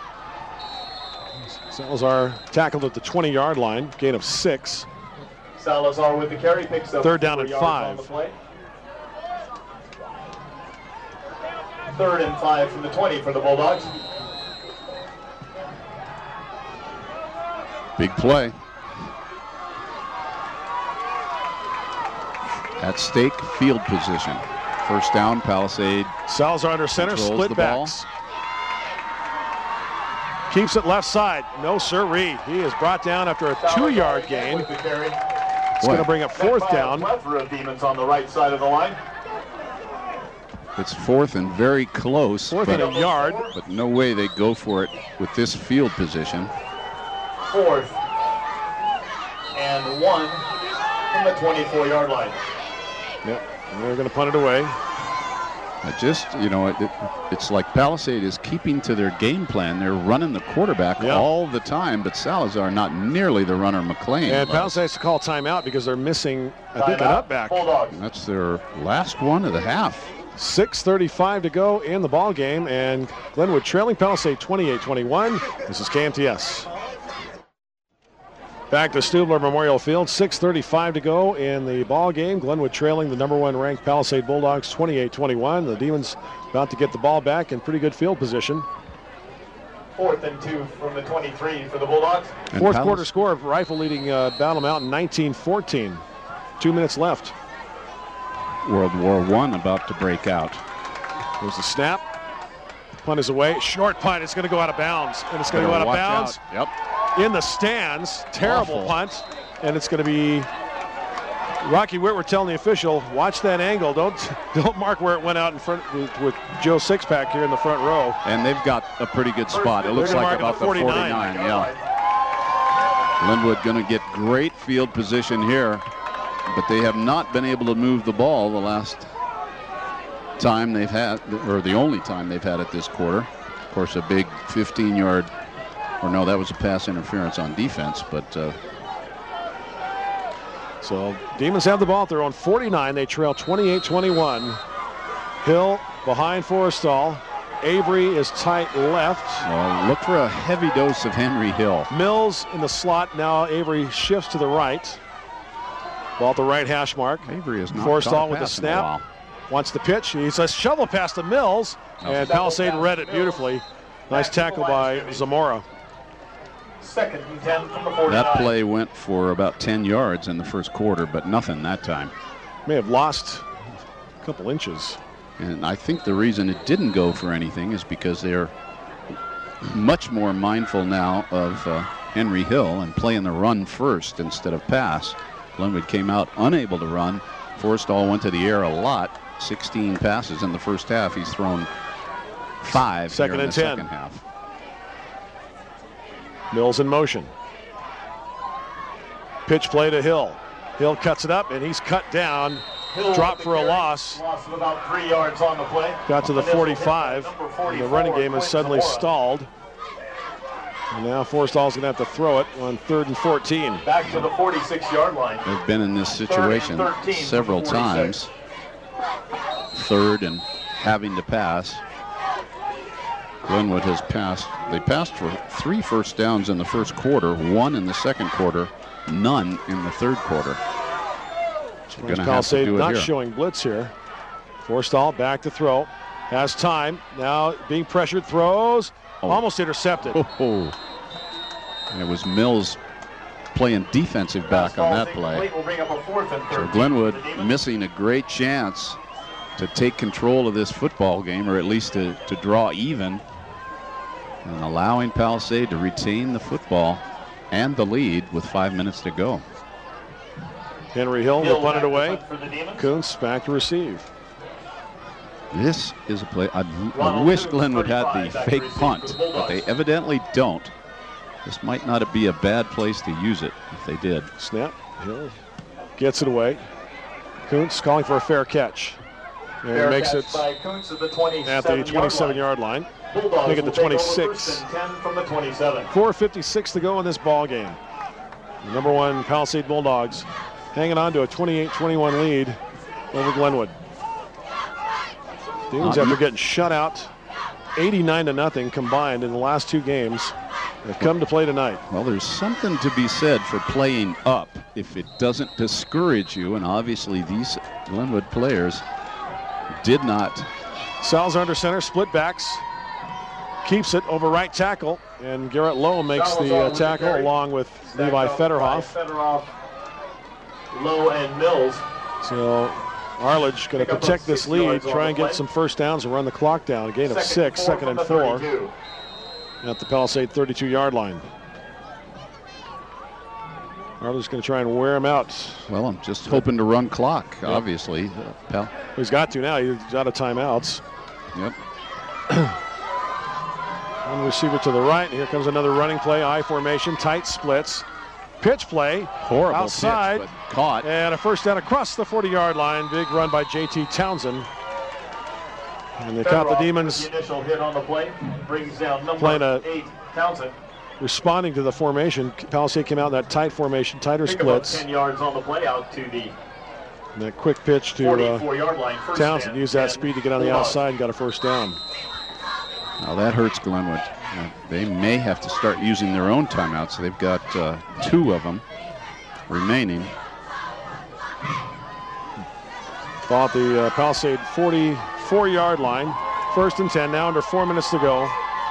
Salazar tackled at the 20-yard line, gain of 6. Salazar with the carry, picks up 3rd down and 5. 3rd and 5 from the 20 for the Bulldogs. Big play. At stake, field position. 1st down, Palisade. Salazar under center, split backs. Keeps it left side. No sirree. He is brought down after a 2-yard gain. It's going to bring up 4th down. Plethora of Demons on the right side of the line. It's 4th and very close. 4th and a yard. But no way they go for it with this field position. 4th and 1 from the 24-yard line. Yep, and they're going to punt it away. It's like Palisade is keeping to their game plan. They're running the quarterback all the time, but Salazar not nearly the runner McLean. And Palisade has to call timeout because they're missing, I think, an up back. That's their last one of the half. 6:35 to go in the ball game, and Glenwood trailing Palisade 28-21. This is KMTS. Back to Stubler Memorial Field, 6:35 to go in the ball game. Glenwood trailing the number 1 ranked Palisade Bulldogs 28-21. The Demons about to get the ball back in pretty good field position. 4th and 2 from the 23 for the Bulldogs. Fourth quarter score of Rifle leading Battle Mountain 19-14. 2 minutes left. World War I about to break out. There's the snap. Punt is away. Short punt. It's going to go out of bounds. And it's going to go out of bounds. Yep. In the stands. Terrible punt. And it's going to be Rocky Whitworth telling the official, watch that angle. Don't mark where it went out in front with Joe Sixpack here in the front row. And they've got a pretty good spot. It looks like about the 49. Yeah. Glenwood going to get great field position here. But they have not been able to move the ball the last time they've had, or the only time they've had it this quarter. Of course, a big 15-yard, or no, that was a pass interference on defense. But so Demons have the ball at their own 49. They trail 28-21. Hill behind Forrestal. Avery is tight left. Well, look for a heavy dose of Henry Hill. Mills in the slot. Now Avery shifts to the right. Ball at the right hash mark. Avery is not Forrestal with the snap. Wants the pitch. He's a shovel pass to Mills. And Palisade read it beautifully. Nice tackle by Zamora. 2nd and 10 from the 49. That play went for about 10 yards in the first quarter, but nothing that time. May have lost a couple inches. And I think the reason it didn't go for anything is because they're much more mindful now of Henry Hill and playing the run first instead of pass. Glenwood came out unable to run. Forrestal went to the air a lot. 16 passes in the first half. He's thrown 5 second in and the 10. second half. Mills in motion. Pitch play to Hill. Hill cuts it up, and he's cut down. Dropped for a loss. Loss of about 3 yards on the play. Got to the 45. And the running game is suddenly stalled. And now Forrestal's going to have to throw it on 3rd and 14. Back to the 46-yard line. They've been in this situation several times. 3rd and having to pass. Glenwood has passed. They passed for 3 first downs in the first quarter, 1 in the second quarter, none in the third quarter. So going to have to do it not here. Showing blitz here. Forrestal back to throw. Has time. Now being pressured, throws. Almost intercepted. And it was Mills playing defensive back on that play. So Glenwood missing a great chance to take control of this football game, or at least to draw even, and allowing Palisade to retain the football and the lead with 5 minutes to go. Henry Hill will punt it away. Kuntz back to receive. This is a play. I wish Glenwood had the fake punt, but they evidently don't. This might not be a bad place to use it if they did. Snap. Hill gets it away. Kuntz calling for a fair catch. And he makes it at the 27-yard line. Make it the 26. 4:56 to go in this ball game. The number 1 Palisade Bulldogs hanging on to a 28-21 lead over Glenwood. Demons, after getting shut out 89-0 combined in the last 2 games, have come to play tonight. Well, there's something to be said for playing up if it doesn't discourage you, and obviously these Glenwood players did not. Sal's under center, split backs, keeps it over right tackle, and Garrett Lowe makes the tackle along with Levi Federhoff. Lowe and Mills. So Arledge going to protect this lead, try and get some first downs and run the clock down. A gain of 6, 2nd and 4 at the Palisade 32-yard line. Arledge going to try and wear him out. Well, I'm just hoping to run clock, obviously. He's got to now. He's out of timeouts. Yep. One receiver to the right. Here comes another running play. I formation, tight splits. Pitch play. Horrible outside, pitch, but caught. And a first down across the 40-yard line. Big run by J.T. Townsend. And they caught the Demons the initial hit on the play. Brings down number playing 8, Townsend. Responding to the formation. Palisade came out in that tight formation, tighter splits. 10 yards on the play out to the And that quick pitch to 44-yard line. Townsend used that speed to get on the outside and got a first down. Now that hurts Glenwood. They may have to start using their own timeouts. They've got 2 of them remaining. Ball at the Palisade 44-yard line. 1st and 10, now under 4 minutes to go.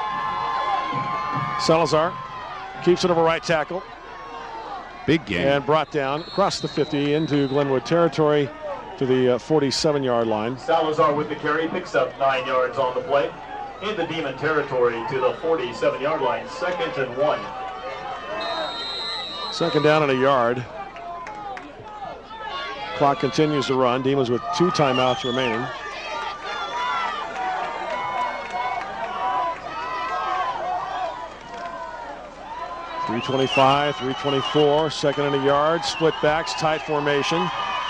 Salazar keeps it over right tackle. Big game. And brought down across the 50 into Glenwood territory to the 47-yard line. Salazar with the carry, picks up 9 yards on the play. In the Demon territory to the 47-yard line, 2nd and 1. 2nd down and a yard. Clock continues to run. Demons with 2 timeouts remaining. .325, 324, 2nd and a yard. Split backs, tight formation.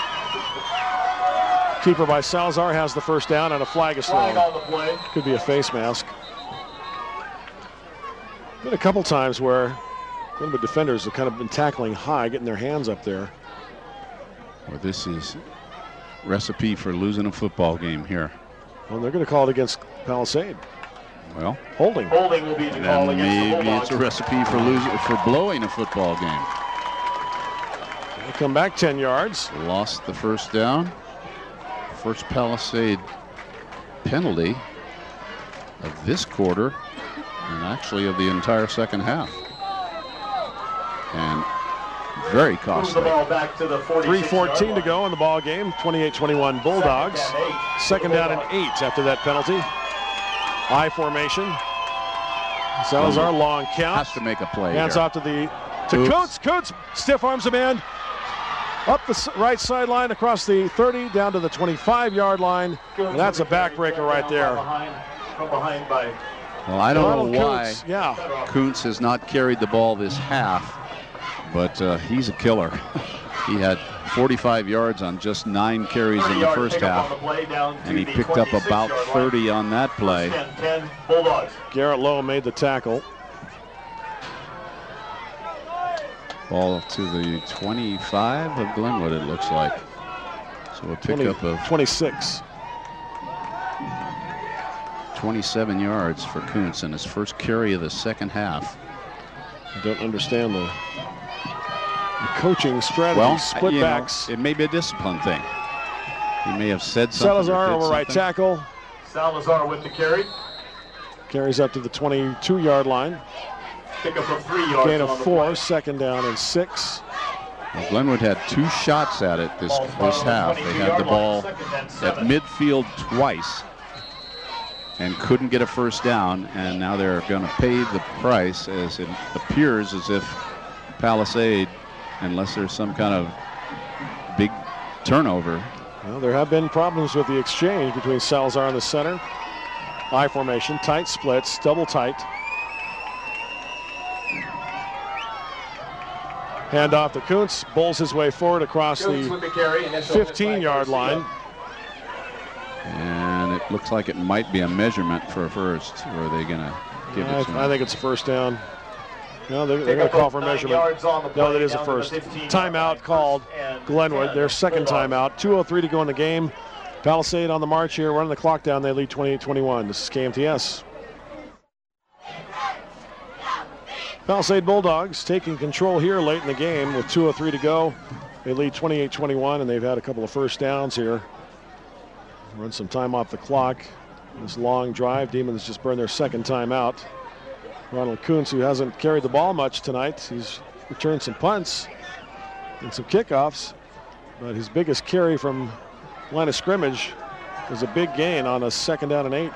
Keeper by Salazar has the first down and a flag is thrown. On the play. Could be a face mask. Been a couple times where Glenwood defenders have kind of been tackling high, getting their hands up there. Well, this is recipe for losing a football game here. Well, they're going to call it against Palisade. Well, holding. Holding will be the call against the maybe Bulldogs. it's a recipe for blowing a football game. They come back 10 yards. Lost the first down. First Palisade penalty of this quarter, and actually of the entire second half. And very Move the costly. ball back to the 3:14 to go in the ball game. 28-21 Bulldogs. 2nd down and 8 after that penalty. I formation. Salazar, long count. Has to make a play. Hands here. off to Kuntz. Kuntz stiff arms a man. Up the right sideline across the 30 down to the 25-yard line. And that's a backbreaker right there. From behind by Well, I don't know why Kuntz, yeah. Kuntz has not carried the ball this half, but he's a killer. He had 45 yards on just 9 carries in the first half, and he picked up about 30 on that play. 10 Bulldogs. Garrett Lowe made the tackle. Ball to the 25 of Glenwood, it looks like. So a pickup of 26. 27 yards for Kuntz in his first carry of the second half. I don't understand the coaching strategy. Well, Split backs. It may be a discipline thing. He may have said something. Salazar or did over right something. tackle. Salazar with the carry. Carries up to the 22-yard line. Pickup of 3 yards. Gain of on the 4, play. 2nd down and 6. Well, Glenwood had 2 shots at it this half. They had the ball at midfield twice and couldn't get a first down, and now they're going to pay the price, as it appears as if Palisade, unless there's some kind of big turnover. Well, there have been problems with the exchange between Salazar and the center. I formation, tight splits, double tight. Handoff to Kuntz, bowls his way forward across Kuntz with the carry, the 15-yard line. And it looks like it might be a measurement for a first. Or are they going to give it to him? I think it's a first down. No, they're going to call for measurement. No, that is a first. Timeout called Glenwood. Their second timeout. 2:03 to go in the game. Palisade on the march here, running the clock down. They lead 28-21. This is KMTS. Palisade Bulldogs taking control here late in the game with 2:03 to go. They lead 28-21, and they've had a couple of first downs here. Run some time off the clock. This long drive, Demons just burned their second timeout. Ronald Kuntz, who hasn't carried the ball much tonight, he's returned some punts and some kickoffs, but his biggest carry from line of scrimmage was a big gain on a 2nd down and 8.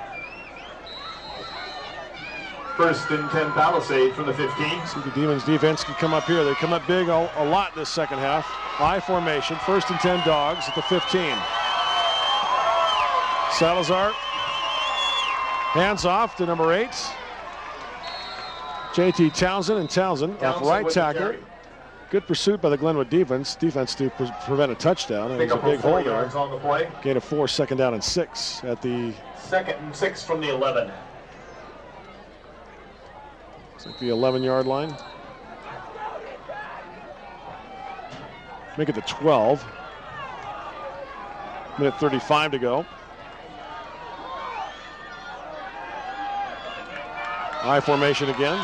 1st and 10 Palisade from the 15. See, the Demons defense can come up here. They come up big a lot in this second half. I formation, 1st and 10 Dogs at the 15. Salazar hands off to number 8. JT Townsend, and Townsend off right tackle. Good pursuit by the Glenwood defense to prevent a touchdown. And it was a big hole there. On the play. Gain of 4, 2nd down and 6 at the 2nd and 6 from the 11. It's like the 11-yard line. Make it the 12. Minute 35 to go. I formation again.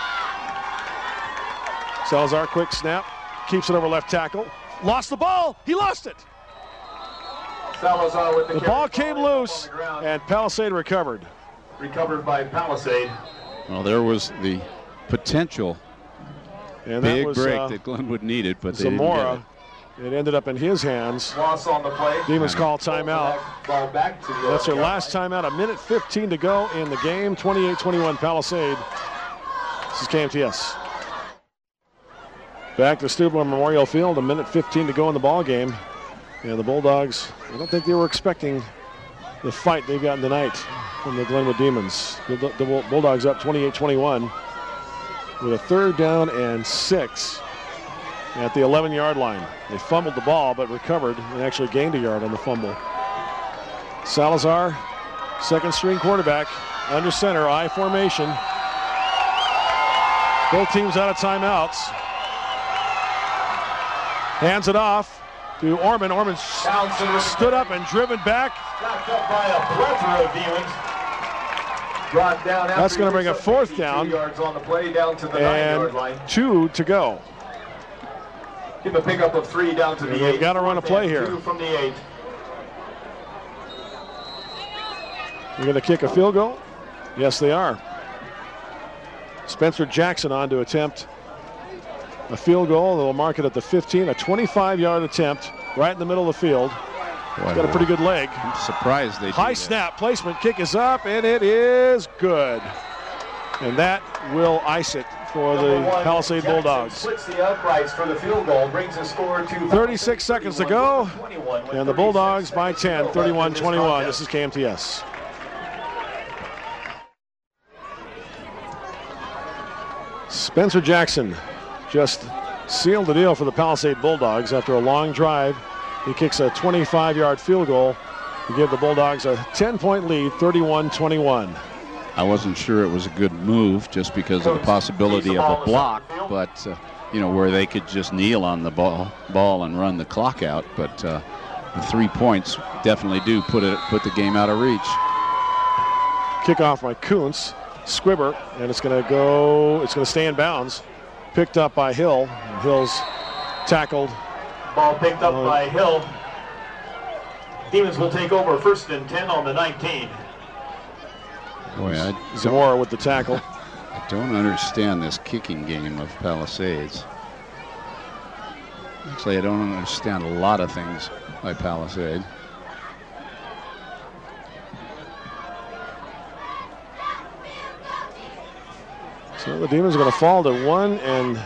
Salazar, quick snap. Keeps it over left tackle. Lost the ball. He lost it. Salazar with the ball came loose, and Palisade recovered. Recovered by Palisade. Well, there was the potential and big that was, break that Glenwood needed, but they Zamora. didn't get it. It ended up in his hands. Loss on the play. Demons call timeout. Ball back to the That's their last timeout. 1:15 to go in the game. 28-21 Palisade. This is KMTS. Back to Stubler Memorial Field. 1:15 to go in the ball game. And the Bulldogs, I don't think they were expecting the fight they've gotten tonight from the Glenwood Demons. The Bulldogs up 28-21 with a 3rd down and 6. At the 11-yard line. They fumbled the ball but recovered and actually gained a yard on the fumble. Salazar, 2nd string quarterback, under center, I formation. Both teams out of timeouts. Hands it off to Orman. Orman stood up and driven back. Knocked up by a plethora of Demons. Brought down. That's going to bring a 4th down. 2 yards on the play down to the 9-yard line. 2 to go. Give a pickup of 3 down to the 8. They've got to run a play here. 2 from the 8. They're going to kick a field goal? Yes, they are. Spencer Jackson on to attempt a field goal. They'll mark it at the 15. A 25-yard attempt right in the middle of the field. He's got a pretty good leg. I'm surprised they High snap placement. Kick is up, and it is good. And that will ice it for the Palisade Jackson Bulldogs. Splits the uprights for the field goal, brings the score to 36 seconds to go, and the Bulldogs by 10, 31-21. This is KMTS. Spencer Jackson just sealed the deal for the Palisade Bulldogs after a long drive. He kicks a 25-yard field goal to give the Bulldogs a 10-point lead, 31-21. I wasn't sure it was a good move just because of the possibility of a block, but where they could just kneel on the ball and run the clock out. But the 3 points definitely do put the game out of reach. Kickoff by Kuntz, Squibber, and it's going to stay in bounds. Picked up by Hill. And Hill's tackled. Ball picked up by Hill. Demons will take over 1st and 10 on the 19. Boy, Zamora with the tackle. I don't understand this kicking game of Palisades. Actually, I don't understand a lot of things by Palisade. So the Demons are going to fall to 1 and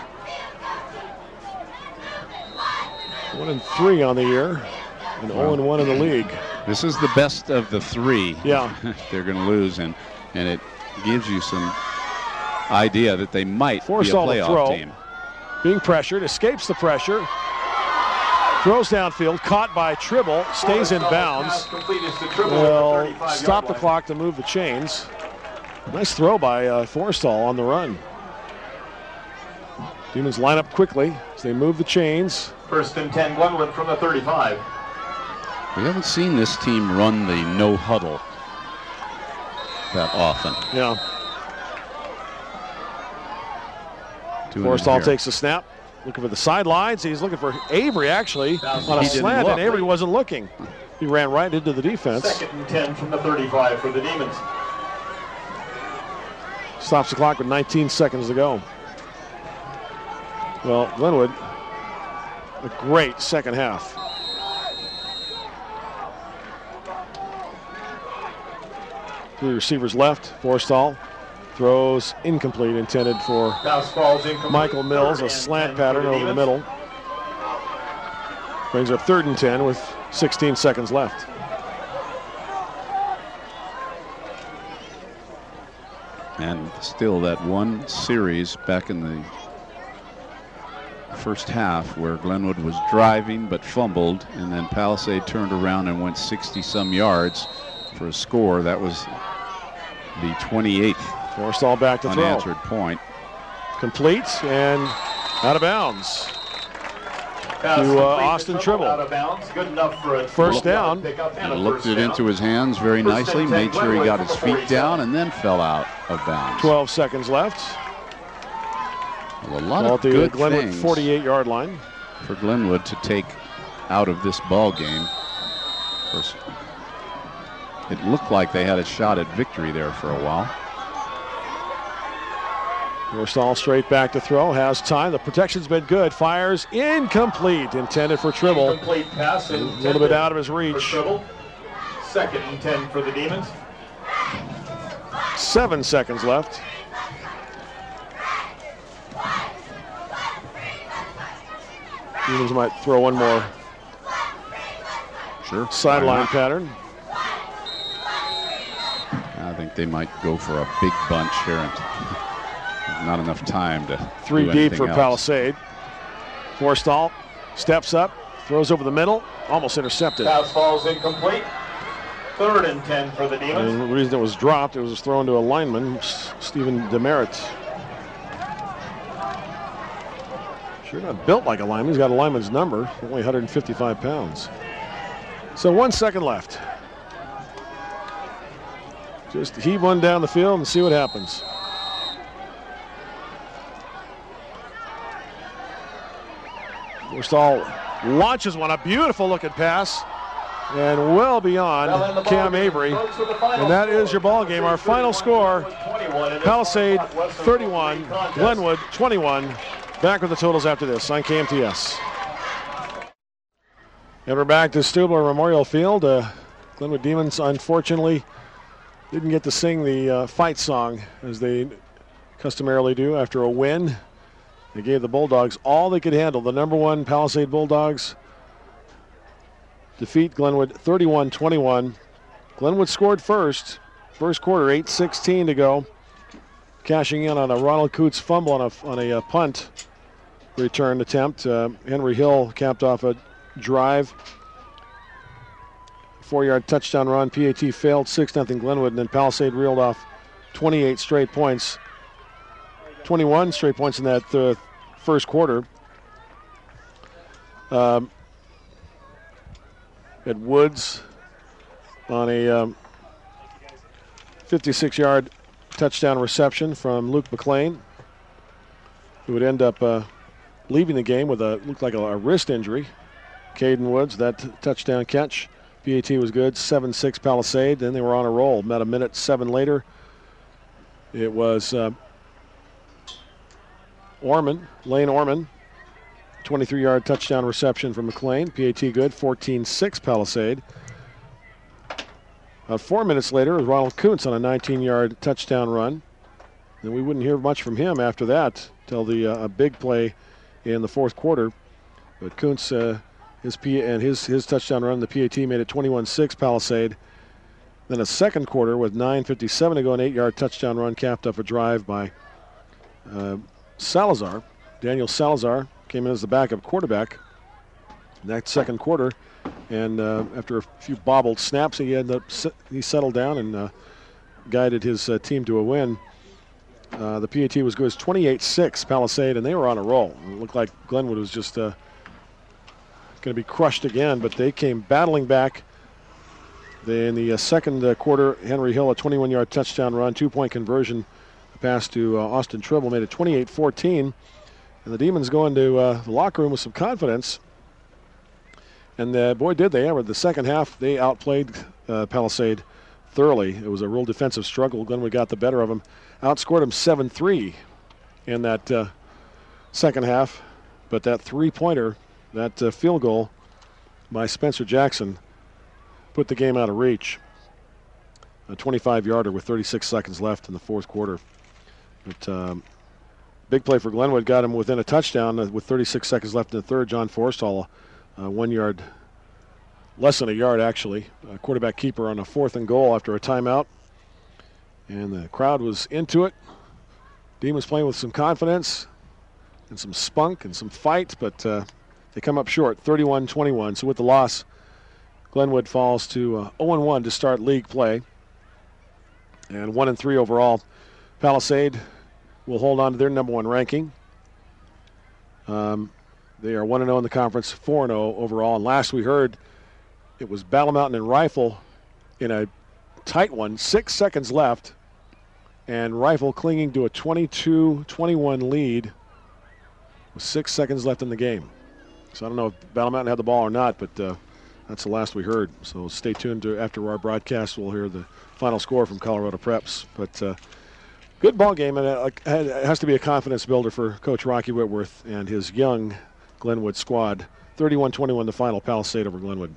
3 on the year, and 0-1 in the league. This is the best of the 3. Yeah. They're going to lose, and it gives you some idea that they might Force be a all playoff the throw. team. Being pressured, escapes the pressure. Throws downfield, caught by Tribble, stays in bounds. Will stop the clock to move the chains. Nice throw by Forstall on the run. Demons line up quickly as they move the chains. 1st and 10, Glenwood from the 35. We haven't seen this team run the no huddle that often. Yeah. Forstall takes the snap, looking for the sidelines. He's looking for Avery actually on a slant, and Avery wasn't looking. He ran right into the defense. 2nd and 10 from the 35 for the Demons. Stops the clock with 19 seconds to go. Well, Glenwood, a great second half. Three receivers left. Forstall throws incomplete, intended for Michael Mills, a slant pattern over the middle. Brings up 3rd and 10 with 16 seconds left. And still that one series back in the first half where Glenwood was driving but fumbled, and then Palisade turned around and went 60-some yards for a score. That was the 28th Forstall back to throw. unanswered point. Complete and out of bounds. To Austin Tribble. Out of bounds. Good enough for a First down. He looked it into his hands very nicely, made sure he got his feet down, and then fell out of bounds. 12 seconds left. Well, a lot Ball of to good Glenwood things 48-yard line. for Glenwood to take out of this ball game. Of course, it looked like they had a shot at victory there for a while. Forstall straight back to throw, has time. The protection's been good. Fires incomplete, intended for Tribble. Incomplete pass. A little bit out of his reach. Second and 10 for the Demons. 7 seconds left. Demons might throw one more sideline pattern. I think they might go for a big bunch here, and not enough time to 3 do deep for anything else. Palisade. Forstall steps up, throws over the middle, almost intercepted. Pass falls incomplete. Third and 10 for the Demons. And the reason it was dropped, it was thrown to a lineman, Stephen Demerit. Sure not built like a lineman. He's got a lineman's number, only 155 pounds. So 1 second left. Just heave one down the field and see what happens. Forstall launches one, a beautiful looking pass, and well beyond Cam Avery. And that is your ball game. Our final score, Palisade 31, Glenwood 21. Back with the totals after this on KMTS. And we're back to Stubler Memorial Field. Glenwood Demons, unfortunately, didn't get to sing the fight song as they customarily do after a win. They gave the Bulldogs all they could handle. The number 1 Palisade Bulldogs defeat Glenwood 31-21. Glenwood scored first quarter, 8:16 to go. Cashing in on a Ronald Coots fumble on a punt return attempt. Henry Hill capped off a drive. 4-yard touchdown run. PAT failed 6-0 Glenwood, and then Palisade reeled off 28 straight points. 21 straight points in that first quarter. At Woods on a 56-yard touchdown reception from Luke McLean, who would end up leaving the game with looked like a wrist injury. Caden Woods, that touchdown catch. PAT was good, 7-6 Palisade. Then they were on a roll. About a minute 7 later, it was Lane Orman, 23-yard touchdown reception from McLean. PAT good, 14-6 Palisade. 4 minutes later, it was Ronald Kuntz on a 19-yard touchdown run. And we wouldn't hear much from him after that till a big play in the fourth quarter. But Kuntz, his touchdown run, the PAT made it 21-6 Palisade. Then a second quarter with 9:57 to go, an 8-yard touchdown run capped off a drive by Salazar. Daniel Salazar came in as the backup quarterback in that second quarter. And after a few bobbled snaps, he settled down and guided his team to a win. The PAT was good as 28-6 Palisade, and they were on a roll. It looked like Glenwood was just going to be crushed again, but they came battling back. In the second quarter, Henry Hill, a 21-yard touchdown run, 2-point conversion, pass to Austin Tribble, made it 28-14. And the Demons go into the locker room with some confidence. And boy, did they ever. The second half, they outplayed Palisade thoroughly. It was a real defensive struggle. Glenwood got the better of them. Outscored them 7-3 in that second half. But that three-pointer, that field goal by Spencer Jackson, put the game out of reach. A 25-yarder with 36 seconds left in the fourth quarter. But big play for Glenwood got him within a touchdown with 36 seconds left in the third. John Forstall, 1 yard, less than a yard actually. Quarterback keeper on a 4th and goal after a timeout. And the crowd was into it. Demons playing with some confidence. and some spunk and some fight, but they come up short, 31-21. So with the loss, Glenwood falls to 0-1 to start league play, and 1-3 overall. Palisade will hold on to their number 1 ranking. They are 1-0 in the conference, 4-0 overall. And last we heard, it was Battle Mountain and Rifle in a tight one, 6 seconds left, and Rifle clinging to a 22-21 lead with 6 seconds left in the game. So I don't know if Battle Mountain had the ball or not, but that's the last we heard. So stay tuned to after our broadcast. We'll hear the final score from Colorado Preps. But good ball game, and it has to be a confidence builder for Coach Rocky Whitworth and his young Glenwood squad. 31-21 the final, Palisade over Glenwood.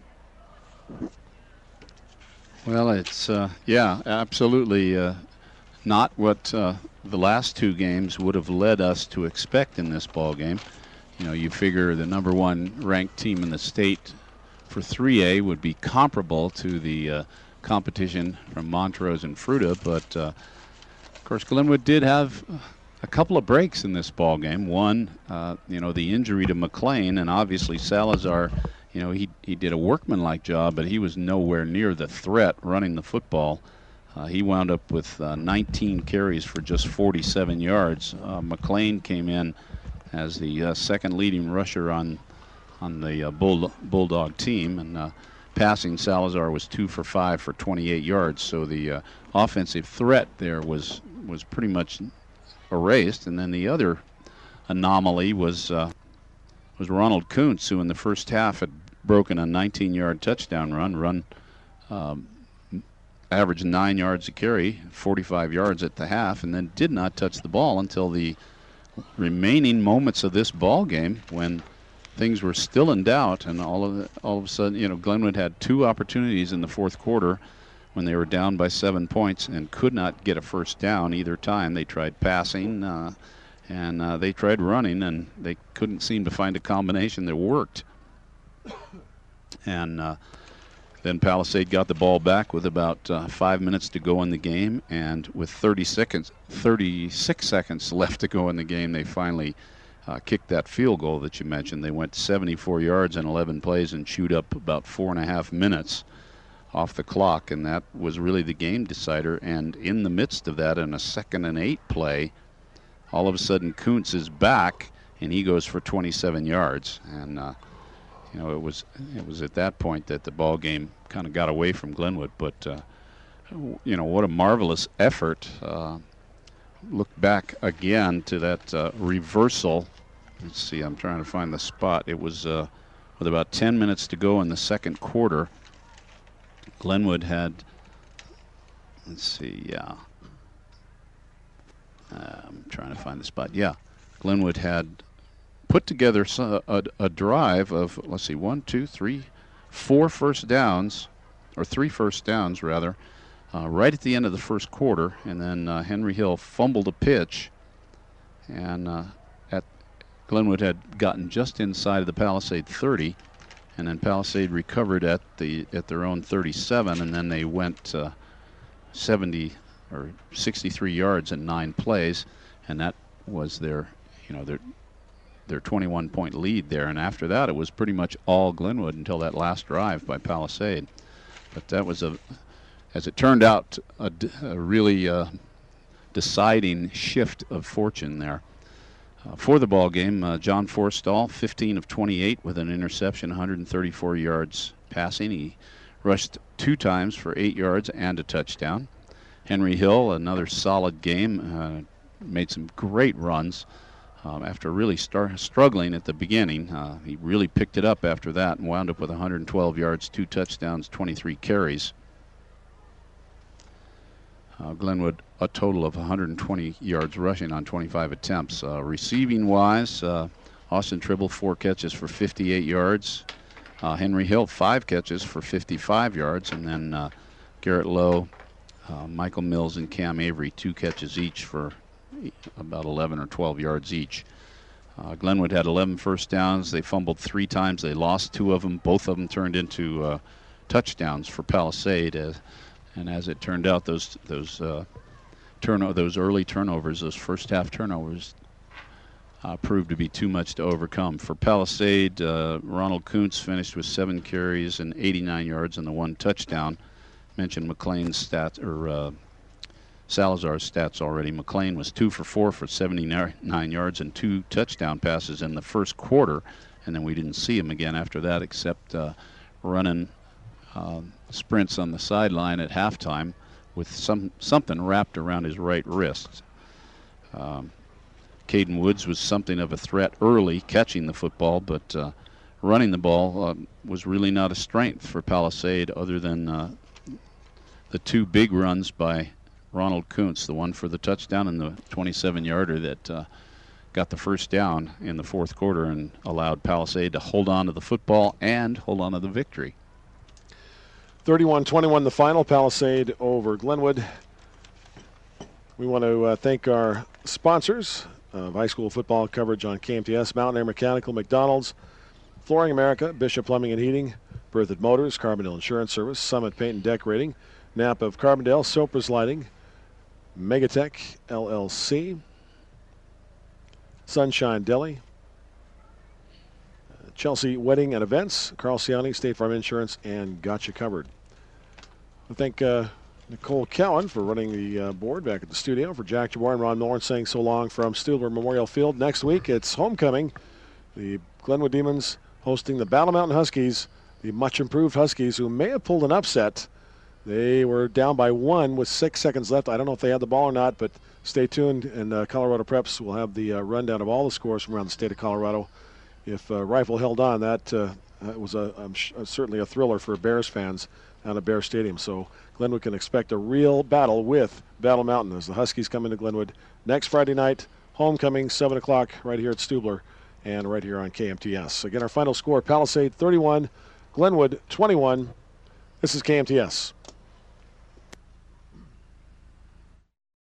Well, it's, absolutely not what the last 2 games would have led us to expect in this ball game. You know, you figure the number 1 ranked team in the state for 3A would be comparable to the competition from Montrose and Fruita, but of course Glenwood did have a couple of breaks in this ball game. One, the injury to McLean, and obviously Salazar, he did a workmanlike job, but he was nowhere near the threat running the football. He wound up with 19 carries for just 47 yards. McLean came in as the second leading rusher on the Bulldog team, and passing Salazar was 2 for 5 for 28 yards. So the offensive threat there was pretty much erased. And then the other anomaly was Ronald Kuntz, who in the first half had broken a 19-yard touchdown run, averaged 9 yards a carry, 45 yards at the half, and then did not touch the ball until the remaining moments of this ball game, when things were still in doubt, and all of a sudden, Glenwood had 2 opportunities in the fourth quarter when they were down by 7 points and could not get a first down either time. They tried passing and they tried running, and they couldn't seem to find a combination that worked. And then Palisade got the ball back with about 5 minutes to go in the game, and with 36 seconds left to go in the game, they finally kicked that field goal that you mentioned. They went 74 yards in 11 plays and chewed up about 4.5 minutes off the clock, and that was really the game decider. And in the midst of that, in a 2nd and 8 play, all of a sudden Kuntz is back, and he goes for 27 yards. And it was at that point that the ball game kind of got away from Glenwood. But what a marvelous effort. Look back again to that reversal. Let's see, I'm trying to find the spot. It was with about 10 minutes to go in the second quarter. Glenwood had, let's see, I'm trying to find the spot. Yeah, Glenwood had put together a drive of, let's see, 4 first downs, or 3 first downs rather, right at the end of the first quarter, and then Henry Hill fumbled a pitch, and Glenwood had gotten just inside of the Palisade 30, and then Palisade recovered at their own 37, and then they went 70 or 63 yards in 9 plays, and that was their 21-point lead there. And after that, it was pretty much all Glenwood until that last drive by Palisade. But that was as it turned out, a really deciding shift of fortune there. For the ball game, John Forstall, 15 of 28 with an interception, 134 yards passing. He rushed 2 times for 8 yards and a touchdown. Henry Hill, another solid game, made some great runs. After really struggling at the beginning, he really picked it up after that and wound up with 112 yards, 2 touchdowns, 23 carries. Glenwood, a total of 120 yards rushing on 25 attempts. Receiving-wise, Austin Tribble, 4 catches for 58 yards. Henry Hill, 5 catches for 55 yards. And then Garrett Lowe, Michael Mills, and Cam Avery, 2 catches each for about 11 or 12 yards each. Glenwood had 11 first downs. They fumbled 3 times. They lost 2 of them. Both of them turned into touchdowns for Palisade. And as it turned out, those early turnovers, those first half turnovers, proved to be too much to overcome. For Palisade, Ronald Kuntz finished with 7 carries and 89 yards and the 1 touchdown. Mentioned McLean's stats, or Salazar's stats already. McLean was 2 for 4 for 79 yards and 2 touchdown passes in the first quarter, and then we didn't see him again after that, except running sprints on the sideline at halftime with something wrapped around his right wrist. Caden Woods was something of a threat early, catching the football, but running the ball was really not a strength for Palisade, other than the 2 big runs by Ronald Kuntz, the one for the touchdown and the 27-yarder that got the first down in the fourth quarter and allowed Palisade to hold on to the football and hold on to the victory. 31-21 the final, Palisade over Glenwood. We want to thank our sponsors of high school football coverage on KMTS: Mountain Air Mechanical, McDonald's, Flooring America, Bishop Plumbing and Heating, Berthoud Motors, Carbondale Insurance Service, Summit Paint and Decorating, Napa of Carbondale, Sopris Lighting, Megatech LLC, Sunshine Deli, Chelsea Wedding and Events, Carl Ciani, State Farm Insurance, and Gotcha Covered. I thank Nicole Cowan for running the board back at the studio. For Jack Jabbar and Ron Moore saying so long from Stubler Memorial Field. Next week it's homecoming. The Glenwood Demons hosting the Battle Mountain Huskies, the much improved Huskies, who may have pulled an upset. They were down by 1 with 6 seconds left. I don't know if they had the ball or not, but stay tuned, and Colorado Preps will have the rundown of all the scores from around the state of Colorado. If Rifle held on, that was certainly a thriller for Bears fans down at Bear Stadium. So Glenwood can expect a real battle with Battle Mountain as the Huskies come into Glenwood next Friday night. Homecoming, 7 o'clock, right here at Stubler and right here on KMTS. Again, our final score, Palisade 31, Glenwood 21. This is KMTS.